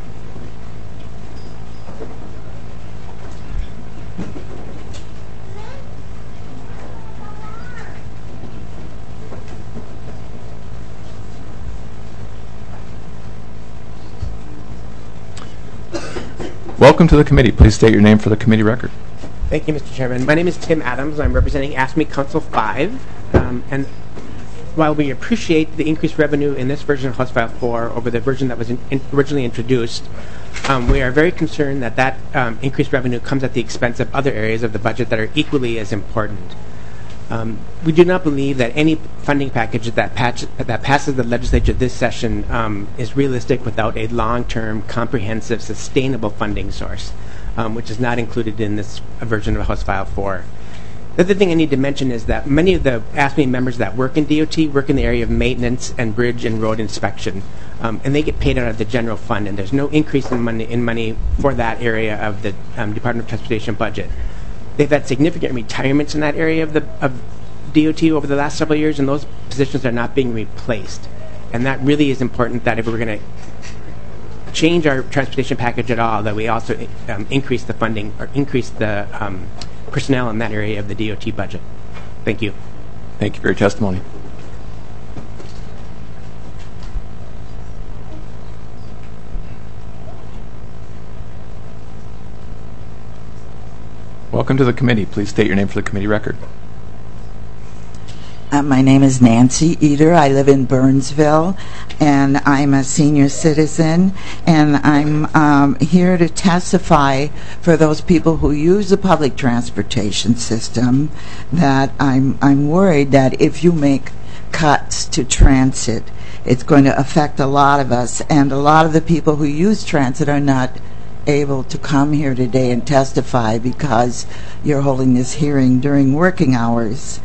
Welcome to the committee. Please state your name for the committee record. Thank you, Mr. Chairman. My name is Tim Adams. I'm representing AFSCME Council 5. And while we appreciate the increased revenue in this version of House File 4 over the version that was originally introduced, we are very concerned that that increased revenue comes at the expense of other areas of the budget that are equally as important. We do not believe that any funding package that passes the legislature this session is realistic without a long-term, comprehensive, sustainable funding source, which is not included in this version of House File 4. The other thing I need to mention is that many of the AFSCME members that work in DOT work in the area of maintenance and bridge and road inspection, and they get paid out of the general fund, and there's no increase in money for that area of the Department of Transportation budget. They've had significant retirements in that area of DOT over the last several years, and those positions are not being replaced. And that really is important, that if we're going to change our transportation package at all, that we also increase the funding or increase the personnel in that area of the DOT budget. Thank you. Thank you for your testimony. Welcome to the committee. Please state your name for the committee record. My name is Nancy Eder. I live in Burnsville, and I'm a senior citizen, and I'm here to testify for those people who use the public transportation system that I'm worried that if you make cuts to transit, it's going to affect a lot of us, and a lot of the people who use transit are not able to come here today and testify because you're holding this hearing during working hours.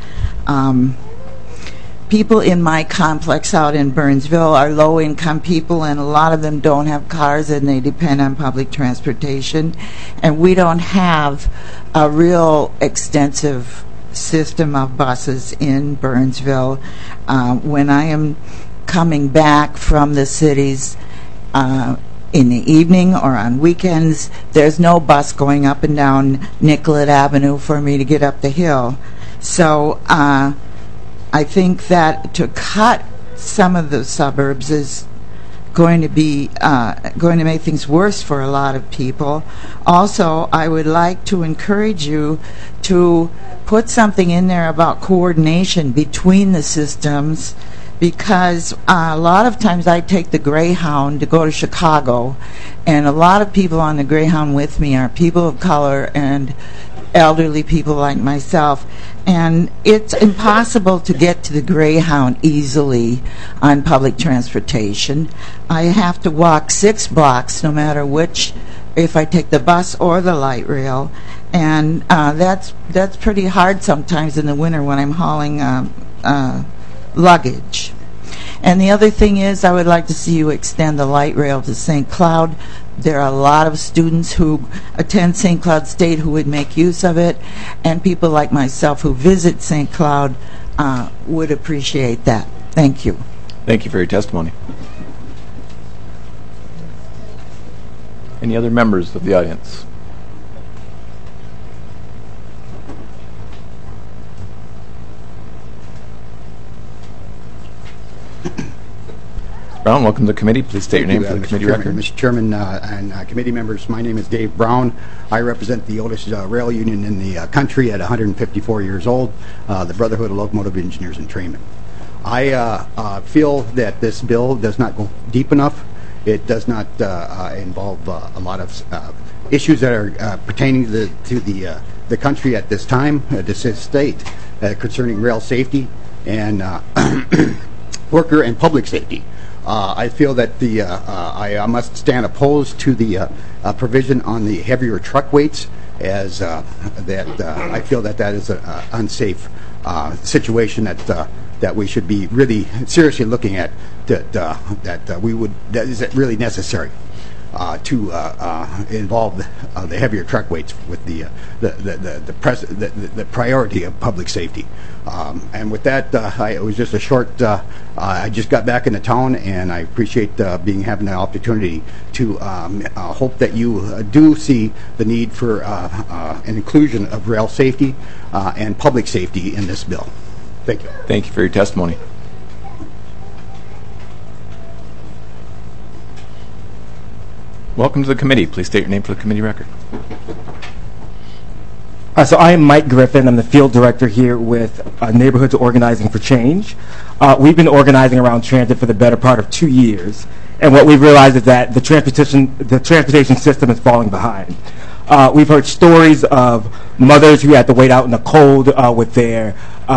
People in my complex out in Burnsville are low-income people, and a lot of them don't have cars and they depend on public transportation, and we don't have a real extensive system of buses in Burnsville. When I am coming back from the cities in the evening or on weekends, there's no bus going up and down Nicollet Avenue for me to get up the hill. So I think that to cut some of the suburbs is going to make things worse for a lot of people. Also, I would like to encourage you to put something in there about coordination between the systems, because a lot of times I take the Greyhound to go to Chicago, and a lot of people on the Greyhound with me are people of color and elderly people like myself, and it's impossible to get to the Greyhound easily on public transportation. I have to walk 6 blocks no matter which, if I take the bus or the light rail, and that's pretty hard sometimes in the winter when I'm hauling luggage. And the other thing is, I would like to see you extend the light rail to St. Cloud. There are a lot of students who attend St. Cloud State who would make use of it, and people like myself who visit St. Cloud would appreciate that. Thank you. Thank you for your testimony. Any other members of the audience? Brown, welcome to the committee. Please state your name for the committee record. Mr. Chairman and committee members, my name is Dave Brown. I represent the oldest rail union in the country at 154 years old, the Brotherhood of Locomotive Engineers and Trainmen. I feel that this bill does not go deep enough. It does not involve a lot of issues that are pertaining to the country at this time, this state, concerning rail safety and worker and public safety. I feel that I must stand opposed to the provision on the heavier truck weights, as I feel that is an unsafe situation that we should be really seriously looking at. That is really necessary to involve the heavier truck weights with the priority of public safety. And with that, it was just a short. I just got back into town, and I appreciate having the opportunity to hope that you do see the need for an inclusion of rail safety and public safety in this bill. Thank you. Thank you for your testimony. Welcome to the committee. Please state your name for the committee record. So I am Mike Griffin. I'm the field director here with Neighborhoods Organizing for Change. We've been organizing around transit for the better part of 2 years, and what we've realized is that the transportation system is falling behind. We've heard stories of mothers who had to wait out in the cold with their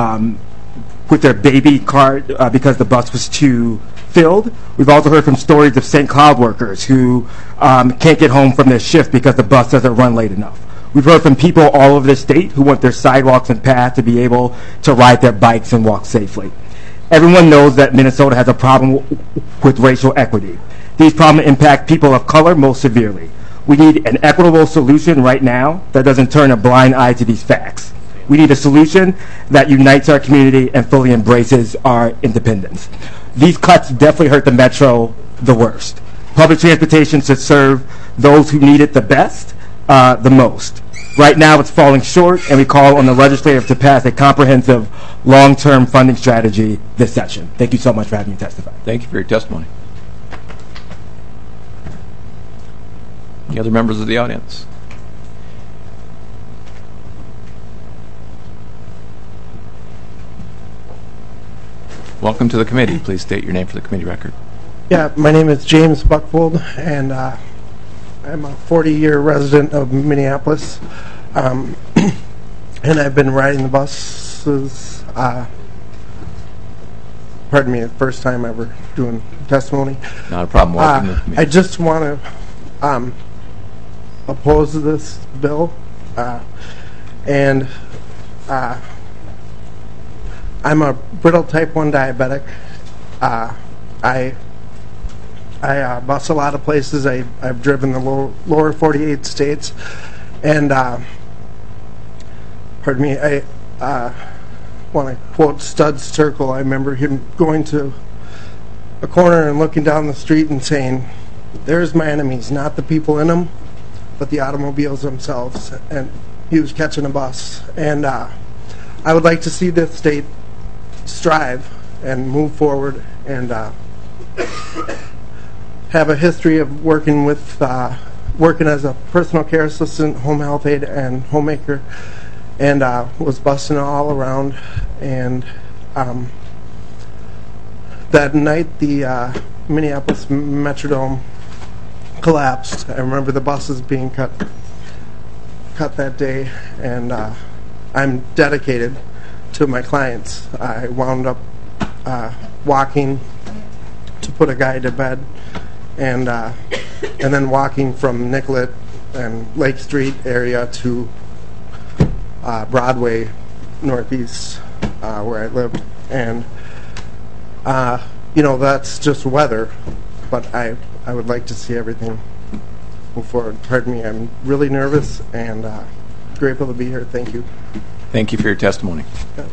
baby cart because the bus was too filled. We've also heard from stories of St. Cloud workers who can't get home from their shift because the bus doesn't run late enough. We've heard from people all over the state who want their sidewalks and paths to be able to ride their bikes and walk safely. Everyone knows that Minnesota has a problem with racial equity. These problems impact people of color most severely. We need an equitable solution right now that doesn't turn a blind eye to these facts. We need a solution that unites our community and fully embraces our independence. These cuts definitely hurt the Metro the worst. Public transportation should serve those who need it the best, the most. Right now it's falling short, and we call on the legislature to pass a comprehensive long-term funding strategy this session. Thank you so much for having me testify. Thank you for your testimony. Any other members of the audience? Welcome to the committee. Please state your name for the committee record. Yeah, my name is James Buckfold, and I'm a 40-year resident of Minneapolis, and I've been riding the buses, pardon me, the first time ever doing testimony. Not a problem. Welcome to the committee. I just want to oppose this bill, and I'm a brittle type 1 diabetic. I bus a lot of places. I've driven the lower 48 states, and pardon me, I want to quote Studs Terkel. I remember him going to a corner and looking down the street and saying, "There's my enemies, not the people in them, but the automobiles themselves." And he was catching a bus. And I would like to see this state strive and move forward and have a history of working as a personal care assistant, home health aide, and homemaker, and was busing all around. And that night the Minneapolis Metrodome collapsed. I remember the buses being cut that day, and I'm dedicated to my clients. I wound up walking to put a guy to bed, and then walking from Nicollet and Lake Street area to Broadway Northeast, where I live. And that's just weather, but I would like to see everything move forward. Pardon me, I'm really nervous and grateful to be here. Thank you. Thank you for your testimony. Yeah.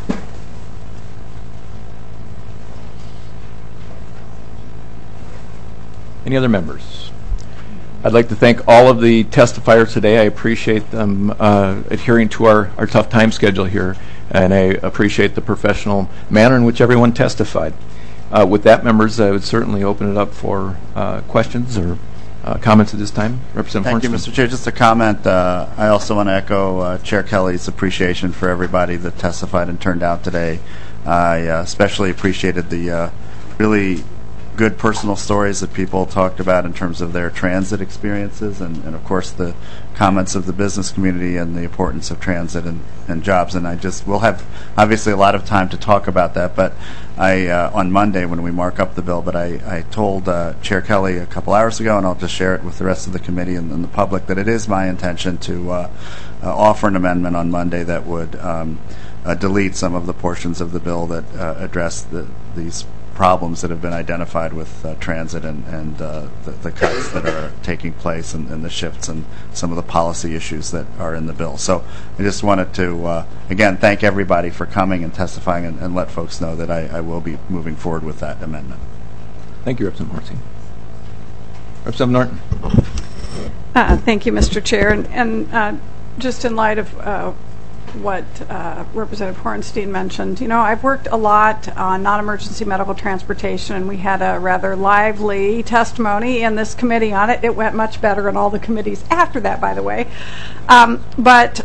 Any other members? I'd like to thank all of the testifiers today. I appreciate them adhering to our tough time schedule here, and I appreciate the professional manner in which everyone testified. With that, members, I would certainly open it up for questions or comments at this time. Representative Thank you, Hornsby. Mr. Chair. Just a comment. I also want to echo Chair Kelly's appreciation for everybody that testified and turned out today. I especially appreciated the really good personal stories that people talked about in terms of their transit experiences, and of course the comments of the business community and the importance of transit and jobs. And we'll have obviously a lot of time to talk about that, but on Monday when we mark up the bill, but I told Chair Kelly a couple hours ago, and I'll just share it with the rest of the committee and the public, that it is my intention to offer an amendment on Monday that would delete some of the portions of the bill that address these problems that have been identified with transit and the cuts that are taking place and the shifts and some of the policy issues that are in the bill. So I just wanted to, again, thank everybody for coming and testifying and let folks know that I will be moving forward with that amendment. Thank you, Representative Hornsby. Representative Norton. Thank you, Mr. Chair. And just in light of what Representative Hornstein mentioned, I've worked a lot on non-emergency medical transportation, and we had a rather lively testimony in this committee on it. It went much better in all the committees after that, by the way. But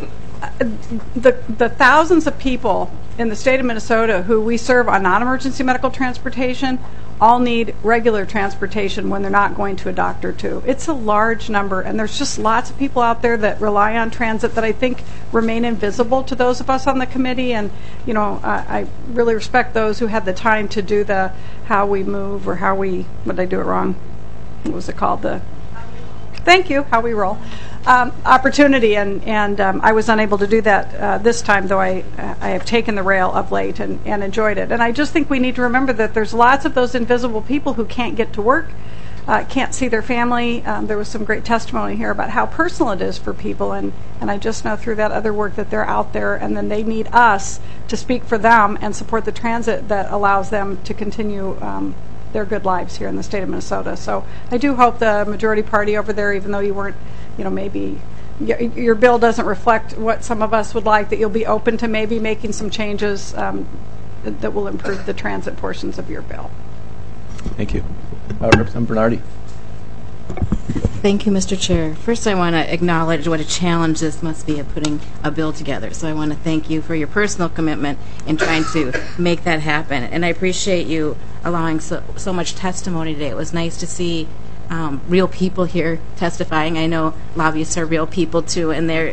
the thousands of people in the state of Minnesota who we serve on non-emergency medical transportation all need regular transportation when they're not going to a doctor too. It's a large number, and there's just lots of people out there that rely on transit that I think remain invisible to those of us on the committee. And I really respect those who had the time to do the how we move, or what did I do it wrong? What was it called? Thank you, how we roll. Opportunity, and I was unable to do that this time, though I have taken the rail of late and enjoyed it. And I just think we need to remember that there's lots of those invisible people who can't get to work, can't see their family. There was some great testimony here about how personal it is for people, and I just know through that other work that they're out there, and then they need us to speak for them and support the transit that allows them to continue their good lives here in the state of Minnesota. So I do hope the majority party over there, even though you weren't, maybe your bill doesn't reflect what some of us would like, that you'll be open to maybe making some changes that will improve the transit portions of your bill. Thank you. Representative Bernardi. Thank you, Mr. Chair. First, I want to acknowledge what a challenge this must be of putting a bill together. So I want to thank you for your personal commitment in trying to make that happen. And I appreciate you allowing so much testimony today. It was nice to see real people here testifying. I know lobbyists are real people too, and they're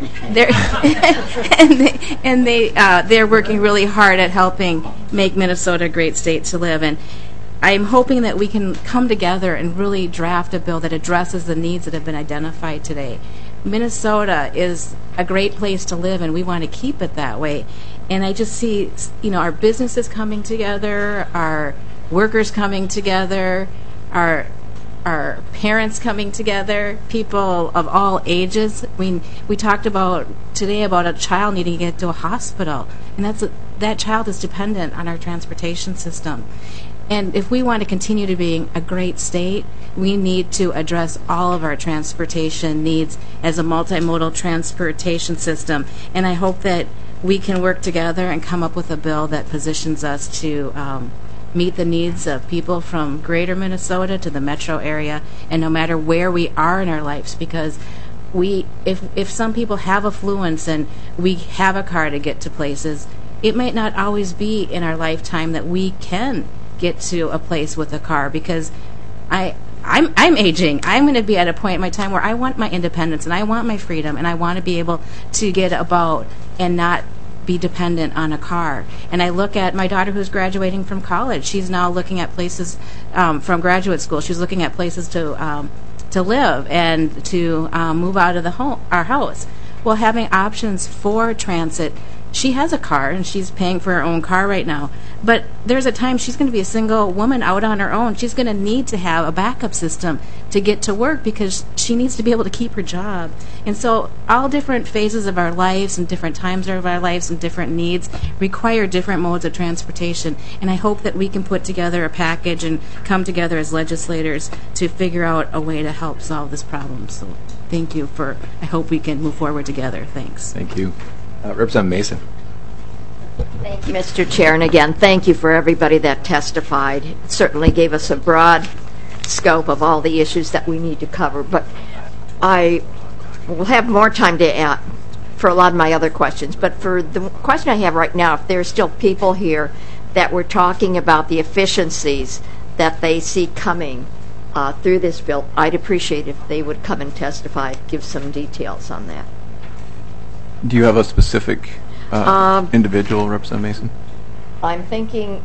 working really hard at helping make Minnesota a great state to live in. I'm hoping that we can come together and really draft a bill that addresses the needs that have been identified today. Minnesota is a great place to live, and we want to keep it that way. And I just see, our businesses coming together, our workers coming together, our parents coming together, people of all ages. We talked about today about a child needing to get to a hospital, and that child is dependent on our transportation system. And if we want to continue to being a great state, we need to address all of our transportation needs as a multimodal transportation system. And I hope that we can work together and come up with a bill that positions us to meet the needs of people from greater Minnesota to the metro area, and no matter where we are in our lives, because if some people have affluence and we have a car to get to places, it might not always be in our lifetime that we can get to a place with a car, because I'm aging. I'm going to be at a point in my time where I want my independence and I want my freedom, and I want to be able to get about and not be dependent on a car. And I look at my daughter who's graduating from college. She's now looking at places from graduate school. She's looking at places to live and to move out of our house. Well, having options for transit. She has a car, and she's paying for her own car right now. But there's a time she's going to be a single woman out on her own. She's going to need to have a backup system to get to work, because she needs to be able to keep her job. And so all different phases of our lives and different times of our lives and different needs require different modes of transportation. And I hope that we can put together a package and come together as legislators to figure out a way to help solve this problem. So thank you I hope we can move forward together. Thanks. Thank you. Representative Mason. Thank you, Mr. Chair. And again, thank you for everybody that testified. It certainly gave us a broad scope of all the issues that we need to cover. But I will have more time to for a lot of my other questions. But for the question I have right now, if there's still people here that were talking about the efficiencies that they see coming through this bill, I'd appreciate if they would come and testify, give some details on that. Do you have a specific individual, Representative Mason? I'm thinking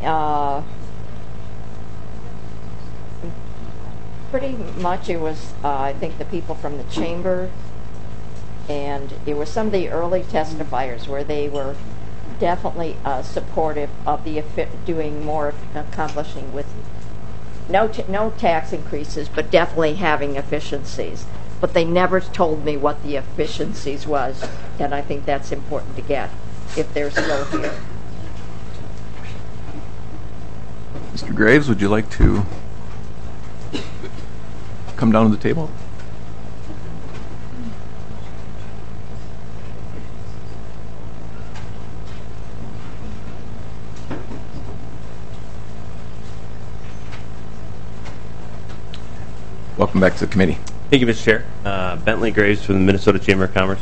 pretty much it was, I think, the people from the chamber, and it was some of the early testifiers where they were definitely supportive of the doing more, accomplishing with no tax increases, but definitely having efficiencies. But they never told me what the efficiencies was, and I think that's important to get if they're still here. Mr. Graves, would you like to come down to the table? Welcome back to the committee. Thank you, Mr. Chair. Bentley Graves from the Minnesota Chamber of Commerce.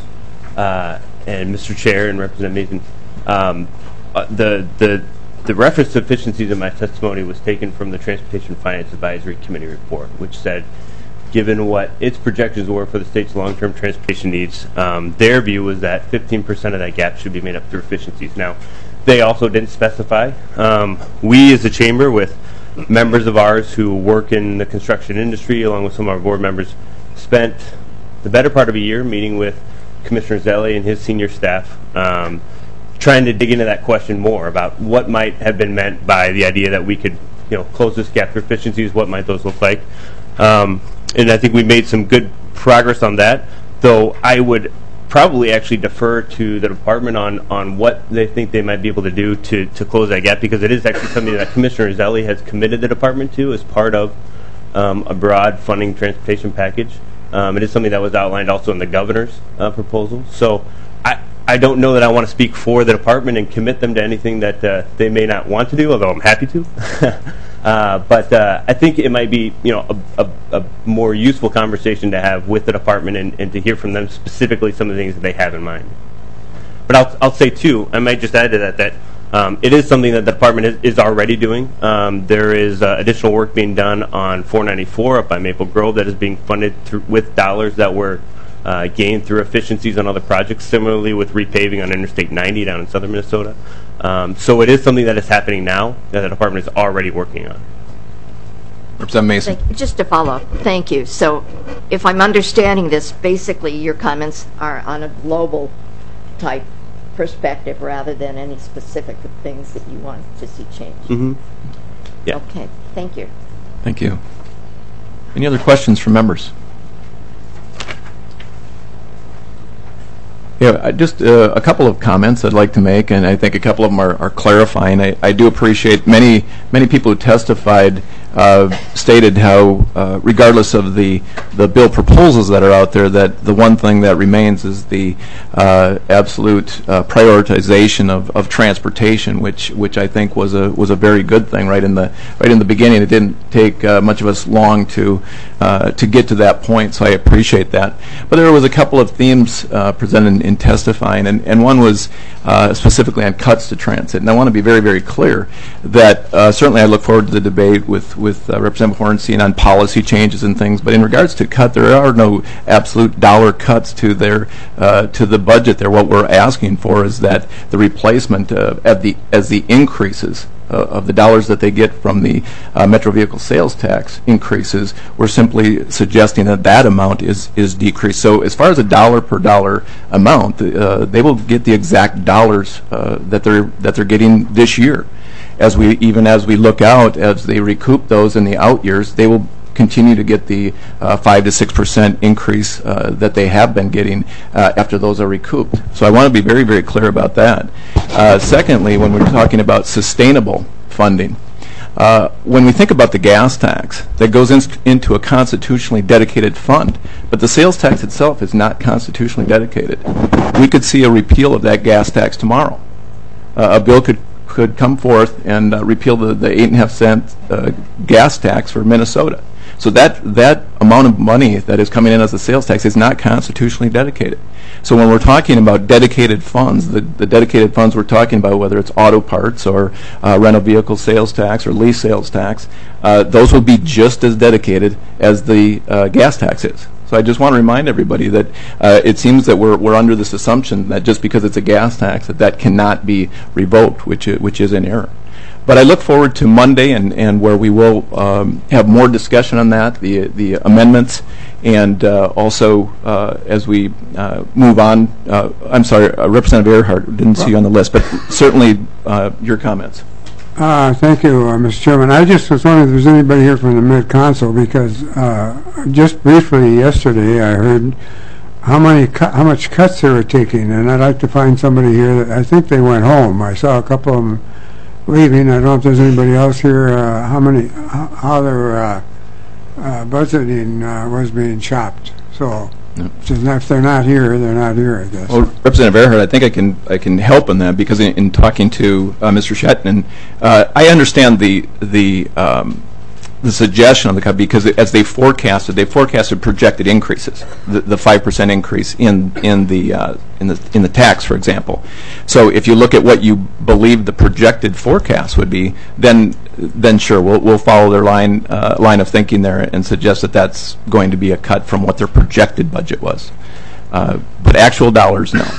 And Mr. Chair and Representative Mason, the reference to efficiencies in my testimony was taken from the Transportation Finance Advisory Committee report, which said, given what its projections were for the state's long-term transportation needs, their view was that 15% of that gap should be made up through efficiencies. Now, they also didn't specify. We, as a chamber, with members of ours who work in the construction industry, along with some of our board members, spent the better part of a year meeting with Commissioner Zelli and his senior staff, trying to dig into that question more about what might have been meant by the idea that we could, close this gap through efficiencies. What might those look like? And I think we made some good progress on that. Though I would probably actually defer to the department on what they think they might be able to do to close that gap, because it is actually something that Commissioner Zelli has committed the department to as part of a broad funding transportation package. It is something that was outlined also in the governor's proposal. So I don't know that I want to speak for the department and commit them to anything that they may not want to do, although I'm happy to. But I think it might be a more useful conversation to have with the department and to hear from them specifically some of the things that they have in mind. But I'll say, too, I might just add to that it is something that the department is already doing. There is additional work being done on 494 up by Maple Grove that is being funded with dollars that were gained through efficiencies on other projects, similarly with repaving on Interstate 90 down in southern Minnesota. So it is something that is happening now that the department is already working on. Representative Mason. Just to follow up, thank you. So if I'm understanding this, basically your comments are on a global type perspective rather than any specific things that you want to see changed. Mm-hmm. Yeah. Okay, thank you. Thank you. Any other questions from members? Yeah, just a couple of comments I'd like to make, and I think a couple of them are clarifying. I do appreciate many people who testified stated how, regardless of the bill proposals that are out there, that the one thing that remains is the absolute prioritization of transportation, which I think was a very good thing right in the beginning. It didn't take much of us long to get to that point, so I appreciate that. But there was a couple of themes presented in testifying, and one was specifically on cuts to transit. And I want to be very, very clear that certainly I look forward to the debate with Representative Hornstein on policy changes and things, but in regards to cut, there are no absolute dollar cuts to the budget there. What we're asking for is that the replacement as the increases of the dollars that they get from the Metro Vehicle Sales Tax increases, we're simply suggesting that amount is decreased. So as far as a dollar per dollar amount, they will get the exact dollars that they're getting this year. Even as we look out, as they recoup those in the out years, they will continue to get the 5 to 6% increase that they have been getting after those are recouped. So I want to be very, very clear about that. Secondly, when we're talking about sustainable funding, when we think about the gas tax, that goes into a constitutionally dedicated fund, but the sales tax itself is not constitutionally dedicated. We could see a repeal of that gas tax tomorrow. a bill could come forth and repeal the 8.5 cent gas tax for Minnesota. So that amount of money that is coming in as a sales tax is not constitutionally dedicated. So when we're talking about dedicated funds, the dedicated funds we're talking about, whether it's auto parts or rental vehicle sales tax or lease sales tax, those will be just as dedicated as the gas tax is. So I just want to remind everybody that it seems that we're under this assumption that just because it's a gas tax that cannot be revoked, which is an error. But I look forward to Monday and where we will have more discussion on that, the amendments, and also as we move on. I'm sorry, Representative Earhart, didn't see you on the list, but certainly your comments. Thank you, Mr. Chairman. I just was wondering if there's anybody here from the Mid-Council, because just briefly yesterday I heard how much cuts they were taking, and I'd like to find somebody here that I think they went home. I saw a couple of them leaving. I don't know if there's anybody else here, how their budgeting was being chopped. So if they're not here, they're not here, I guess. Well, Representative Earhart, I think I can help on that, because in talking to Mr. Shetman, I understand the suggestion of the cut, because as they forecasted projected increases, the 5% increase in the tax, for example. So if you look at what you believe the projected forecast would be, then sure, we'll follow their line of thinking there and suggest that that's going to be a cut from what their projected budget was. But actual dollars, no.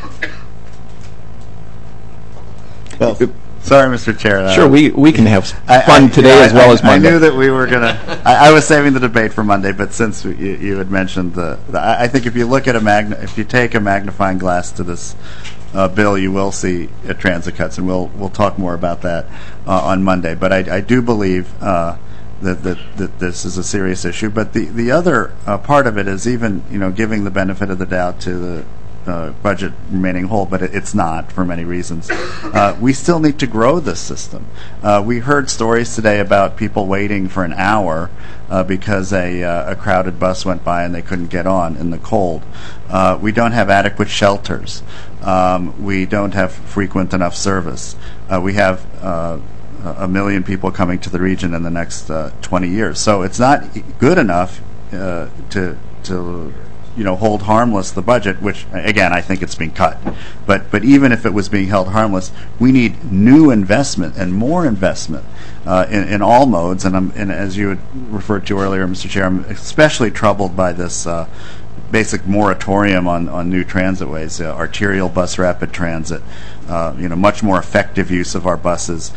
Well, sorry, Mr. Chair. Sure, we can have fun today as well as Monday. I knew that we were going to... I was saving the debate for Monday, but since you had mentioned I think if you look at if you take a magnifying glass to this bill, you will see transit cuts, and we'll talk more about that on Monday. But I do believe that this is a serious issue. But the other part of it is even giving the benefit of the doubt to the budget remaining whole, but it's not for many reasons. We still need to grow this system. We heard stories today about people waiting for an hour because a crowded bus went by and they couldn't get on in the cold. We don't have adequate shelters. We don't have frequent enough service. We have 1 million people coming to the region in the next 20 years. So it's not good enough to hold harmless the budget, which, again, I think it's being cut. But even if it was being held harmless, we need new investment and more investment in all modes. And as you had referred to earlier, Mr. Chair, I'm especially troubled by this basic moratorium on new transitways, arterial bus rapid transit, much more effective use of our buses,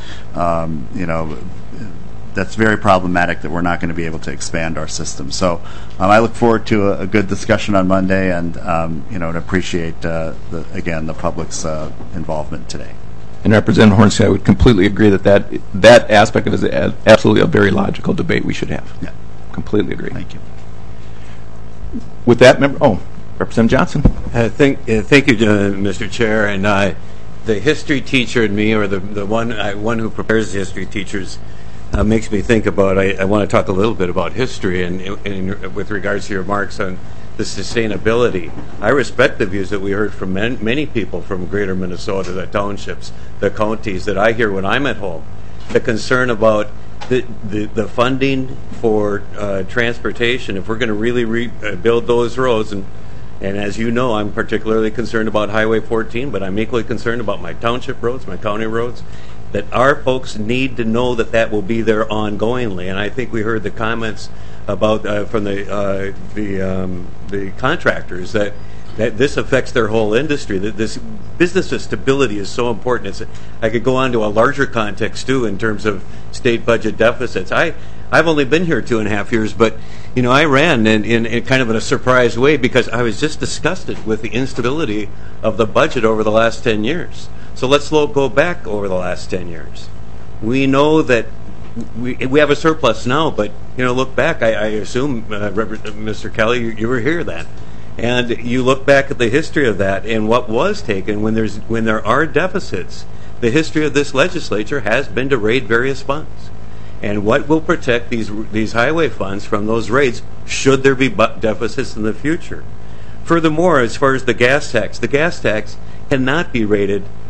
that's very problematic that we're not going to be able to expand our system. So I look forward to a good discussion on Monday, and and appreciate again the public's involvement today. And Representative Hornsby, I would completely agree that aspect of it is absolutely a very logical debate we should have. Yeah, completely agree. Thank you. With that, Representative Johnson. Thank you, Mr. Chair. And the history teacher in me, or the one who prepares the history teachers, makes me think about. I want to talk a little bit about history and with regards to your remarks on the sustainability. I respect the views that we heard from many people from greater Minnesota, the townships, the counties, that I hear when I'm at home. The concern about the funding for transportation, if we're going to really rebuild those roads, and as you know, I'm particularly concerned about Highway 14, but I'm equally concerned about my township roads, my county roads, that our folks need to know that will be there ongoingly. And I think we heard the comments about from the contractors that this affects their whole industry, that this business of stability is so important. I could go on to a larger context too in terms of state budget deficits. I've only been here 2.5 years, but I ran in kind of a surprise way, because I was just disgusted with the instability of the budget over the last 10 years. So let's go back over the last 10 years. We know that we have a surplus now, but look back. I assume, Mr. Kelly, you were here then, and you look back at the history of that and what was taken when there are deficits. The history of this legislature has been to raid various funds, and what will protect these highway funds from those raids should there be deficits in the future. Furthermore, as far as the gas tax cannot be raided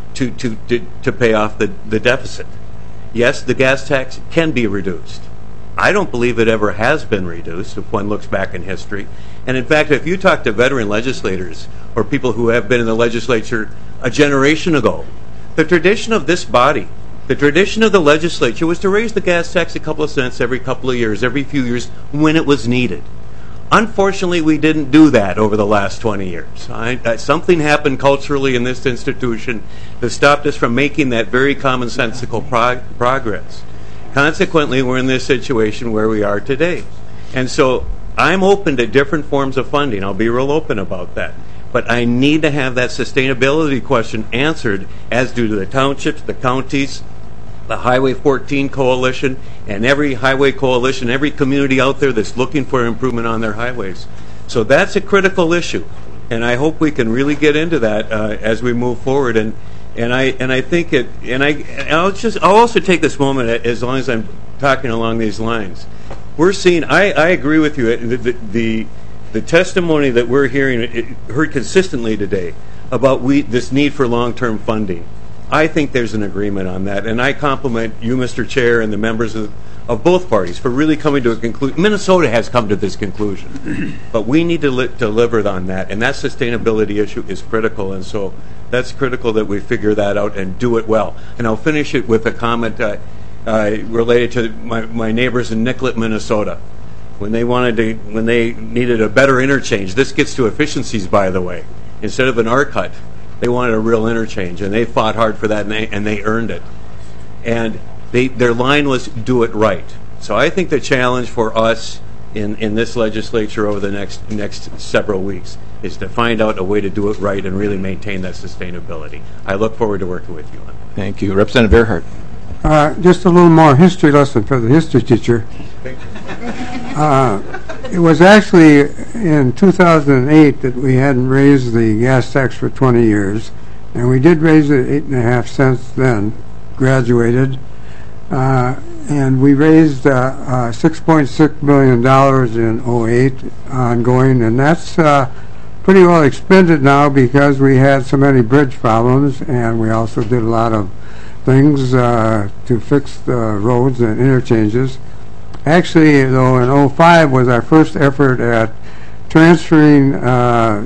to pay off the deficit. Yes, the gas tax can be reduced. I don't believe it ever has been reduced if one looks back in history. And in fact, if you talk to veteran legislators or people who have been in the legislature a generation ago, the tradition of this body, the tradition of the legislature was to raise the gas tax a couple of cents every couple of years, every few years when it was needed. Unfortunately, we didn't do that over the last 20 years. Something happened culturally in this institution that stopped us from making that very commonsensical progress. Consequently, we're in this situation where we are today. And so I'm open to different forms of funding. I'll be real open about that. But I need to have that sustainability question answered, as do the townships, the counties, the Highway 14 Coalition, and every highway coalition, every community out there that's looking for improvement on their highways. So that's a critical issue, and I hope we can really get into that as we move forward. And I think it. And I'll also take this moment, as long as I'm talking along these lines. We're seeing. I agree with you. The testimony that we're hearing, heard consistently today, about this need for long-term funding. I think there's an agreement on that, and I compliment you, Mr. Chair, and the members of both parties for really coming to a conclusion. Minnesota has come to this conclusion, but we need to deliver on that, and that sustainability issue is critical, and so that's critical that we figure that out and do it well. And I'll finish it with a comment related to my neighbors in Nicollet, Minnesota. When they needed a better interchange, this gets to efficiencies, by the way. Instead of an R-cut, they wanted a real interchange, and they fought hard for that, and they earned it. And their line was, do it right. So I think the challenge for us in this legislature over the next several weeks is to find out a way to do it right and really maintain that sustainability. I look forward to working with you on that. Thank you. Representative Earhart. Just a little more history lesson for the history teacher. It was actually in 2008 that we hadn't raised the gas tax for 20 years, and we did raise it 8.5 cents then, graduated, and we raised $6.6 million in 2008 ongoing, and that's pretty well expended now because we had so many bridge problems, and we also did a lot of things to fix the roads and interchanges. Actually, though, in 2005 was our first effort at transferring a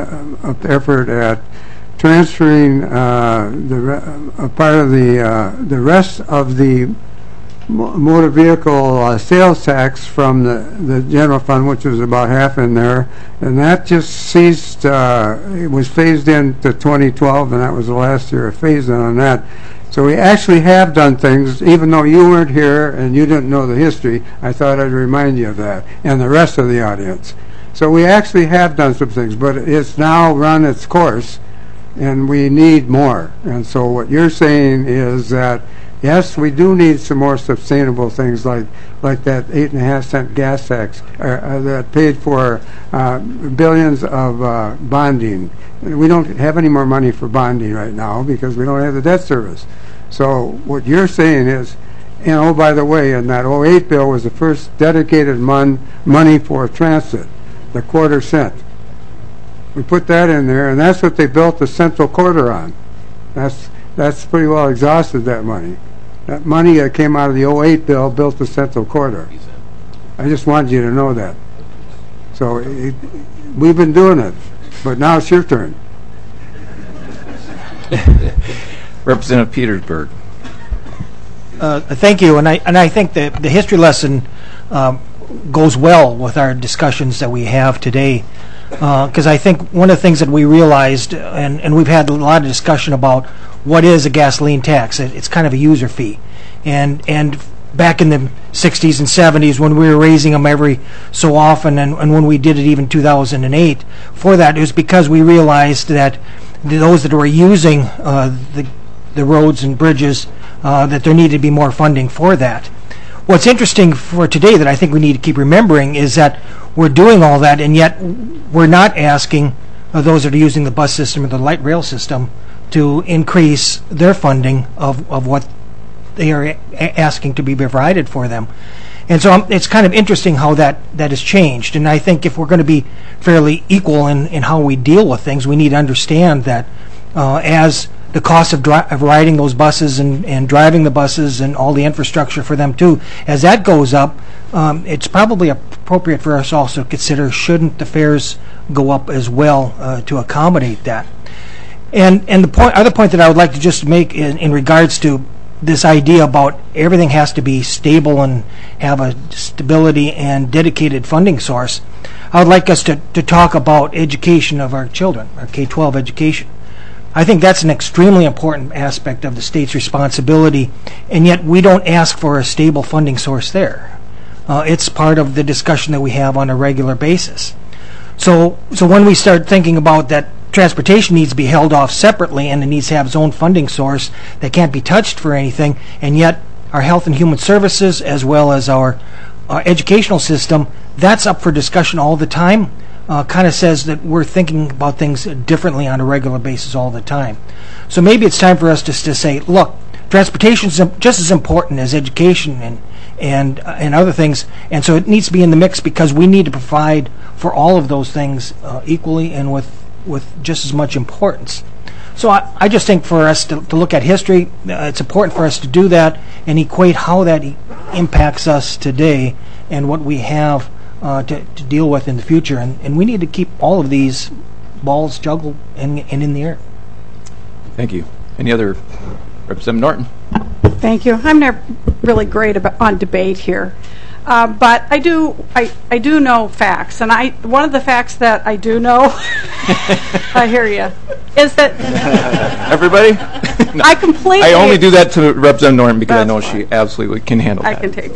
part of the rest of the motor vehicle sales tax from the general fund, which was about half in there, and that just ceased. It was phased in to 2012, and that was the last year of phase-in on that. So we actually have done things, even though you weren't here and you didn't know the history. I thought I'd remind you of that, and the rest of the audience. So we actually have done some things, but it's now run its course, and we need more. And so what you're saying is that, yes, we do need some more sustainable things like that 8.5 cent gas tax that paid for billions of bonding. We don't have any more money for bonding right now because we don't have the debt service. So what you're saying is, and oh, by the way, in that 2008 bill was the first dedicated money for transit, the quarter cent. We put that in there, and that's what they built the Central Corridor on. That's pretty well exhausted, that money. That money that came out of the 2008 bill built the Central Corridor. I just wanted you to know that. So we've been doing it, but now it's your turn. Representative Petersburg. Thank you, and I think that the history lesson goes well with our discussions that we have today, because I think one of the things that we realized, and we've had a lot of discussion about what is a gasoline tax. It's kind of a user fee, and back in the 60s and 70s when we were raising them every so often, and when we did it even 2008, for that it was because we realized that those that were using the roads and bridges, that there needed to be more funding for that. What's interesting for today that I think we need to keep remembering is that we're doing all that, and yet we're not asking those that are using the bus system or the light rail system to increase their funding of what they are asking to be provided for them. And so it's kind of interesting how that has changed. And I think if we're going to be fairly equal in how we deal with things, we need to understand that as the cost of riding those buses and driving the buses and all the infrastructure for them too, as that goes up, it's probably appropriate for us also to consider, shouldn't the fares go up as well to accommodate that? And the other point that I would like to just make in regards to this idea about everything has to be stable and have a stability and dedicated funding source, I would like us to talk about education of our children, our K-12 education. I think that's an extremely important aspect of the state's responsibility, and yet we don't ask for a stable funding source there. It's part of the discussion that we have on a regular basis. So when we start thinking about that transportation needs to be held off separately and it needs to have its own funding source that can't be touched for anything, and yet our health and human services as well as our educational system, that's up for discussion all the time, kind of says that we're thinking about things differently on a regular basis all the time. So maybe it's time for us just to say, look, transportation is just as important as education and other things, and so it needs to be in the mix because we need to provide for all of those things equally and with just as much importance. So I just think for us to look at history, it's important for us to do that and equate how that impacts us today and what we have to deal with in the future. And we need to keep all of these balls juggled and in the air. Thank you. Any other? Representative Norton. Thank you. I'm not really great on debate here. But I do know facts, and one of the facts that I do know, I hear you, is that everybody. No, I completely. I only do that to Representative Norton because I know she absolutely can handle that. I can take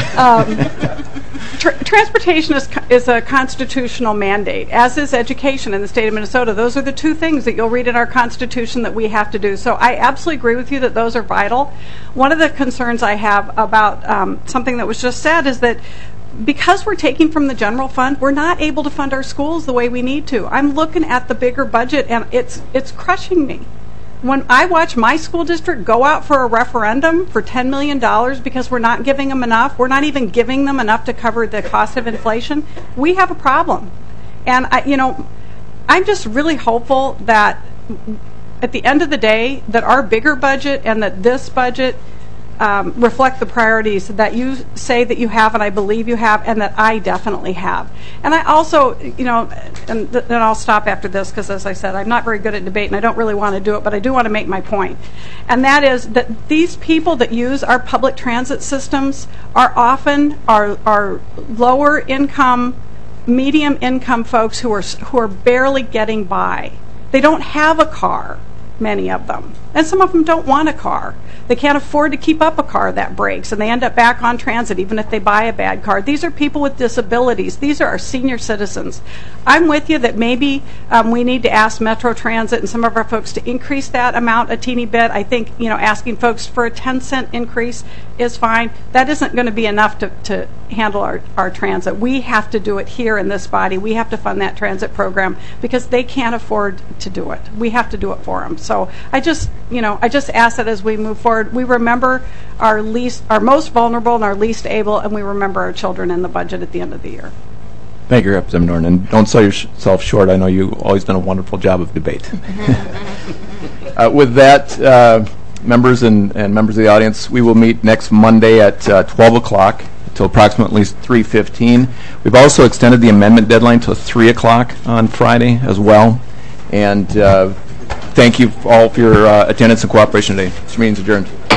it. Transportation is a constitutional mandate, as is education in the state of Minnesota. Those are the two things that you'll read in our Constitution that we have to do. So I absolutely agree with you that those are vital. One of the concerns I have about something that was just said is that because we're taking from the general fund, we're not able to fund our schools the way we need to. I'm looking at the bigger budget, and it's crushing me. When I watch my school district go out for a referendum for $10 million because we're not giving them enough, we're not even giving them enough to cover the cost of inflation, we have a problem. And I'm just really hopeful that at the end of the day, that our bigger budget and that this budget reflect the priorities that you say that you have, and I believe you have, and that I definitely have. And I also, and then I'll stop after this because, as I said, I'm not very good at debate and I don't really want to do it, but I do want to make my point. And that is that these people that use our public transit systems are often our lower income, medium income folks who are barely getting by. They don't have a car, many of them. And some of them don't want a car. They can't afford to keep up a car that breaks, and they end up back on transit even if they buy a bad car. These are people with disabilities. These are our senior citizens. I'm with you that maybe we need to ask Metro Transit and some of our folks to increase that amount a teeny bit. I think asking folks for a 10-cent increase is fine. That isn't going to be enough to handle our transit. We have to do it here in this body. We have to fund that transit program because they can't afford to do it. We have to do it for them. So I just ask that as we move forward, we remember our most vulnerable and our least able, and we remember our children in the budget at the end of the year. Thank you, Representative Norton. And don't sell yourself short. I know you've always done a wonderful job of debate. With that, members and members of the audience, we will meet next Monday at 12 o'clock until approximately 3:15. We've also extended the amendment deadline to 3 o'clock on Friday as well. And thank you all for your attendance and cooperation today. This meeting is adjourned.